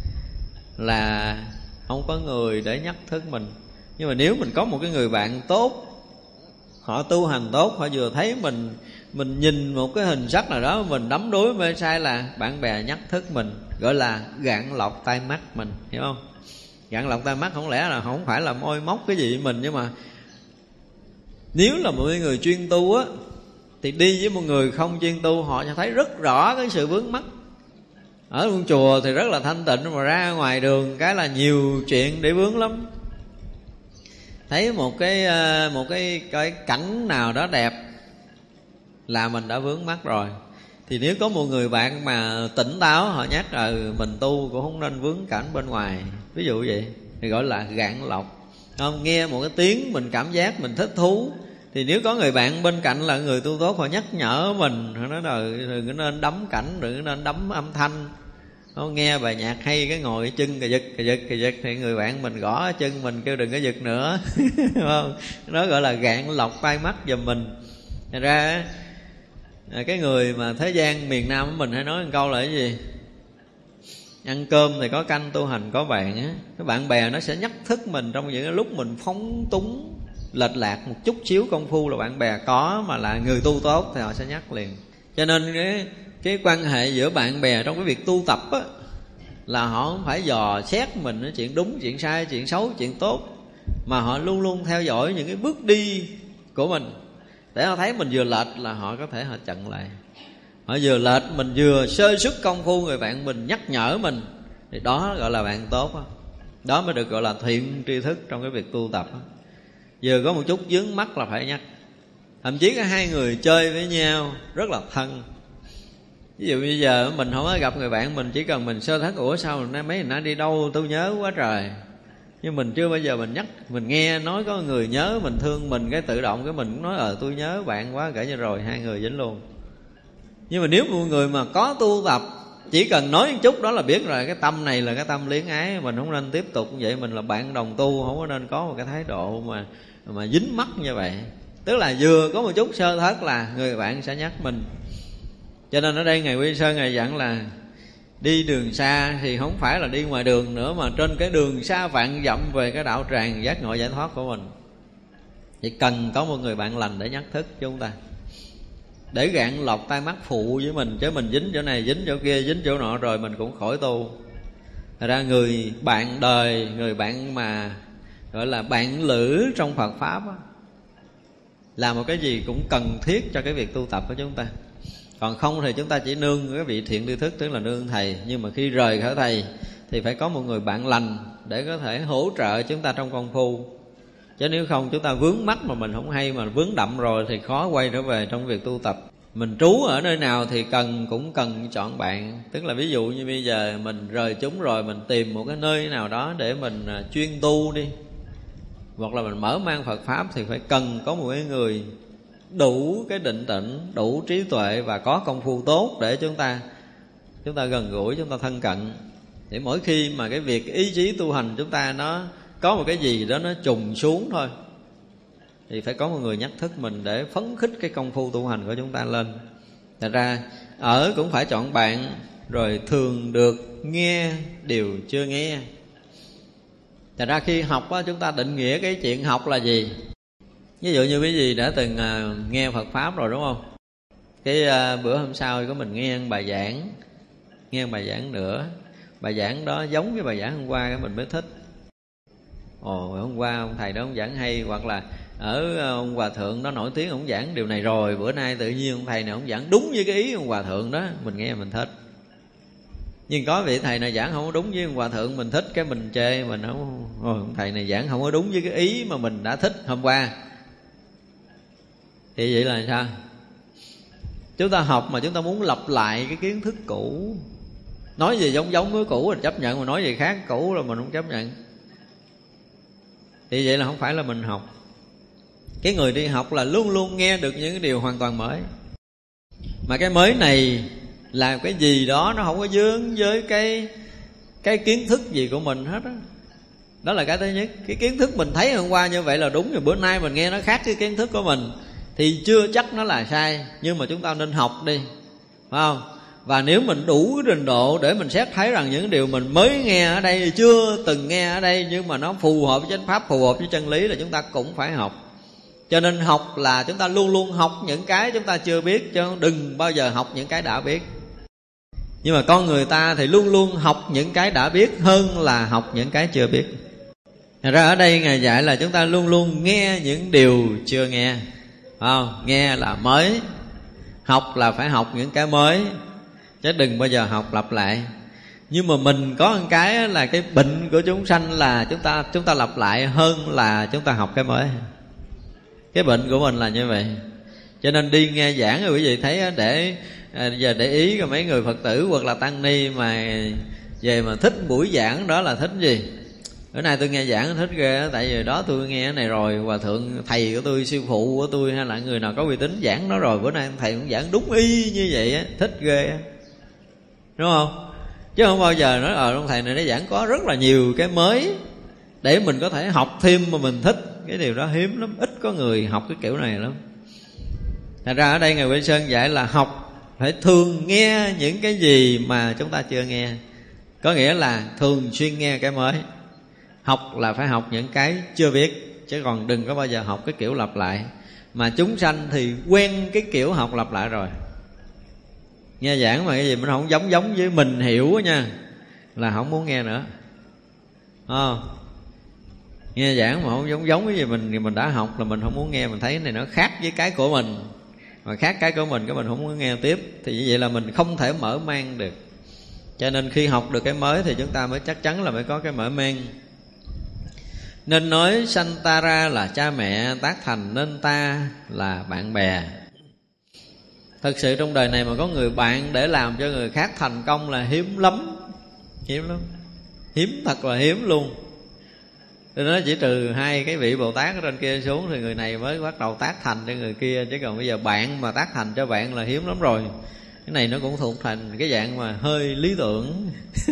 là không có người để nhắc thức mình. Nhưng mà nếu mình có một cái người bạn tốt, họ tu hành tốt, họ vừa thấy mình mình nhìn một cái hình sắc nào đó mình đắm đuối mê say, là bạn bè nhắc thức mình, gọi là gạn lọc tai mắt mình, hiểu không? Gạn lọc tai mắt không lẽ là không phải là môi móc cái gì với mình, nhưng mà nếu là một người chuyên tu á, thì đi với một người không chuyên tu, họ sẽ thấy rất rõ cái sự vướng mắc. Ở trong chùa thì rất là thanh tịnh, mà ra ngoài đường cái là nhiều chuyện để vướng lắm. Thấy một cái một cái cái cảnh nào đó đẹp là mình đã vướng mắc rồi. Thì nếu có một người bạn mà tỉnh táo, họ nhắc là mình tu cũng không nên vướng cảnh bên ngoài, ví dụ vậy, thì gọi là gạn lọc. Không, nghe một cái tiếng mình cảm giác mình thích thú, thì nếu có người bạn bên cạnh là người tu tốt, họ nhắc nhở mình, họ nói là đừng có nên đắm cảnh, đừng có nên đắm âm thanh. Không, nghe bài nhạc hay cái ngồi chân cà giật cà giật cà giật, thì người bạn mình gõ chân mình kêu đừng có giật nữa. Không, nó gọi là gạn lọc tai mắt giùm mình. Thật ra cái người mà thế gian miền Nam của mình hay nói một câu là cái gì? Ăn cơm thì có canh, tu hành có bạn á. Cái bạn bè nó sẽ nhắc thức mình trong những cái lúc mình phóng túng lệch lạc một chút xíu công phu, là bạn bè có, mà là người tu tốt thì họ sẽ nhắc liền. Cho nên cái cái quan hệ giữa bạn bè trong cái việc tu tập á, là họ không phải dò xét mình chuyện đúng, chuyện sai, chuyện xấu, chuyện tốt, mà họ luôn luôn theo dõi những cái bước đi của mình, để họ thấy mình vừa lệch là họ có thể họ chặn lại. Họ vừa lệch, mình vừa sơ xuất công phu, người bạn mình nhắc nhở mình, thì đó gọi là bạn tốt đó. Đó mới được gọi là thiện tri thức trong cái việc tu tập đó. Vừa có một chút vướng mắc là phải nhắc. Thậm chí có hai người chơi với nhau rất là thân. Ví dụ bây giờ mình không có gặp người bạn mình, chỉ cần mình sơ thất, ủa sao mấy người nó đi đâu tôi nhớ quá trời, nhưng mình chưa bao giờ mình nhắc. Mình nghe nói có người nhớ mình, thương mình, cái tự động cái mình cũng nói ờ tôi nhớ bạn quá, kể như rồi hai người dính luôn. Nhưng mà nếu một người mà có tu tập, chỉ cần nói một chút đó là biết rồi, cái tâm này là cái tâm luyến ái, mình không nên tiếp tục như vậy. Mình là bạn đồng tu, không có nên có một cái thái độ mà mà dính mắc như vậy. Tức là vừa có một chút sơ thất là người bạn sẽ nhắc mình. Cho nên ở đây Ngài Quy Sơn Ngài dặn là Đi đường xa thì không phải là đi ngoài đường nữa, mà trên cái đường xa vạn dặm về cái đạo tràng giác ngộ giải thoát của mình. Chỉ cần có một người bạn lành để nhắc thức cho chúng ta, để gạn lọc tai mắt phụ với mình. Chứ mình dính chỗ này, dính chỗ kia, dính chỗ nọ rồi mình cũng khỏi tu. Thật ra người bạn đời, người bạn mà gọi là bạn lữ trong Phật Pháp á, là một cái gì cũng cần thiết cho cái việc tu tập của chúng ta. Còn không thì chúng ta chỉ nương cái vị thiện tri thức, tức là nương thầy. Nhưng mà khi rời khỏi thầy thì phải có một người bạn lành để có thể hỗ trợ chúng ta trong công phu. Chứ nếu không chúng ta vướng mắc mà mình không hay, mà vướng đậm rồi thì khó quay trở về trong việc tu tập. Mình trú ở nơi nào thì cần cũng cần chọn bạn. Tức là ví dụ như bây giờ mình rời chúng rồi, mình tìm một cái nơi nào đó để mình chuyên tu đi, hoặc là mình mở mang Phật Pháp, thì phải cần có một cái người đủ cái định tĩnh, đủ trí tuệ và có công phu tốt để chúng ta chúng ta gần gũi, chúng ta thân cận. Để mỗi khi mà cái việc ý chí tu hành chúng ta nó có một cái gì đó nó trùng xuống thôi, thì phải có một người nhắc thức mình để phấn khích cái công phu tu hành của chúng ta lên. Thật ra ở cũng phải chọn bạn, rồi thường được nghe điều chưa nghe. Thật ra khi học á, chúng ta định nghĩa cái chuyện học là gì. Ví dụ như quý vị đã từng à, nghe Phật Pháp rồi đúng không? Cái à, bữa hôm sau có mình nghe bài giảng, nghe bài giảng nữa. Bài giảng đó giống với bài giảng hôm qua, cái mình mới thích. Ồ, hôm qua ông thầy đó ông giảng hay, hoặc là ở ông Hòa Thượng đó nổi tiếng ông giảng điều này rồi, bữa nay tự nhiên ông thầy này ông giảng đúng với cái ý ông Hòa Thượng đó, mình nghe mình thích. Nhưng có vị thầy này giảng không có đúng với ông Hòa Thượng, mình thích cái mình chê, mình không, ồ, ông thầy này giảng không có đúng với cái ý mà mình đã thích hôm qua. Thì vậy là sao? Chúng ta học mà chúng ta muốn lặp lại cái kiến thức cũ, nói gì giống giống với cũ là chấp nhận, mà nói gì khác cũ là mình không chấp nhận. Thì vậy là không phải là mình học. Cái người đi học là luôn luôn nghe được những cái điều hoàn toàn mới. Mà cái mới này là cái gì đó nó không có dướng với cái cái kiến thức gì của mình hết đó. Đó là cái thứ nhất. Cái kiến thức mình thấy hôm qua như vậy là đúng, rồi bữa nay mình nghe nó khác cái kiến thức của mình thì chưa chắc nó là sai. Nhưng mà chúng ta nên học đi, phải không? Và nếu mình đủ cái trình độ để mình xét thấy rằng những điều mình mới nghe ở đây, chưa từng nghe ở đây, nhưng mà nó phù hợp với chánh pháp, phù hợp với chân lý, là chúng ta cũng phải học. Cho nên học là chúng ta luôn luôn học những cái chúng ta chưa biết, chứ đừng bao giờ học những cái đã biết. Nhưng mà con người ta thì luôn luôn học những cái đã biết hơn là học những cái chưa biết. Thật ra ở đây Ngài dạy là chúng ta luôn luôn nghe những điều chưa nghe, phải không? Nghe là mới, học là phải học những cái mới, chứ đừng bao giờ học lặp lại. Nhưng mà mình có một cái là cái bệnh của chúng sanh là chúng ta chúng ta lặp lại hơn là chúng ta học cái mới. Cái bệnh của mình là như vậy. Cho nên đi nghe giảng rồi quý vị thấy để à, giờ để ý mấy người Phật tử hoặc là tăng ni mà về mà thích buổi giảng đó là thích gì? Bữa nay tôi nghe giảng thích ghê, tại vì đó tôi nghe cái này rồi, Hòa Thượng thầy của tôi, sư phụ của tôi, hay là người nào có uy tín giảng đó rồi, bữa nay thầy cũng giảng đúng y như vậy á, thích ghê á, đúng không? Chứ không bao giờ nói ờ ông thầy này nó giảng có rất là nhiều cái mới để mình có thể học thêm mà mình thích. Cái điều đó hiếm lắm, ít có người học cái kiểu này lắm. Thật ra ở đây Ngài Huệ Sơn dạy là học phải thường nghe những cái gì mà chúng ta chưa nghe. Có nghĩa là thường xuyên nghe cái mới. Học là phải học những cái chưa biết, chứ còn đừng có bao giờ học cái kiểu lặp lại. Mà chúng sanh thì quen cái kiểu học lặp lại rồi. Nghe giảng mà cái gì mình không giống giống với mình hiểu nha, là không muốn nghe nữa. À, nghe giảng mà không giống giống cái gì mình thì mình đã học là mình không muốn nghe. Mình thấy cái này nó khác với cái của mình, mà khác cái của mình cái mình không muốn nghe tiếp. Thì như vậy là mình không thể mở mang được. Cho nên khi học được cái mới thì chúng ta mới chắc chắn là phải có cái mở mang. Nên nói sanh ta ra là cha mẹ, tác thành nên ta là bạn bè. Thật sự trong đời này mà có người bạn để làm cho người khác thành công là hiếm lắm. Hiếm lắm, hiếm thật là hiếm luôn. Tôi nói chỉ trừ hai cái vị Bồ Tát ở trên kia xuống thì người này mới bắt đầu tác thành cho người kia. Chứ còn bây giờ bạn mà tác thành cho bạn là hiếm lắm rồi. Cái này nó cũng thuộc thành cái dạng mà hơi lý tưởng.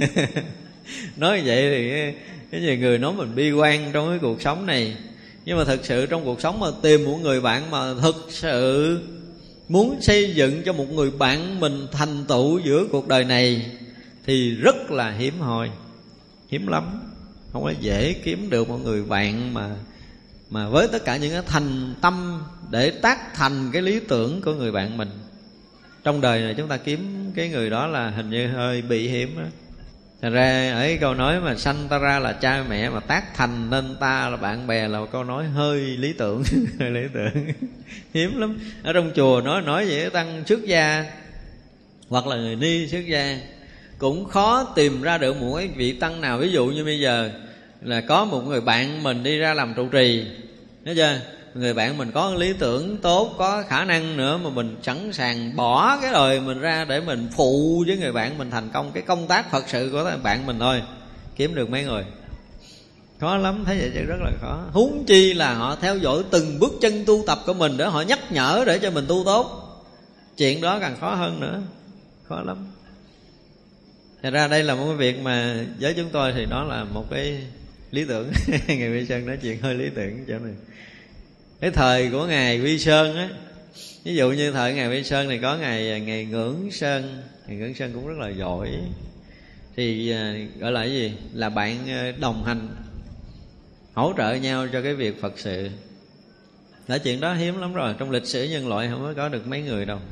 Nói vậy thì cái, cái gì người nói mình bi quan trong cái cuộc sống này. Nhưng mà thực sự trong cuộc sống mà tìm một người bạn mà thực sự muốn xây dựng cho một người bạn mình thành tựu giữa cuộc đời này thì rất là hiếm hoi, hiếm lắm. Không có dễ kiếm được một người bạn mà mà với tất cả những cái thành tâm để tác thành cái lý tưởng của người bạn mình. Trong đời này chúng ta kiếm cái người đó là hình như hơi bị hiếm đó. Thành ra ở cái câu nói mà sanh ta ra là cha mẹ, mà tác thành nên ta là bạn bè, là một câu nói hơi lý tưởng. Hơi lý tưởng. Hiếm lắm. Ở trong chùa nói nói vậy, tăng xuất gia hoặc là người ni xuất gia cũng khó tìm ra được một cái vị tăng nào. Ví dụ như bây giờ là có một người bạn mình đi ra làm trụ trì, thấy chưa? Người bạn mình có lý tưởng tốt, có khả năng nữa, mà mình sẵn sàng bỏ cái đời mình ra để mình phụ với người bạn mình thành công cái công tác Phật sự của bạn mình thôi. Kiếm được mấy người? Khó lắm, thấy vậy chứ rất là khó. Huống chi là họ theo dõi từng bước chân tu tập của mình để họ nhắc nhở để cho mình tu tốt. Chuyện đó càng khó hơn nữa. Khó lắm. Thật ra đây là một cái việc mà với chúng tôi thì đó là một cái lý tưởng. Ngài Vi Sơn nói chuyện hơi lý tưởng chỗ này. Cái thời của Ngài Vi Sơn á, ví dụ như thời Ngài Vi Sơn thì có Ngài Ngài Ngưỡng Sơn. Ngài Ngưỡng Sơn cũng rất là giỏi. Thì gọi là cái gì? Là bạn đồng hành, hỗ trợ nhau cho cái việc Phật sự. Đã chuyện đó hiếm lắm rồi. Trong lịch sử nhân loại không có được mấy người đâu.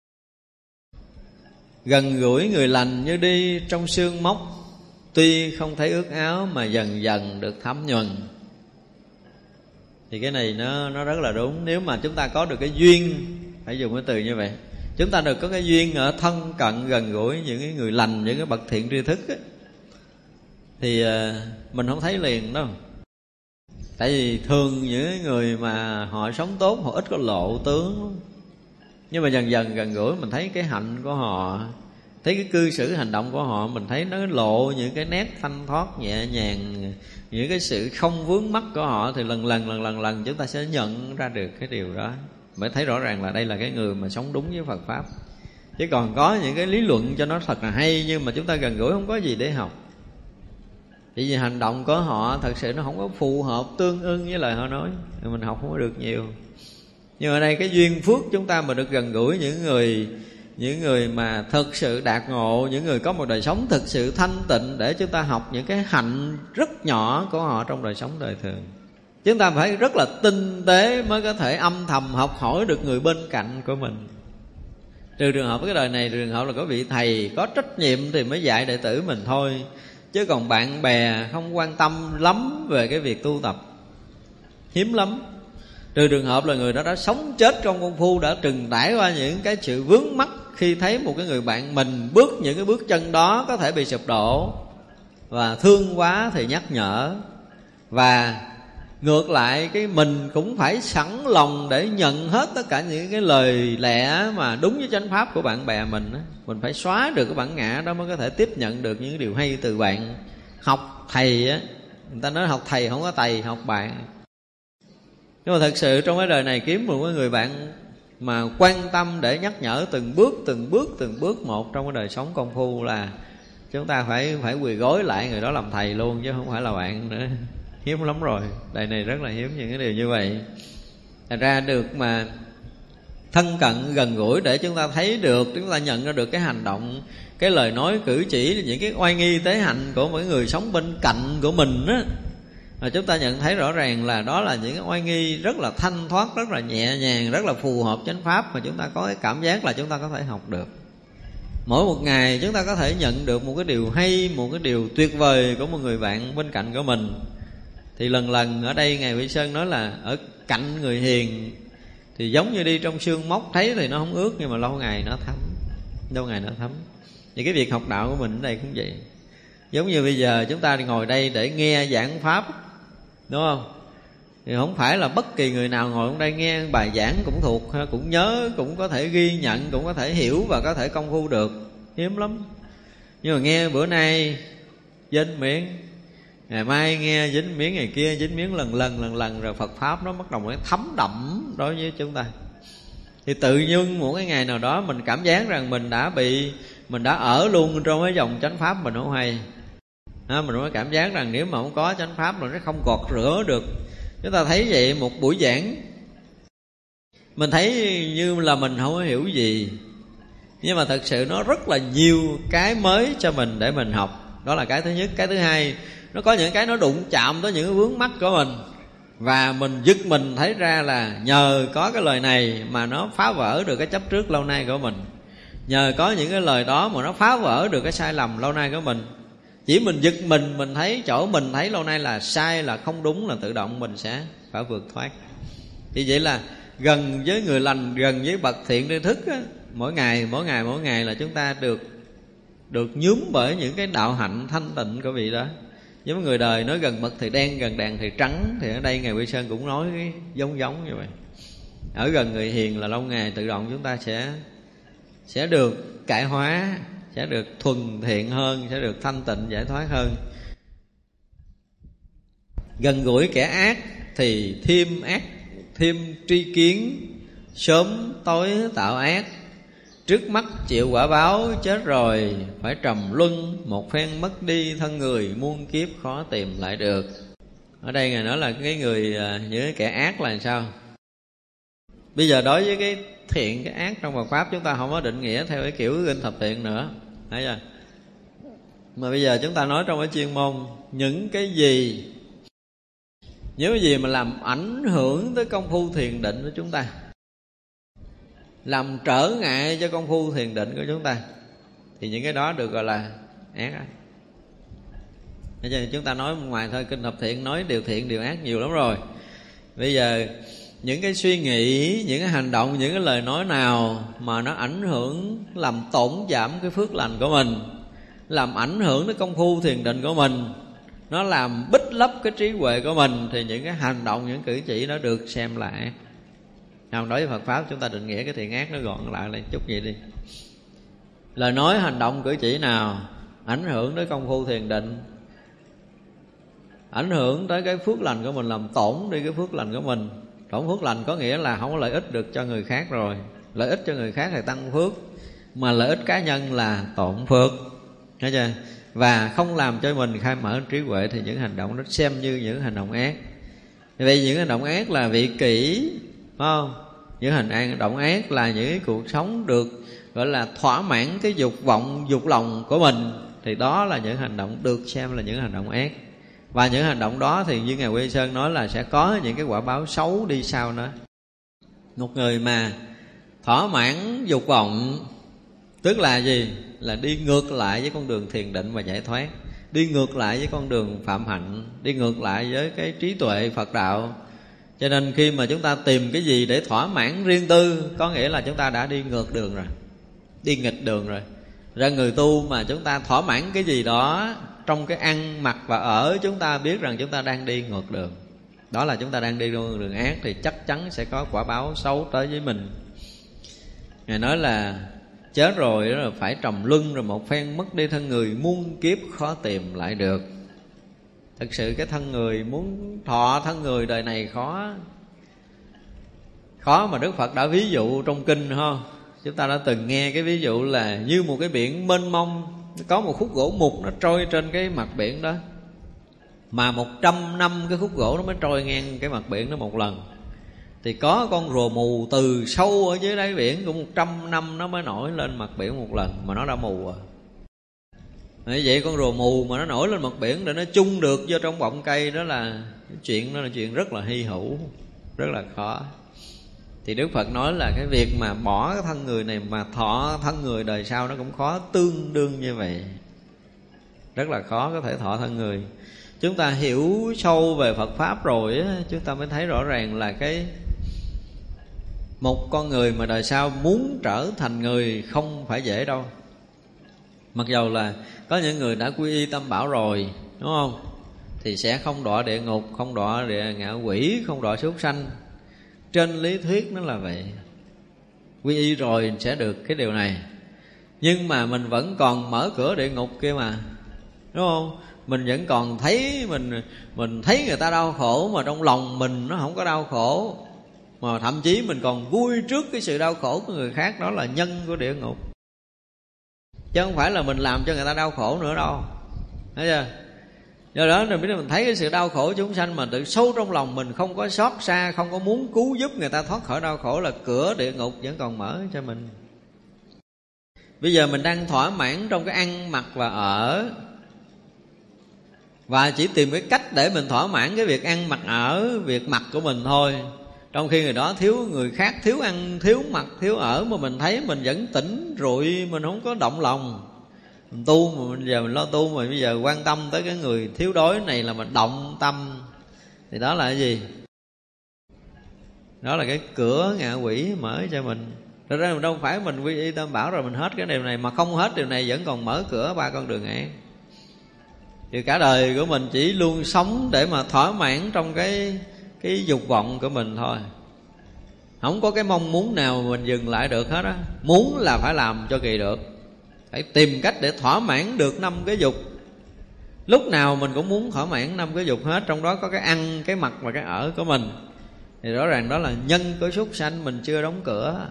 Gần gũi người lành như đi trong sương mốc, tuy không thấy ướt áo mà dần dần được thấm nhuần. Thì cái này nó nó rất là đúng. Nếu mà chúng ta có được cái duyên, phải dùng cái từ như vậy, chúng ta được có cái duyên ở thân cận gần gũi những cái người lành, những cái bậc thiện tri thức ấy, thì mình không thấy liền đâu. Tại vì thường những người mà họ sống tốt, họ ít có lộ tướng. Nhưng mà dần dần gần gũi mình thấy cái hạnh của họ, thấy cái cư xử hành động của họ, mình thấy nó lộ những cái nét thanh thoát nhẹ nhàng, những cái sự không vướng mắc của họ. Thì lần lần lần lần lần chúng ta sẽ nhận ra được cái điều đó, mới thấy rõ ràng là đây là cái người mà sống đúng với Phật Pháp. Chứ còn có những cái lý luận cho nó thật là hay, nhưng mà chúng ta gần gũi không có gì để học. Chỉ vì hành động của họ thật sự nó không có phù hợp, tương ưng với lời họ nói, mình học không có được nhiều. Nhưng ở đây cái duyên phước chúng ta mà được gần gũi những người những người mà thực sự đạt ngộ, những người có một đời sống thực sự thanh tịnh, để chúng ta học những cái hạnh rất nhỏ của họ trong đời sống đời thường. Chúng ta phải rất là tinh tế mới có thể âm thầm học hỏi được người bên cạnh của mình. Trừ trường hợp cái đời này, trường hợp là có vị thầy có trách nhiệm thì mới dạy đệ tử mình thôi. Chứ còn bạn bè không quan tâm lắm về cái việc tu tập, hiếm lắm. Trừ trường hợp là người đó đã sống chết trong công phu, đã trừng trải qua những cái sự vướng mắc, khi thấy một cái người bạn mình bước những cái bước chân đó có thể bị sụp đổ, và thương quá thì nhắc nhở. Và ngược lại cái mình cũng phải sẵn lòng để nhận hết tất cả những cái lời lẽ mà đúng với chánh pháp của bạn bè mình. Mình phải xóa được cái bản ngã đó mới có thể tiếp nhận được những điều hay từ bạn. Học thầy á, người ta nói học thầy không có thầy, học bạn. Nhưng mà thật sự trong cái đời này kiếm một người bạn mà quan tâm để nhắc nhở từng bước từng bước từng bước một trong cái đời sống công phu, là chúng ta phải phải quỳ gối lại người đó làm thầy luôn, chứ không phải là bạn nữa. Hiếm lắm rồi, đời này rất là hiếm những cái điều như vậy. Thành ra được mà thân cận gần gũi để chúng ta thấy được, chúng ta nhận ra được cái hành động, cái lời nói cử chỉ, những cái oai nghi tế hạnh của mỗi người sống bên cạnh của mình á, mà chúng ta nhận thấy rõ ràng là đó là những cái oai nghi rất là thanh thoát, rất là nhẹ nhàng, rất là phù hợp chánh pháp, mà chúng ta có cái cảm giác là chúng ta có thể học được. Mỗi một ngày chúng ta có thể nhận được một cái điều hay, một cái điều tuyệt vời của một người bạn bên cạnh của mình. Thì lần lần ở đây Ngài Vi Sơn nói là ở cạnh người hiền thì giống như đi trong sương mốc, thấy thì nó không ướt, nhưng mà lâu ngày nó thấm, lâu ngày nó thấm. Thì cái việc học đạo của mình ở đây cũng vậy. Giống như bây giờ chúng ta đi ngồi đây để nghe giảng pháp, đúng không? Thì không phải là bất kỳ người nào ngồi ở đây nghe bài giảng cũng thuộc, cũng nhớ, cũng có thể ghi nhận, cũng có thể hiểu và có thể công phu được. Hiếm lắm. Nhưng mà nghe bữa nay dính miếng, ngày mai nghe dính miếng, ngày kia dính miếng, lần lần lần lần rồi Phật Pháp nó bắt đầu nó thấm đậm đối với chúng ta. Thì tự nhiên một cái ngày nào đó mình cảm giác rằng mình đã bị Mình đã ở luôn trong cái dòng chánh Pháp mình không hay à, mình mới cảm giác rằng nếu mà không có chánh Pháp là nó không gọt rửa được. Chúng ta thấy vậy, một buổi giảng mình thấy như là mình không có hiểu gì, Nhưng mà thật sự nó rất là nhiều cái mới cho mình để mình học. Đó là cái thứ nhất. Cái thứ hai, nó có những cái nó đụng chạm tới những cái vướng mắc của mình, và mình giật mình thấy ra là nhờ có cái lời này mà nó phá vỡ được cái chấp trước lâu nay của mình. Nhờ có những cái lời đó mà nó phá vỡ được cái sai lầm lâu nay của mình. Chỉ mình giật mình, mình thấy chỗ mình thấy lâu nay là sai, là không đúng, là tự động mình sẽ phải vượt thoát. Thì vậy là gần với người lành, gần với bậc thiện tri thức á, mỗi ngày, mỗi ngày, mỗi ngày là chúng ta được được nhuốm bởi những cái đạo hạnh thanh tịnh của vị đó. Giống người đời nói gần mực thì đen, gần đèn thì trắng, thì ở đây Ngài Quy Sơn cũng nói cái giống giống như vậy. Ở gần người hiền là lâu ngày tự động chúng ta sẽ sẽ được cải hóa, sẽ được thuần thiện hơn, sẽ được thanh tịnh giải thoát hơn. Gần gũi kẻ ác thì thêm ác, thêm tri kiến, sớm tối tạo ác, trước mắt chịu quả báo, chết rồi phải trầm luân, một phen mất đi thân người, muôn kiếp khó tìm lại được. Ở đây Ngài nói là cái người, những cái kẻ ác là sao? Bây giờ đối với cái thiện, cái ác trong Phật Pháp chúng ta không có định nghĩa theo cái kiểu kinh thập thiện nữa, thấy chưa? Mà bây giờ chúng ta nói trong cái chuyên môn, những cái gì, những cái gì mà làm ảnh hưởng tới công phu thiền định của chúng ta, làm trở ngại cho công phu thiền định của chúng ta, thì những cái đó được gọi là ác. Bây giờ chúng ta nói ngoài thôi, kinh thập thiện nói điều thiện điều ác nhiều lắm rồi. Bây giờ những cái suy nghĩ, những cái hành động, những cái lời nói nào mà nó ảnh hưởng, làm tổn giảm cái phước lành của mình, làm ảnh hưởng tới công phu thiền định của mình, nó làm bít lấp cái trí huệ của mình, thì những cái hành động, những cử chỉ đó được xem là ác. Nào, đối với Phật Pháp chúng ta định nghĩa cái thiện ác nó gọn lại lại chút vậy đi. Lời nói, hành động, cử chỉ nào ảnh hưởng tới công phu thiền định, ảnh hưởng tới cái phước lành của mình, làm tổn đi cái phước lành của mình. Tổn phước lành có nghĩa là không có lợi ích được cho người khác rồi. Lợi ích cho người khác thì tăng phước, mà lợi ích cá nhân là tổn phước, thấy chưa? Và không làm cho mình khai mở trí huệ thì những hành động đó xem như những hành động ác. Vì những hành động ác là vị kỷ, phải không? Những hành động ác là những cái cuộc sống được gọi là thỏa mãn cái dục vọng, dục lòng của mình, thì đó là những hành động được xem là những hành động ác. Và những hành động đó thì như Ngài Quy Sơn nói là sẽ có những cái quả báo xấu đi sau nữa. Một người mà thỏa mãn dục vọng, tức là gì? Là đi ngược lại với con đường thiền định và giải thoát, đi ngược lại với con đường phạm hạnh, đi ngược lại với cái trí tuệ Phật đạo. Cho nên khi mà chúng ta tìm cái gì để thỏa mãn riêng tư, có nghĩa là chúng ta đã đi ngược đường rồi, đi nghịch đường rồi. Ra người tu mà chúng ta thỏa mãn cái gì đó trong cái ăn, mặc và ở, chúng ta biết rằng chúng ta đang đi ngược đường. Đó là chúng ta đang đi đường, đường ác, thì chắc chắn sẽ có quả báo xấu tới với mình. Ngài nói là chết rồi đó là phải trầm luân, rồi một phen mất đi thân người, muôn kiếp khó tìm lại được. Thực sự cái thân người, muốn thọ thân người đời này khó. Khó mà Đức Phật đã ví dụ trong kinh không? Chúng ta đã từng nghe cái ví dụ là như một cái biển mênh mông, có một khúc gỗ mục nó trôi trên cái mặt biển đó, mà một trăm năm cái khúc gỗ nó mới trôi ngang cái mặt biển đó một lần. Thì có con rùa mù từ sâu ở dưới đáy biển cũng một trăm năm nó mới nổi lên mặt biển một lần, mà nó đã mù à. Như vậy con rùa mù mà nó nổi lên mặt biển để nó chung được vô trong bọng cây, đó là chuyện đó là chuyện rất là hy hữu, rất là khó. Thì Đức Phật nói là cái việc mà bỏ cái thân người này mà thọ thân người đời sau nó cũng khó tương đương như vậy. Rất là khó có thể thọ thân người. Chúng ta hiểu sâu về Phật Pháp rồi á, chúng ta mới thấy rõ ràng là cái một con người mà đời sau muốn trở thành người không phải dễ đâu. Mặc dầu là có những người đã quy y Tam Bảo rồi, đúng không? Thì sẽ không đọa địa ngục, không đọa địa ngạ quỷ, không đọa súc sanh. Trên lý thuyết nó là vậy. Quy y rồi sẽ được cái điều này. Nhưng mà mình vẫn còn mở cửa địa ngục kia mà, đúng không? Mình vẫn còn thấy mình mình thấy người ta đau khổ mà trong lòng mình nó không có đau khổ, mà thậm chí mình còn vui trước cái sự đau khổ của người khác. Đó là nhân của địa ngục, chứ không phải là mình làm cho người ta đau khổ nữa đâu, thấy chưa? Do đó nên mình thấy cái sự đau khổ chúng sanh mà từ sâu trong lòng mình không có xót xa, không có muốn cứu giúp người ta thoát khỏi đau khổ, là cửa địa ngục vẫn còn mở cho mình. Bây giờ mình đang thỏa mãn trong cái ăn mặc và ở, và chỉ tìm cái cách để mình thỏa mãn cái việc ăn mặc ở, việc mặc của mình thôi. Trong khi người đó thiếu, người khác thiếu ăn, thiếu mặc, thiếu ở, mà mình thấy mình vẫn tỉnh rụi, mình không có động lòng. Mình tu mà bây giờ mình lo tu, mà bây giờ quan tâm tới cái người thiếu đói này là mình động tâm, thì đó là cái gì? Đó là cái cửa ngạ quỷ mở cho mình. Thật ra đâu phải mình quy y tam bảo rồi mình hết cái điều này, mà không hết điều này vẫn còn mở cửa ba con đường ác. Thì cả đời của mình chỉ luôn sống để mà thỏa mãn trong cái cái dục vọng của mình thôi. Không có cái mong muốn nào mà mình dừng lại được hết á. Muốn là phải làm cho kỳ được, phải tìm cách để thỏa mãn được năm cái dục. Lúc nào mình cũng muốn thỏa mãn năm cái dục hết, trong đó có cái ăn, cái mặc và cái ở của mình. Thì rõ ràng đó là nhân của súc sanh, mình chưa đóng cửa.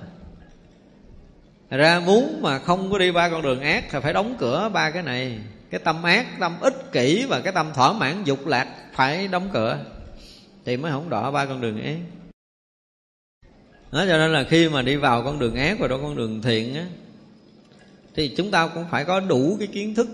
Thật ra muốn mà không có đi ba con đường ác thì phải đóng cửa ba cái này. Cái tâm ác, tâm ích kỷ và cái tâm thỏa mãn dục lạc phải đóng cửa, thì mới không đọa ba con đường ác. Đó, cho nên là khi mà đi vào con đường ác và đổ con đường thiện á, thì chúng ta cũng phải có đủ cái kiến thức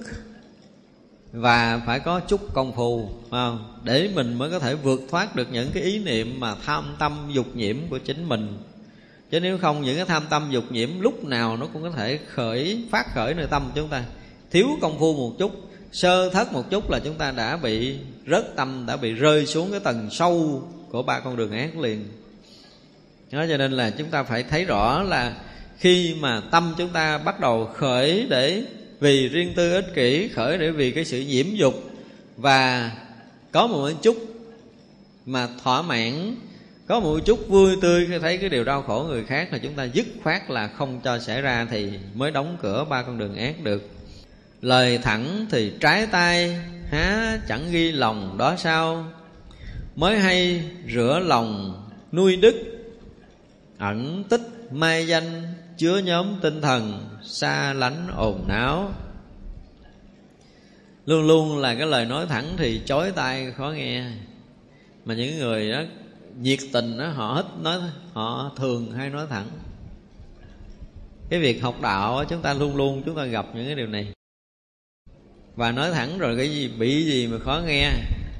và phải có chút công phu, không? Để mình mới có thể vượt thoát được những cái ý niệm mà tham tâm dục nhiễm của chính mình. Chứ nếu không, những cái tham tâm dục nhiễm lúc nào nó cũng có thể khởi phát khởi nơi tâm chúng ta. Thiếu công phu một chút, sơ thất một chút là chúng ta đã bị rớt tâm, đã bị rơi xuống cái tầng sâu của ba con đường ác liền. Đó, cho nên là chúng ta phải thấy rõ là khi mà tâm chúng ta bắt đầu khởi để vì riêng tư ích kỷ, khởi để vì cái sự nhiễm dục, và có một chút mà thỏa mãn, có một chút vui tươi khi thấy cái điều đau khổ người khác, là chúng ta dứt khoát là không cho xảy ra, thì mới đóng cửa ba con đường ác được. Lời thẳng thì trái tai, há chẳng ghi lòng đó sao? Mới hay rửa lòng nuôi đức, ẩn tích mai danh, chứa nhóm tinh thần, xa lánh ồn náo. Luôn luôn là cái lời nói thẳng thì chói tai khó nghe. Mà những người đó nhiệt tình đó, họ thích nói, họ thường hay nói thẳng. Cái việc học đạo đó, chúng ta luôn luôn chúng ta gặp những cái điều này. Và nói thẳng rồi cái gì bị gì mà khó nghe,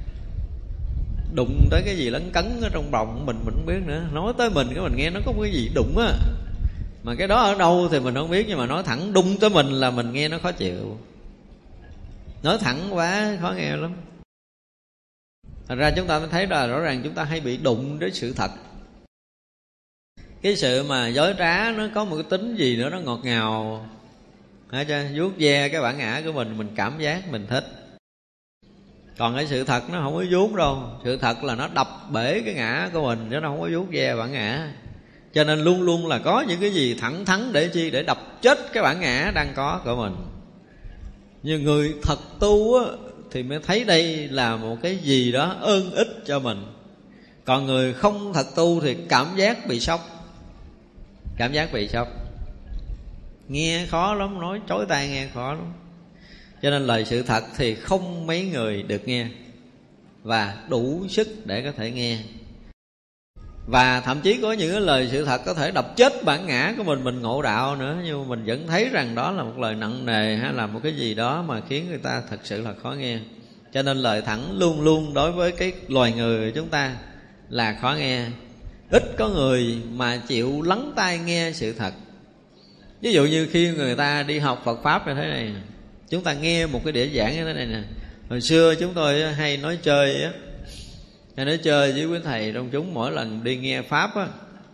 đụng tới cái gì lấn cấn ở trong bọng mình mình không biết nữa. Nói tới mình cái mình nghe nó có cái gì đụng á, mà cái đó ở đâu thì mình không biết, nhưng mà nói thẳng đụng tới mình là mình nghe nó khó chịu. Nói thẳng quá khó nghe lắm. Thật ra chúng ta mới thấy là rõ ràng chúng ta hay bị đụng đến sự thật. Cái sự mà dối trá nó có một cái tính gì nữa, nó ngọt ngào, hả chưa? Vuốt ve cái bản ngã của mình, mình cảm giác mình thích. Còn cái sự thật nó không có vuốt đâu. Sự thật là nó đập bể cái ngã của mình, chứ nó không có vuốt ve bản ngã. Cho nên luôn luôn là có những cái gì thẳng thắn để chi? Để đập chết cái bản ngã đang có của mình. Nhưng người thật tu á, thì mới thấy đây là một cái gì đó ơn ích cho mình. Còn người không thật tu thì cảm giác bị sốc. Cảm giác bị sốc, nghe khó lắm, nói chối tai nghe khó lắm. Cho nên lời sự thật thì không mấy người được nghe, và đủ sức để có thể nghe. Và thậm chí có những cái lời sự thật có thể đập chết bản ngã của mình, mình ngộ đạo nữa, nhưng mà mình vẫn thấy rằng đó là một lời nặng nề, hay là một cái gì đó mà khiến người ta thật sự là khó nghe. Cho nên lời thẳng luôn luôn đối với cái loài người của chúng ta là khó nghe. Ít có người mà chịu lắng tai nghe sự thật. Ví dụ như khi người ta đi học Phật Pháp như thế này, chúng ta nghe một cái đĩa giảng như thế này nè. Hồi xưa chúng tôi hay nói chơi á, hay nói chơi với quý thầy trong chúng, mỗi lần đi nghe Pháp á,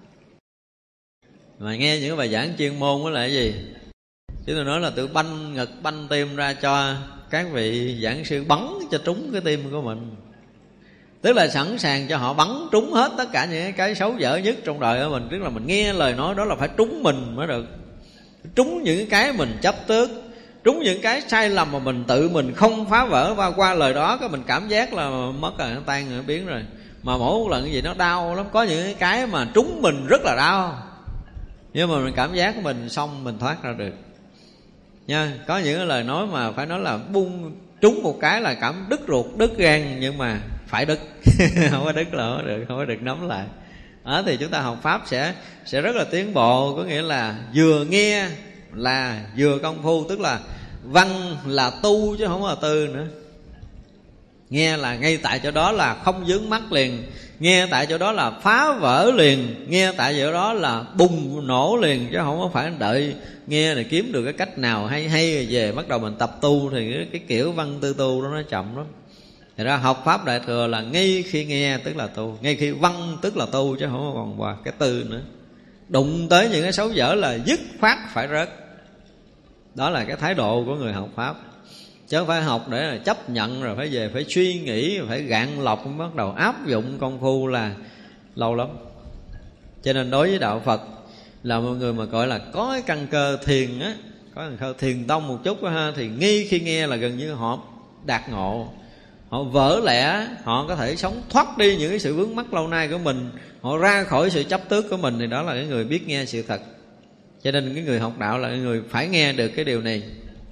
mà nghe những cái bài giảng chuyên môn đó là cái gì? Chúng tôi nói là tự banh ngực banh tim ra cho các vị giảng sư bắn cho trúng cái tim của mình. Tức là sẵn sàng cho họ bắn trúng hết tất cả những cái xấu dở nhất trong đời của mình. Tức là mình nghe lời nói đó là phải trúng mình mới được. Trúng những cái mình chấp trước, trúng những cái sai lầm mà mình tự mình không phá vỡ, và qua lời đó cái mình cảm giác là mất rồi, nó tan rồi, nó biến rồi. Mà mỗi một lần cái gì nó đau lắm. Có những cái mà trúng mình rất là đau, nhưng mà mình cảm giác của mình xong mình thoát ra được nha. Có những cái lời nói mà phải nói là bung trúng một cái là cảm đứt ruột đứt gan, nhưng mà phải đứt không có đứt là không có được, không có được nắm lại. Đó, thì chúng ta học Pháp sẽ sẽ rất là tiến bộ. Có nghĩa là vừa nghe là vừa công phu, tức là văn là tu chứ không là tư nữa. Nghe là ngay tại chỗ đó là không vướng mắc liền, nghe tại chỗ đó là phá vỡ liền, nghe tại chỗ đó là bùng nổ liền, chứ không có phải đợi nghe này kiếm được cái cách nào hay hay rồi về bắt đầu mình tập tu. Thì cái, cái kiểu văn tư tu đó nó chậm lắm. Thật ra học Pháp Đại Thừa là ngay khi nghe tức là tu, ngay khi văn tức là tu, chứ không còn qua cái tư nữa. Đụng tới những cái xấu dở là dứt khoát phải rớt. Đó là cái thái độ của người học Pháp. Chứ không phải học để là chấp nhận rồi phải về phải suy nghĩ, phải gạn lọc, bắt đầu áp dụng công phu là lâu lắm. Cho nên đối với đạo Phật là một người mà gọi là có cái căn cơ thiền á, có căn cơ thiền tông một chút đó ha, thì ngay khi nghe là gần như họ đạt ngộ, họ vỡ lẽ, họ có thể sống thoát đi những cái sự vướng mắc lâu nay của mình, họ ra khỏi sự chấp trước của mình, thì đó là cái người biết nghe sự thật. Cho nên cái người học đạo là cái người phải nghe được cái điều này.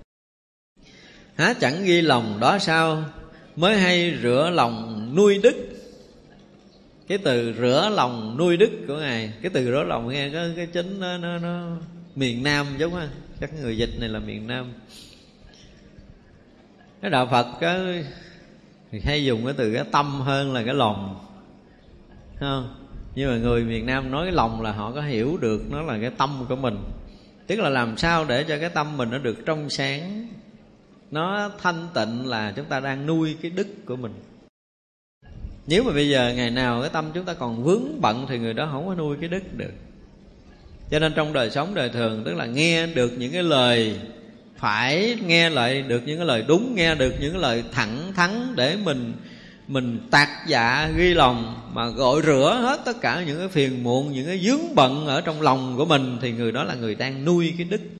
Há chẳng ghi lòng đó sao, mới hay rửa lòng nuôi đức. Cái từ rửa lòng nuôi đức của Ngài, cái từ rửa lòng nghe cái, cái chính nó, nó, nó miền Nam giống á, các người dịch này là miền Nam. Cái đạo Phật cái thì hay dùng cái từ cái tâm hơn là cái lòng, không? Nhưng mà người miền Nam nói cái lòng là họ có hiểu được nó là cái tâm của mình. Tức là làm sao để cho cái tâm mình nó được trong sáng, nó thanh tịnh, là chúng ta đang nuôi cái đức của mình. Nếu mà bây giờ ngày nào cái tâm chúng ta còn vướng bận thì người đó không có nuôi cái đức được. Cho nên trong đời sống đời thường, tức là nghe được những cái lời phải, nghe lại được những cái lời đúng, nghe được những cái lời thẳng thắn để mình mình tạc dạ ghi lòng, mà gội rửa hết tất cả những cái phiền muộn, những cái vướng bận ở trong lòng của mình, thì người đó là người đang nuôi cái đức.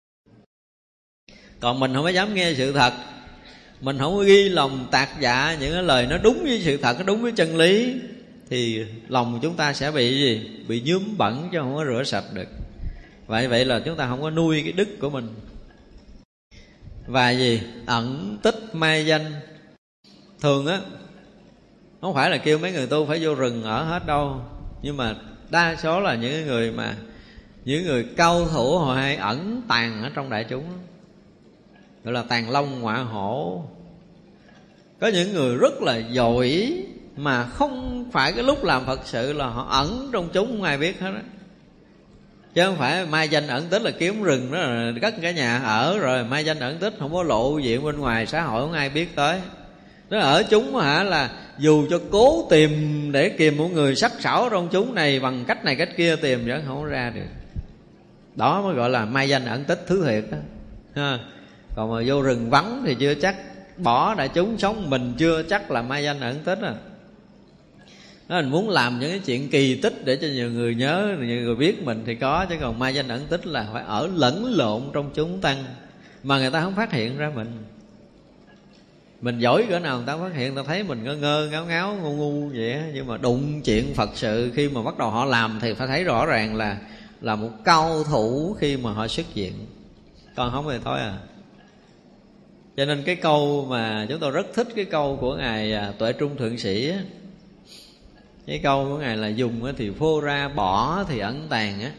Còn mình không có dám nghe sự thật, mình không có ghi lòng tạc dạ những cái lời nó đúng với sự thật, nó đúng với chân lý, thì lòng chúng ta sẽ bị gì? Bị nhuốm bẩn chứ không có rửa sạch được. Vậy vậy là chúng ta không có nuôi cái đức của mình. Và gì? Ẩn tích mai danh. Thường á, không phải là kêu mấy người tu phải vô rừng ở hết đâu, nhưng mà đa số là những người mà những người cao thủ họ hay ẩn tàng ở trong đại chúng, gọi là tàng long ngọa hổ. Có những người rất là giỏi mà không phải cái lúc làm Phật sự là họ ẩn trong chúng, không ai biết hết á. Chứ không phải mai danh ẩn tích là kiếm rừng đó là cất cái nhà ở rồi mai danh ẩn tích, không có lộ diện bên ngoài xã hội, không ai biết tới. Nó ở chúng hả, là dù cho cố tìm để kìm một người sắc sảo trong chúng này bằng cách này cách kia tìm vẫn không ra được. Đó mới gọi là mai danh ẩn tích thứ thiệt đó ha. Còn mà vô rừng vắng thì chưa chắc, bỏ đại chúng sống mình chưa chắc là mai danh ẩn tích à. Nó mình muốn làm những cái chuyện kỳ tích để cho nhiều người nhớ, nhiều người biết mình thì có, chứ còn mai danh ẩn tích là phải ở lẫn lộn trong chúng tăng mà người ta không phát hiện ra mình. Mình giỏi cỡ nào người ta phát hiện, người ta thấy mình ngơ ngơ ngáo ngáo ngu ngu vậy á, nhưng mà đụng chuyện Phật sự khi mà bắt đầu họ làm thì phải thấy rõ ràng là là một cao thủ khi mà họ xuất diện. Còn không thì thôi à. Cho nên cái câu mà chúng tôi rất thích, cái câu của Ngài Tuệ Trung Thượng Sĩ á, cái câu của Ngài là dùng thì phô ra, bỏ thì ẩn tàng á,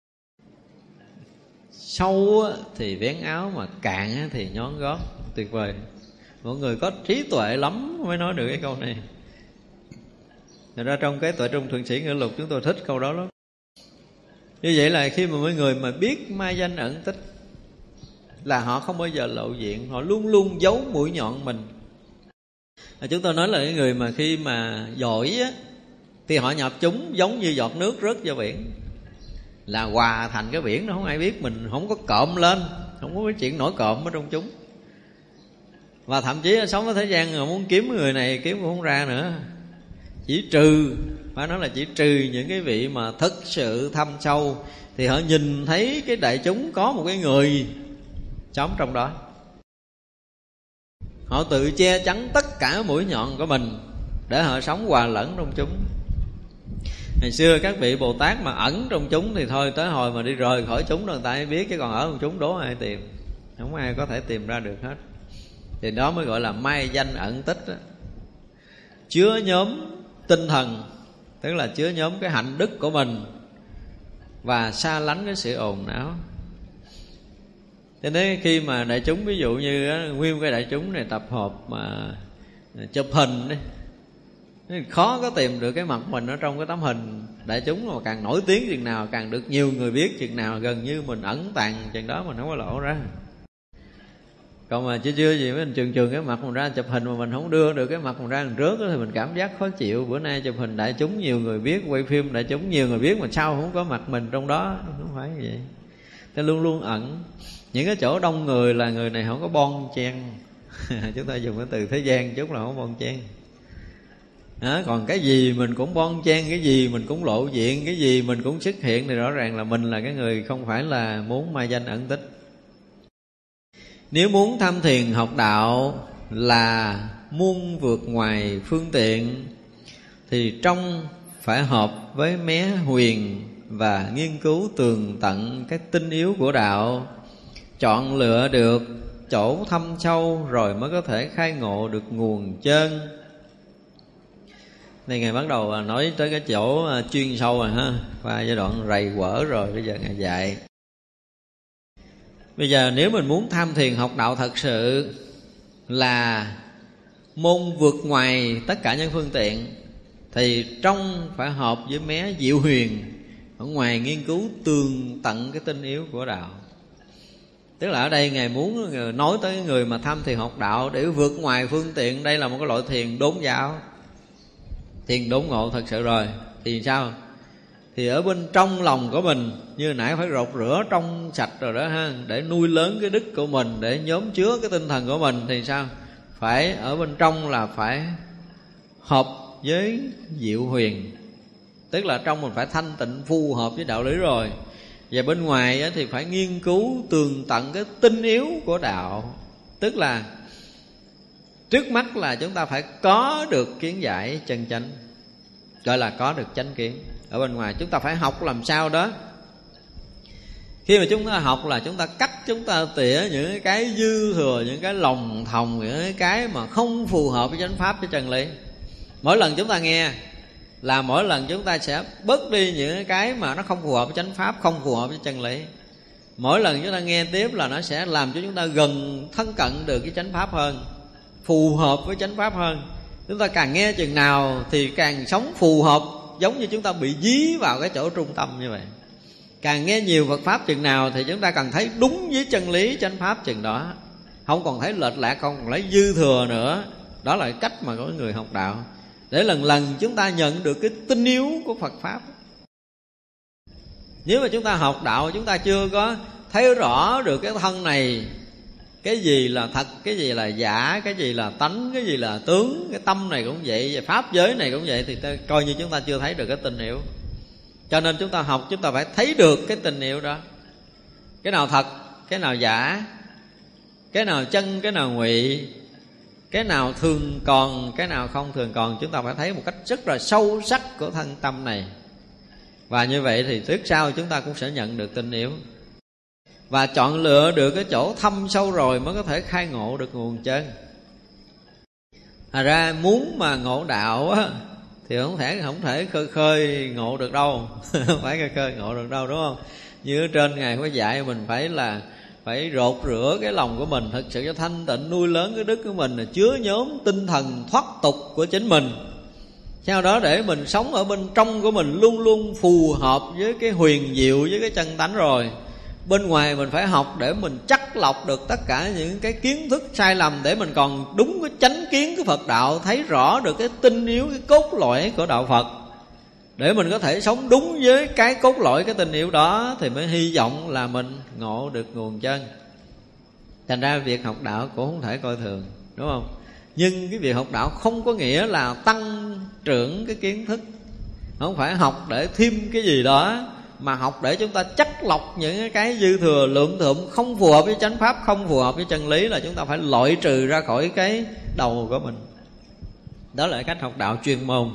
sâu thì vén áo, mà cạn thì nhón gót. Tuyệt vời. Mọi người có trí tuệ lắm mới nói được cái câu này. Thật ra trong cái Tuệ Trung Thượng Sĩ Ngữ Lục chúng tôi thích câu đó lắm. Như vậy là khi mà mọi người mà biết mai danh ẩn tích là họ không bao giờ lộ diện, họ luôn luôn giấu mũi nhọn mình. À, chúng tôi nói là cái người mà khi mà giỏi á, thì họ nhập chúng giống như giọt nước rớt vào biển, là hòa thành cái biển, nó không ai biết mình, không có cộm lên, không có cái chuyện nổi cộm ở trong chúng. Và thậm chí sống ở thế gian mà muốn kiếm người này kiếm cũng không ra nữa. Chỉ trừ, phải nói là chỉ trừ những cái vị mà thực sự thâm sâu, thì họ nhìn thấy cái đại chúng có một cái người sống trong đó, họ tự che chắn tất cả mũi nhọn của mình để họ sống hòa lẫn trong chúng. Ngày xưa các vị Bồ Tát mà ẩn trong chúng thì thôi, tới hồi mà đi rời khỏi chúng rồi người ta mới biết, chứ còn ở trong chúng đố ai tìm, không ai có thể tìm ra được hết. Thì đó mới gọi là mai danh ẩn tích đó. Chứa nhóm tinh thần, tức là chứa nhóm cái hạnh đức của mình, và xa lánh cái sự ồn ào. Cho nên khi mà đại chúng, ví dụ như á, nguyên cái đại chúng này tập hợp mà chụp hình đi, khó có tìm được cái mặt mình ở trong cái tấm hình. Đại chúng mà càng nổi tiếng chừng nào, càng được nhiều người biết chừng nào, gần như mình ẩn tàng chừng đó mình không có lộ ra. Còn mà chưa chưa gì mình trường trường cái mặt mình ra chụp hình mà mình không đưa được cái mặt mình ra lần trước đó, thì mình cảm giác khó chịu. Bữa nay chụp hình đại chúng nhiều người biết, quay phim đại chúng nhiều người biết, mà sao không có mặt mình trong đó? Không phải như vậy. Tôi luôn luôn ẩn. Những cái chỗ đông người là người này không có bon chen. Chúng ta dùng cái từ thế gian chút là không bon chen. Đó, còn cái gì mình cũng bon chen, cái gì mình cũng lộ diện, cái gì mình cũng xuất hiện, thì rõ ràng là mình là cái người không phải là muốn mai danh ẩn tích. Nếu muốn tham thiền học đạo là muôn vượt ngoài phương tiện, thì trong phải hợp với mé huyền và nghiên cứu tường tận các tinh yếu của đạo, chọn lựa được chỗ thâm sâu rồi mới có thể khai ngộ được nguồn chân. Đây Ngài bắt đầu nói tới cái chỗ chuyên sâu rồi ha, qua giai đoạn rầy quở rồi, bây giờ Ngài dạy. Bây giờ nếu mình muốn tham thiền học đạo thật sự là môn vượt ngoài tất cả những phương tiện, thì trong phải hợp với mé diệu huyền, ở ngoài nghiên cứu tường tận cái tinh yếu của đạo. Tức là ở đây Ngài muốn nói tới người mà tham thiền học đạo để vượt ngoài phương tiện. Đây là một cái loại thiền đốn giáo, thiền đốn ngộ thật sự rồi. Thì sao? Thì ở bên trong lòng của mình, như nãy phải rột rửa trong sạch rồi đó ha, để nuôi lớn cái đức của mình, để nhóm chứa cái tinh thần của mình. Thì sao? Phải ở bên trong là phải hợp với diệu huyền. Tức là trong mình phải thanh tịnh phù hợp với đạo lý rồi. Và bên ngoài thì phải nghiên cứu tường tận cái tinh yếu của đạo. Tức là trước mắt là chúng ta phải có được kiến giải chân chánh, gọi là có được chánh kiến. Ở bên ngoài chúng ta phải học làm sao đó. Khi mà chúng ta học là chúng ta cắt, chúng ta tỉa những cái dư thừa, những cái lòng thòng, những cái mà không phù hợp với chánh pháp, với chân lý. Mỗi lần chúng ta nghe là mỗi lần chúng ta sẽ bớt đi những cái mà nó không phù hợp với chánh pháp, không phù hợp với chân lý. Mỗi lần chúng ta nghe tiếp là nó sẽ làm cho chúng ta gần thân cận được với chánh pháp hơn, phù hợp với chánh pháp hơn. Chúng ta càng nghe chừng nào thì càng sống phù hợp, giống như chúng ta bị dí vào cái chỗ trung tâm như vậy. Càng nghe nhiều Phật Pháp chừng nào thì chúng ta càng thấy đúng với chân lý chánh pháp chừng đó, không còn thấy lệch lạc, không còn lấy dư thừa nữa. Đó là cách mà có người học đạo, để lần lần chúng ta nhận được cái tinh yếu của Phật Pháp. Nếu mà chúng ta học đạo, chúng ta chưa có thấy rõ được cái thân này, cái gì là thật, cái gì là giả, cái gì là tánh, cái gì là tướng, cái tâm này cũng vậy, và pháp giới này cũng vậy, thì ta, coi như chúng ta chưa thấy được cái tình hiểu. Cho nên chúng ta học, chúng ta phải thấy được cái tình hiểu đó. Cái nào thật, cái nào giả, cái nào chân, cái nào ngụy, cái nào thường còn, cái nào không thường còn. Chúng ta phải thấy một cách rất là sâu sắc của thân tâm này. Và như vậy thì trước sau chúng ta cũng sẽ nhận được tinh yếu. Và chọn lựa được cái chỗ thâm sâu rồi mới có thể khai ngộ được nguồn chân. Thật ra muốn mà ngộ đạo á, thì không thể không thể khơi khơi ngộ được đâu. Không phải khơi khơi ngộ được đâu, đúng không? Như ở trên Ngài có dạy mình phải là phải rột rửa cái lòng của mình thật sự cho thanh tịnh, nuôi lớn cái đức của mình, là chứa nhóm tinh thần thoát tục của chính mình. Sau đó để mình sống ở bên trong của mình luôn luôn phù hợp với cái huyền diệu, với cái chân tánh rồi. Bên ngoài mình phải học để mình chắc lọc được tất cả những cái kiến thức sai lầm, để mình còn đúng cái chánh kiến của Phật đạo, thấy rõ được cái tinh yếu, cái cốt lõi của đạo Phật, để mình có thể sống đúng với cái cốt lõi, cái tinh yếu đó, thì mới hy vọng là mình ngộ được nguồn chân. Thành ra việc học đạo cũng không thể coi thường, đúng không? Nhưng cái việc học đạo không có nghĩa là tăng trưởng cái kiến thức. Không phải học để thêm cái gì đó, mà học để chúng ta chắc lọc những cái dư thừa lượng thượm không phù hợp với chánh pháp, không phù hợp với chân lý, là chúng ta phải loại trừ ra khỏi cái đầu của mình. Đó là cách học đạo chuyên môn.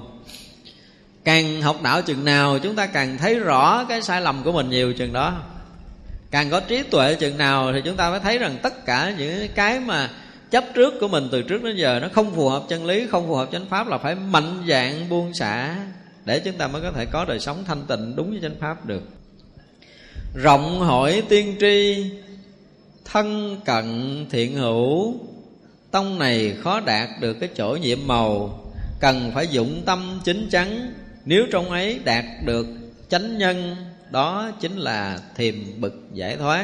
Càng học đạo chừng nào chúng ta càng thấy rõ cái sai lầm của mình nhiều chừng đó. Càng có trí tuệ chừng nào thì chúng ta phải thấy rằng tất cả những cái mà chấp trước của mình từ trước đến giờ nó không phù hợp chân lý, không phù hợp chánh pháp, là phải mạnh dạn buông xả, để chúng ta mới có thể có đời sống thanh tịnh đúng với chánh pháp được. Rộng hỏi tiên tri, thân cận thiện hữu, tông này khó đạt được cái chỗ nhiệm màu, cần phải dụng tâm chính chắn. Nếu trong ấy đạt được chánh nhân, đó chính là thiềm bực giải thoát.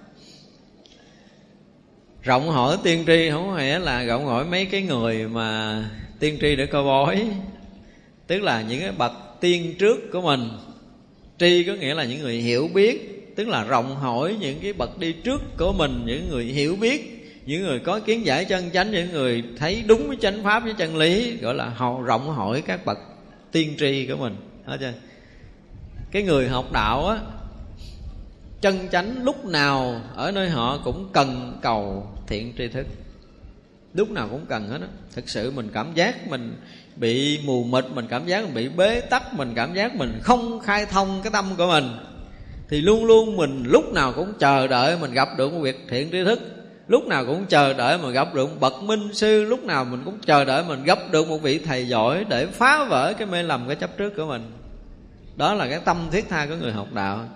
Rộng hỏi tiên tri không phải là rộng hỏi mấy cái người mà tiên tri để coi bói, tức là những cái bậc tiên trước của mình. Tri có nghĩa là những người hiểu biết, tức là rộng hỏi những cái bậc đi trước của mình, những người hiểu biết, những người có kiến giải chân chánh, những người thấy đúng với chánh pháp với chân lý, gọi là họ rộng hỏi các bậc tiên tri của mình. Thấy chưa? Cái người học đạo á, chân chánh lúc nào ở nơi họ cũng cần cầu thiện tri thức, lúc nào cũng cần hết á. Thực sự mình cảm giác mình bị mù mịt, mình cảm giác mình bị bế tắc, mình cảm giác mình không khai thông cái tâm của mình, thì luôn luôn mình lúc nào cũng chờ đợi mình gặp được một việc thiện tri thức, lúc nào cũng chờ đợi mình gặp được một bậc minh sư, lúc nào mình cũng chờ đợi mình gặp được một vị thầy giỏi để phá vỡ cái mê lầm, cái chấp trước của mình. Đó là cái tâm thiết tha của người học đạo.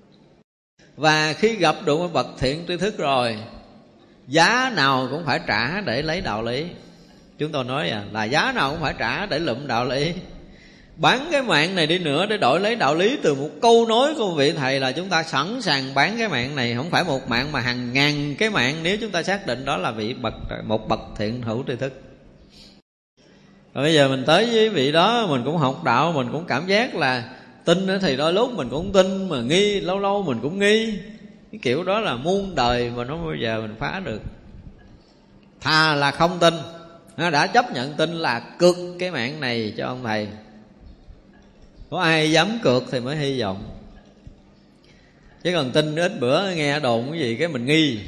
Và khi gặp được một bậc thiện tri thức rồi, giá nào cũng phải trả để lấy đạo lý. Chúng tôi nói à, là giá nào cũng phải trả để lụm đạo lý. Bán cái mạng này đi nữa để đổi lấy đạo lý từ một câu nói của vị thầy là chúng ta sẵn sàng bán cái mạng này. Không phải một mạng mà hàng ngàn cái mạng, nếu chúng ta xác định đó là vị bậc một bậc thiện hữu tri thức. Rồi bây giờ mình tới với vị đó, mình cũng học đạo, mình cũng cảm giác là tin thì đôi lúc mình cũng tin, mà nghi lâu lâu mình cũng nghi. Cái kiểu đó là muôn đời mà nó bao giờ mình phá được. Thà là không tin, đã chấp nhận tin là cược cái mạng này cho ông thầy. Có ai dám cược thì mới hy vọng. Chứ còn tin ít bữa nghe đồn cái gì cái mình nghi,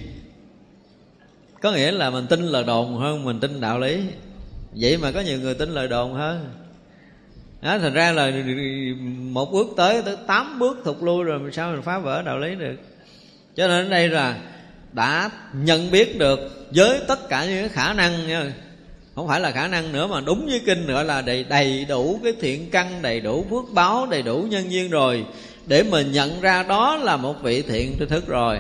có nghĩa là mình tin lời đồn hơn mình tin đạo lý. Vậy mà có nhiều người tin lời đồn hơn. Đó, thành ra là một bước tới tới tám bước thụt lui rồi, mình sao mình phá vỡ đạo lý được. Cho nên ở đây là đã nhận biết được với tất cả những cái khả năng nha. Không phải là khả năng nữa, mà đúng với kinh nữa là đầy, đầy đủ cái thiện căn, đầy đủ phước báo, đầy đủ nhân duyên rồi, để mình nhận ra đó là một vị thiện tri thức rồi,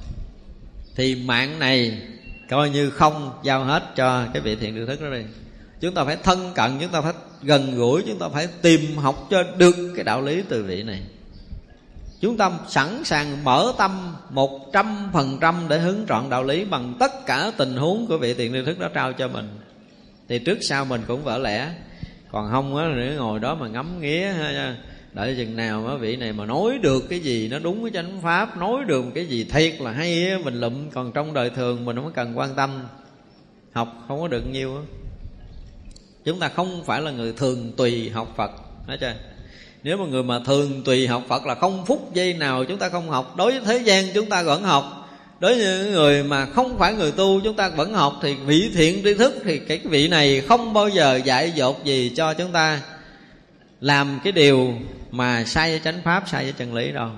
thì mạng này coi như không giao hết cho cái vị thiện tri thức đó đi. Chúng ta phải thân cận, chúng ta phải gần gũi, chúng ta phải tìm học cho được cái đạo lý từ vị này. Chúng ta sẵn sàng mở tâm một trăm phần trăm để hướng trọn đạo lý bằng tất cả tình huống của vị thiện tri thức đó trao cho mình, thì trước sau mình cũng vỡ lẽ. Còn không á, ngồi đó mà ngắm nghía ha, đợi chừng nào mà vị này mà nói được cái gì nó đúng với chánh pháp, nói được cái gì thiệt là hay á, mình lụm. Còn trong đời thường mình không cần quan tâm, học không có được nhiêu á. Chúng ta không phải là người thường tùy học Phật, thấy chưa? Nếu mà người mà thường tùy học Phật là không phút giây nào chúng ta không học. Đối với thế gian chúng ta vẫn học, đối với những người mà không phải người tu chúng ta vẫn học. Thì vị thiện tri thức thì cái vị này không bao giờ dạy dột gì cho chúng ta làm cái điều mà sai với chánh pháp, sai với chân lý đâu.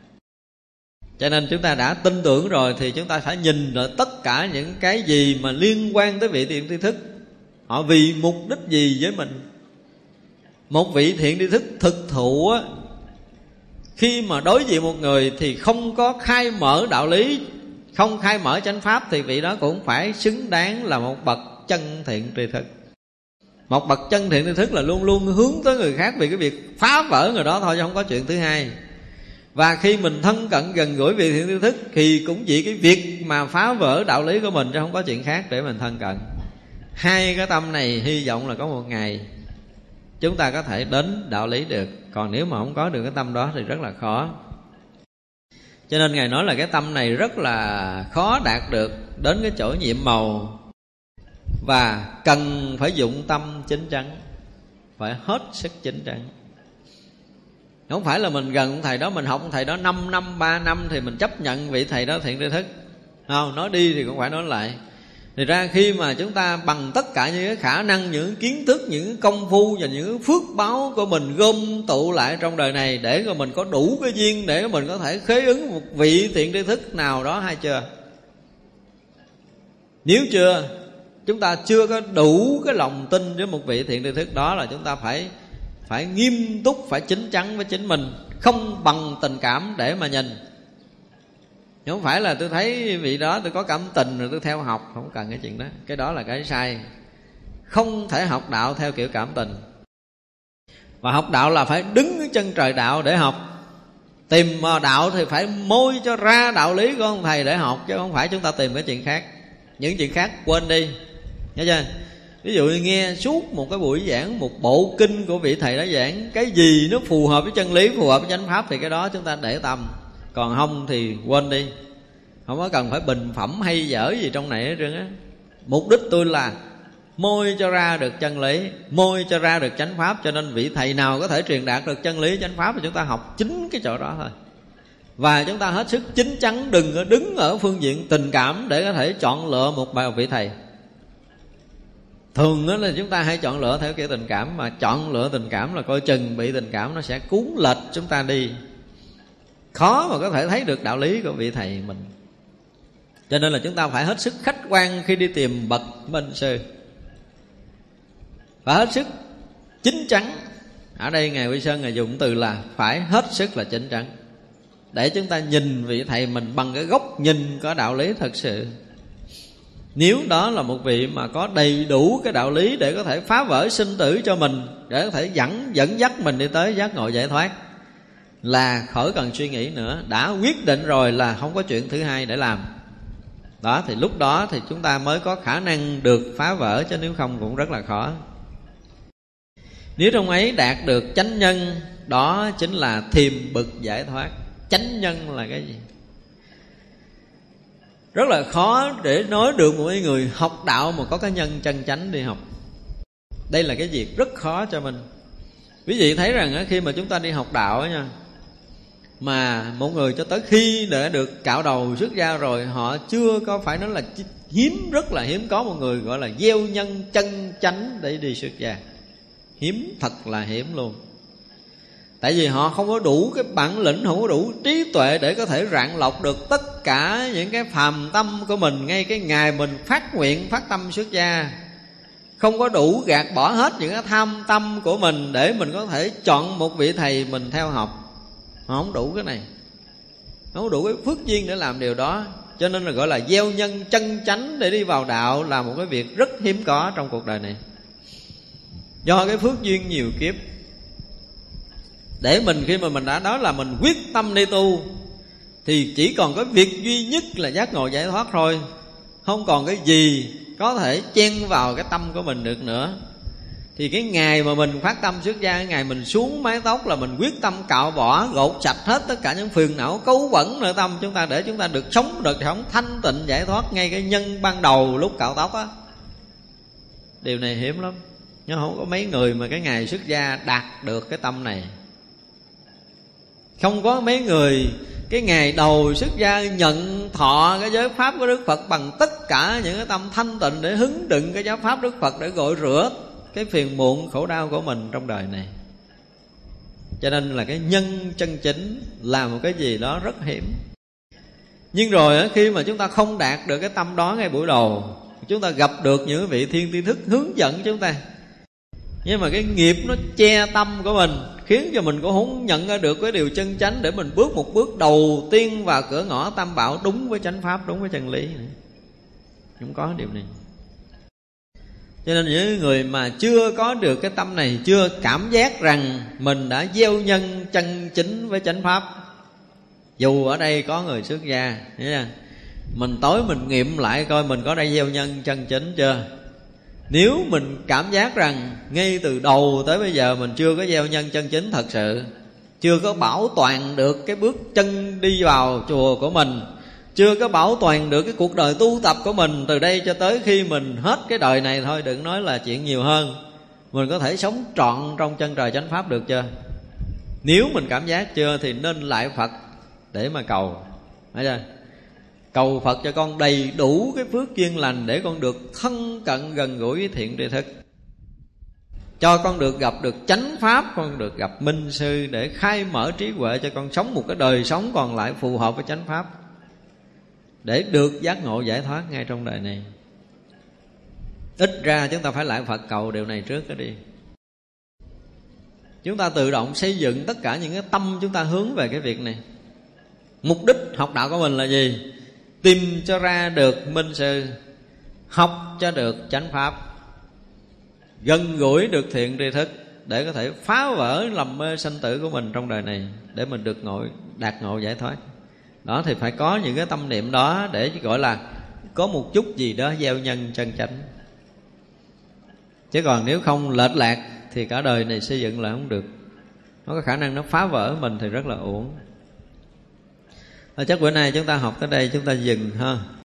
Cho nên chúng ta đã tin tưởng rồi thì chúng ta phải nhìn lại tất cả những cái gì mà liên quan tới vị thiện tri thức, họ vì mục đích gì với mình. Một vị thiện tri thức thực thụ á, khi mà đối diện một người thì không có khai mở đạo lý, không khai mở chánh pháp, thì vị đó cũng phải xứng đáng là một bậc chân thiện tri thức. Một bậc chân thiện tri thức là luôn luôn hướng tới người khác vì cái việc phá vỡ người đó thôi, chứ không có chuyện thứ hai. Và khi mình thân cận gần gũi vị thiện tri thức thì cũng vì cái việc mà phá vỡ đạo lý của mình, chứ không có chuyện khác để mình thân cận. Hai cái tâm này hy vọng là có một ngày chúng ta có thể đến đạo lý được. Còn nếu mà không có được cái tâm đó thì rất là khó. Cho nên Ngài nói là cái tâm này rất là khó đạt được đến cái chỗ nhiệm màu, và cần phải dụng tâm chính chắn, phải hết sức chính chắn. Không phải là mình gần thầy đó, mình học thầy đó năm năm, ba năm thì mình chấp nhận vị thầy đó thiện tri thức. Không, nói đi thì cũng phải nói lại. Thì ra khi mà chúng ta bằng tất cả những cái khả năng, những kiến thức, những công phu và những phước báo của mình gom tụ lại trong đời này, để cho mình có đủ cái duyên để mình có thể khế ứng một vị thiện tri thức nào đó hay chưa? Nếu chưa, chúng ta chưa có đủ cái lòng tin với một vị thiện tri thức đó, là chúng ta phải phải nghiêm túc, phải chín chắn với chính mình, không bằng tình cảm để mà nhìn. chứ không phải là tôi thấy vị đó tôi có cảm tình rồi tôi theo học. Không cần cái chuyện đó. Cái đó là cái sai. Không thể học đạo theo kiểu cảm tình. Và học đạo là phải đứng ở chân trời đạo để học. Tìm đạo thì phải môi cho ra đạo lý của ông thầy để học, chứ không phải chúng ta tìm cái chuyện khác. Những chuyện khác quên đi, nhớ chưa? Ví dụ như nghe suốt một cái buổi giảng, một bộ kinh của vị thầy đó giảng, cái gì nó phù hợp với chân lý, phù hợp với chánh pháp thì cái đó chúng ta để tâm. Còn không thì quên đi. Không có cần phải bình phẩm hay dở gì trong này hết trơn á. Mục đích tôi là môi cho ra được chân lý, môi cho ra được chánh pháp. Cho nên vị thầy nào có thể truyền đạt được chân lý chánh pháp thì chúng ta học chính cái chỗ đó thôi. Và chúng ta hết sức chín chắn, đừng có đứng ở phương diện tình cảm để có thể chọn lựa một bài vị thầy. Thường đó là chúng ta hay chọn lựa theo kiểu tình cảm, mà chọn lựa tình cảm là coi chừng bị tình cảm nó sẽ cuốn lệch chúng ta đi, khó mà có thể thấy được đạo lý của vị thầy mình. Cho nên là chúng ta phải hết sức khách quan khi đi tìm bậc minh sư, phải hết sức chín chắn. Ở đây Ngài Quy Sơn Ngài dùng từ là phải hết sức là chín chắn, để chúng ta nhìn vị thầy mình bằng cái góc nhìn có đạo lý thật sự. Nếu đó là một vị mà có đầy đủ cái đạo lý để có thể phá vỡ sinh tử cho mình, để có thể dẫn dẫn dắt mình đi tới giác ngộ giải thoát, là khỏi cần suy nghĩ nữa. Đã quyết định rồi là không có chuyện thứ hai để làm. Đó, thì lúc đó thì chúng ta mới có khả năng được phá vỡ, chứ nếu không cũng rất là khó. Nếu trong ấy đạt được chánh nhân, đó chính là thiềm bực giải thoát. Chánh nhân là cái gì? Rất là khó để nói được một người học đạo mà có cái nhân chân chánh đi học. Đây là cái việc rất khó cho mình. Quý vị thấy rằng khi mà chúng ta đi học đạo nha, mà một người cho tới khi để được cạo đầu xuất gia rồi, họ chưa có, phải nói là hiếm, rất là hiếm có một người gọi là gieo nhân chân chánh để đi xuất gia. Hiếm, thật là hiếm luôn. Tại vì họ không có đủ cái bản lĩnh, không có đủ trí tuệ để có thể rạng lọc được tất cả những cái phàm tâm của mình ngay cái ngày mình phát nguyện, phát tâm xuất gia. Không có đủ gạt bỏ hết những cái tham tâm của mình để mình có thể chọn một vị thầy mình theo học. Họ không đủ cái này, không có đủ cái phước duyên để làm điều đó. Cho nên là gọi là gieo nhân chân chánh để đi vào đạo là một cái việc rất hiếm có trong cuộc đời này. Do cái phước duyên nhiều kiếp, để mình khi mà mình đã nói là mình quyết tâm đi tu, thì chỉ còn cái việc duy nhất là giác ngộ giải thoát thôi. Không còn cái gì có thể chen vào cái tâm của mình được nữa. Thì cái ngày mà mình phát tâm xuất gia, cái ngày mình xuống mái tóc là mình quyết tâm cạo bỏ, gột sạch hết tất cả những phiền não cấu bẩn nội tâm chúng ta, để chúng ta được sống, được sống thanh tịnh giải thoát ngay cái nhân ban đầu lúc cạo tóc á. Điều này hiếm lắm, nhưng không có mấy người mà cái ngày xuất gia đạt được cái tâm này. Không có mấy người cái ngày đầu xuất gia nhận thọ cái giới pháp của Đức Phật bằng tất cả những cái tâm thanh tịnh để hứng đựng cái giới pháp Đức Phật, để gội rửa cái phiền muộn khổ đau của mình trong đời này. Cho nên là cái nhân chân chính là một cái gì đó rất hiếm. Nhưng rồi khi mà chúng ta không đạt được cái tâm đó ngay buổi đầu, chúng ta gặp được những vị thiên tri thức hướng dẫn chúng ta, nhưng mà cái nghiệp nó che tâm của mình, khiến cho mình cũng không nhận ra được cái điều chân chánh để mình bước một bước đầu tiên vào cửa ngõ tam bảo đúng với chánh pháp, đúng với chân lý. Không có điều này. Cho nên những người mà chưa có được cái tâm này, chưa cảm giác rằng mình đã gieo nhân chân chính với chánh pháp, dù ở đây có người xuất gia, mình tối mình nghiệm lại coi mình có đây gieo nhân chân chính chưa. Nếu mình cảm giác rằng ngay từ đầu tới bây giờ mình chưa có gieo nhân chân chính thật sự, chưa có bảo toàn được cái bước chân đi vào chùa của mình, chưa có bảo toàn được cái cuộc đời tu tập của mình từ đây cho tới khi mình hết cái đời này thôi, đừng nói là chuyện nhiều hơn, mình có thể sống trọn trong chân trời chánh pháp được chưa? Nếu mình cảm giác chưa thì nên lại Phật để mà cầu. Thấy chưa? Cầu Phật cho con đầy đủ cái phước duyên lành để con được thân cận gần gũi với thiện tri thức, cho con được gặp được chánh pháp, con được gặp minh sư để khai mở trí huệ cho con sống một cái đời sống còn lại phù hợp với chánh pháp, để được giác ngộ giải thoát ngay trong đời này. Ít ra chúng ta phải lại Phật cầu điều này trước cái đi. Chúng ta tự động xây dựng tất cả những cái tâm chúng ta hướng về cái việc này. Mục đích học đạo của mình là gì? Tìm cho ra được minh sư, học cho được chánh pháp, gần gũi được thiện tri thức, để có thể phá vỡ lầm mê sanh tử của mình trong đời này, để mình được ngộ, đạt ngộ giải thoát. Đó thì phải có những cái tâm niệm đó, để gọi là có một chút gì đó gieo nhân chân chánh. Chứ còn nếu không lệch lạc thì cả đời này xây dựng là không được. Nó có khả năng nó phá vỡ mình thì rất là uổng. Chắc bữa nay chúng ta học tới đây chúng ta dừng ha.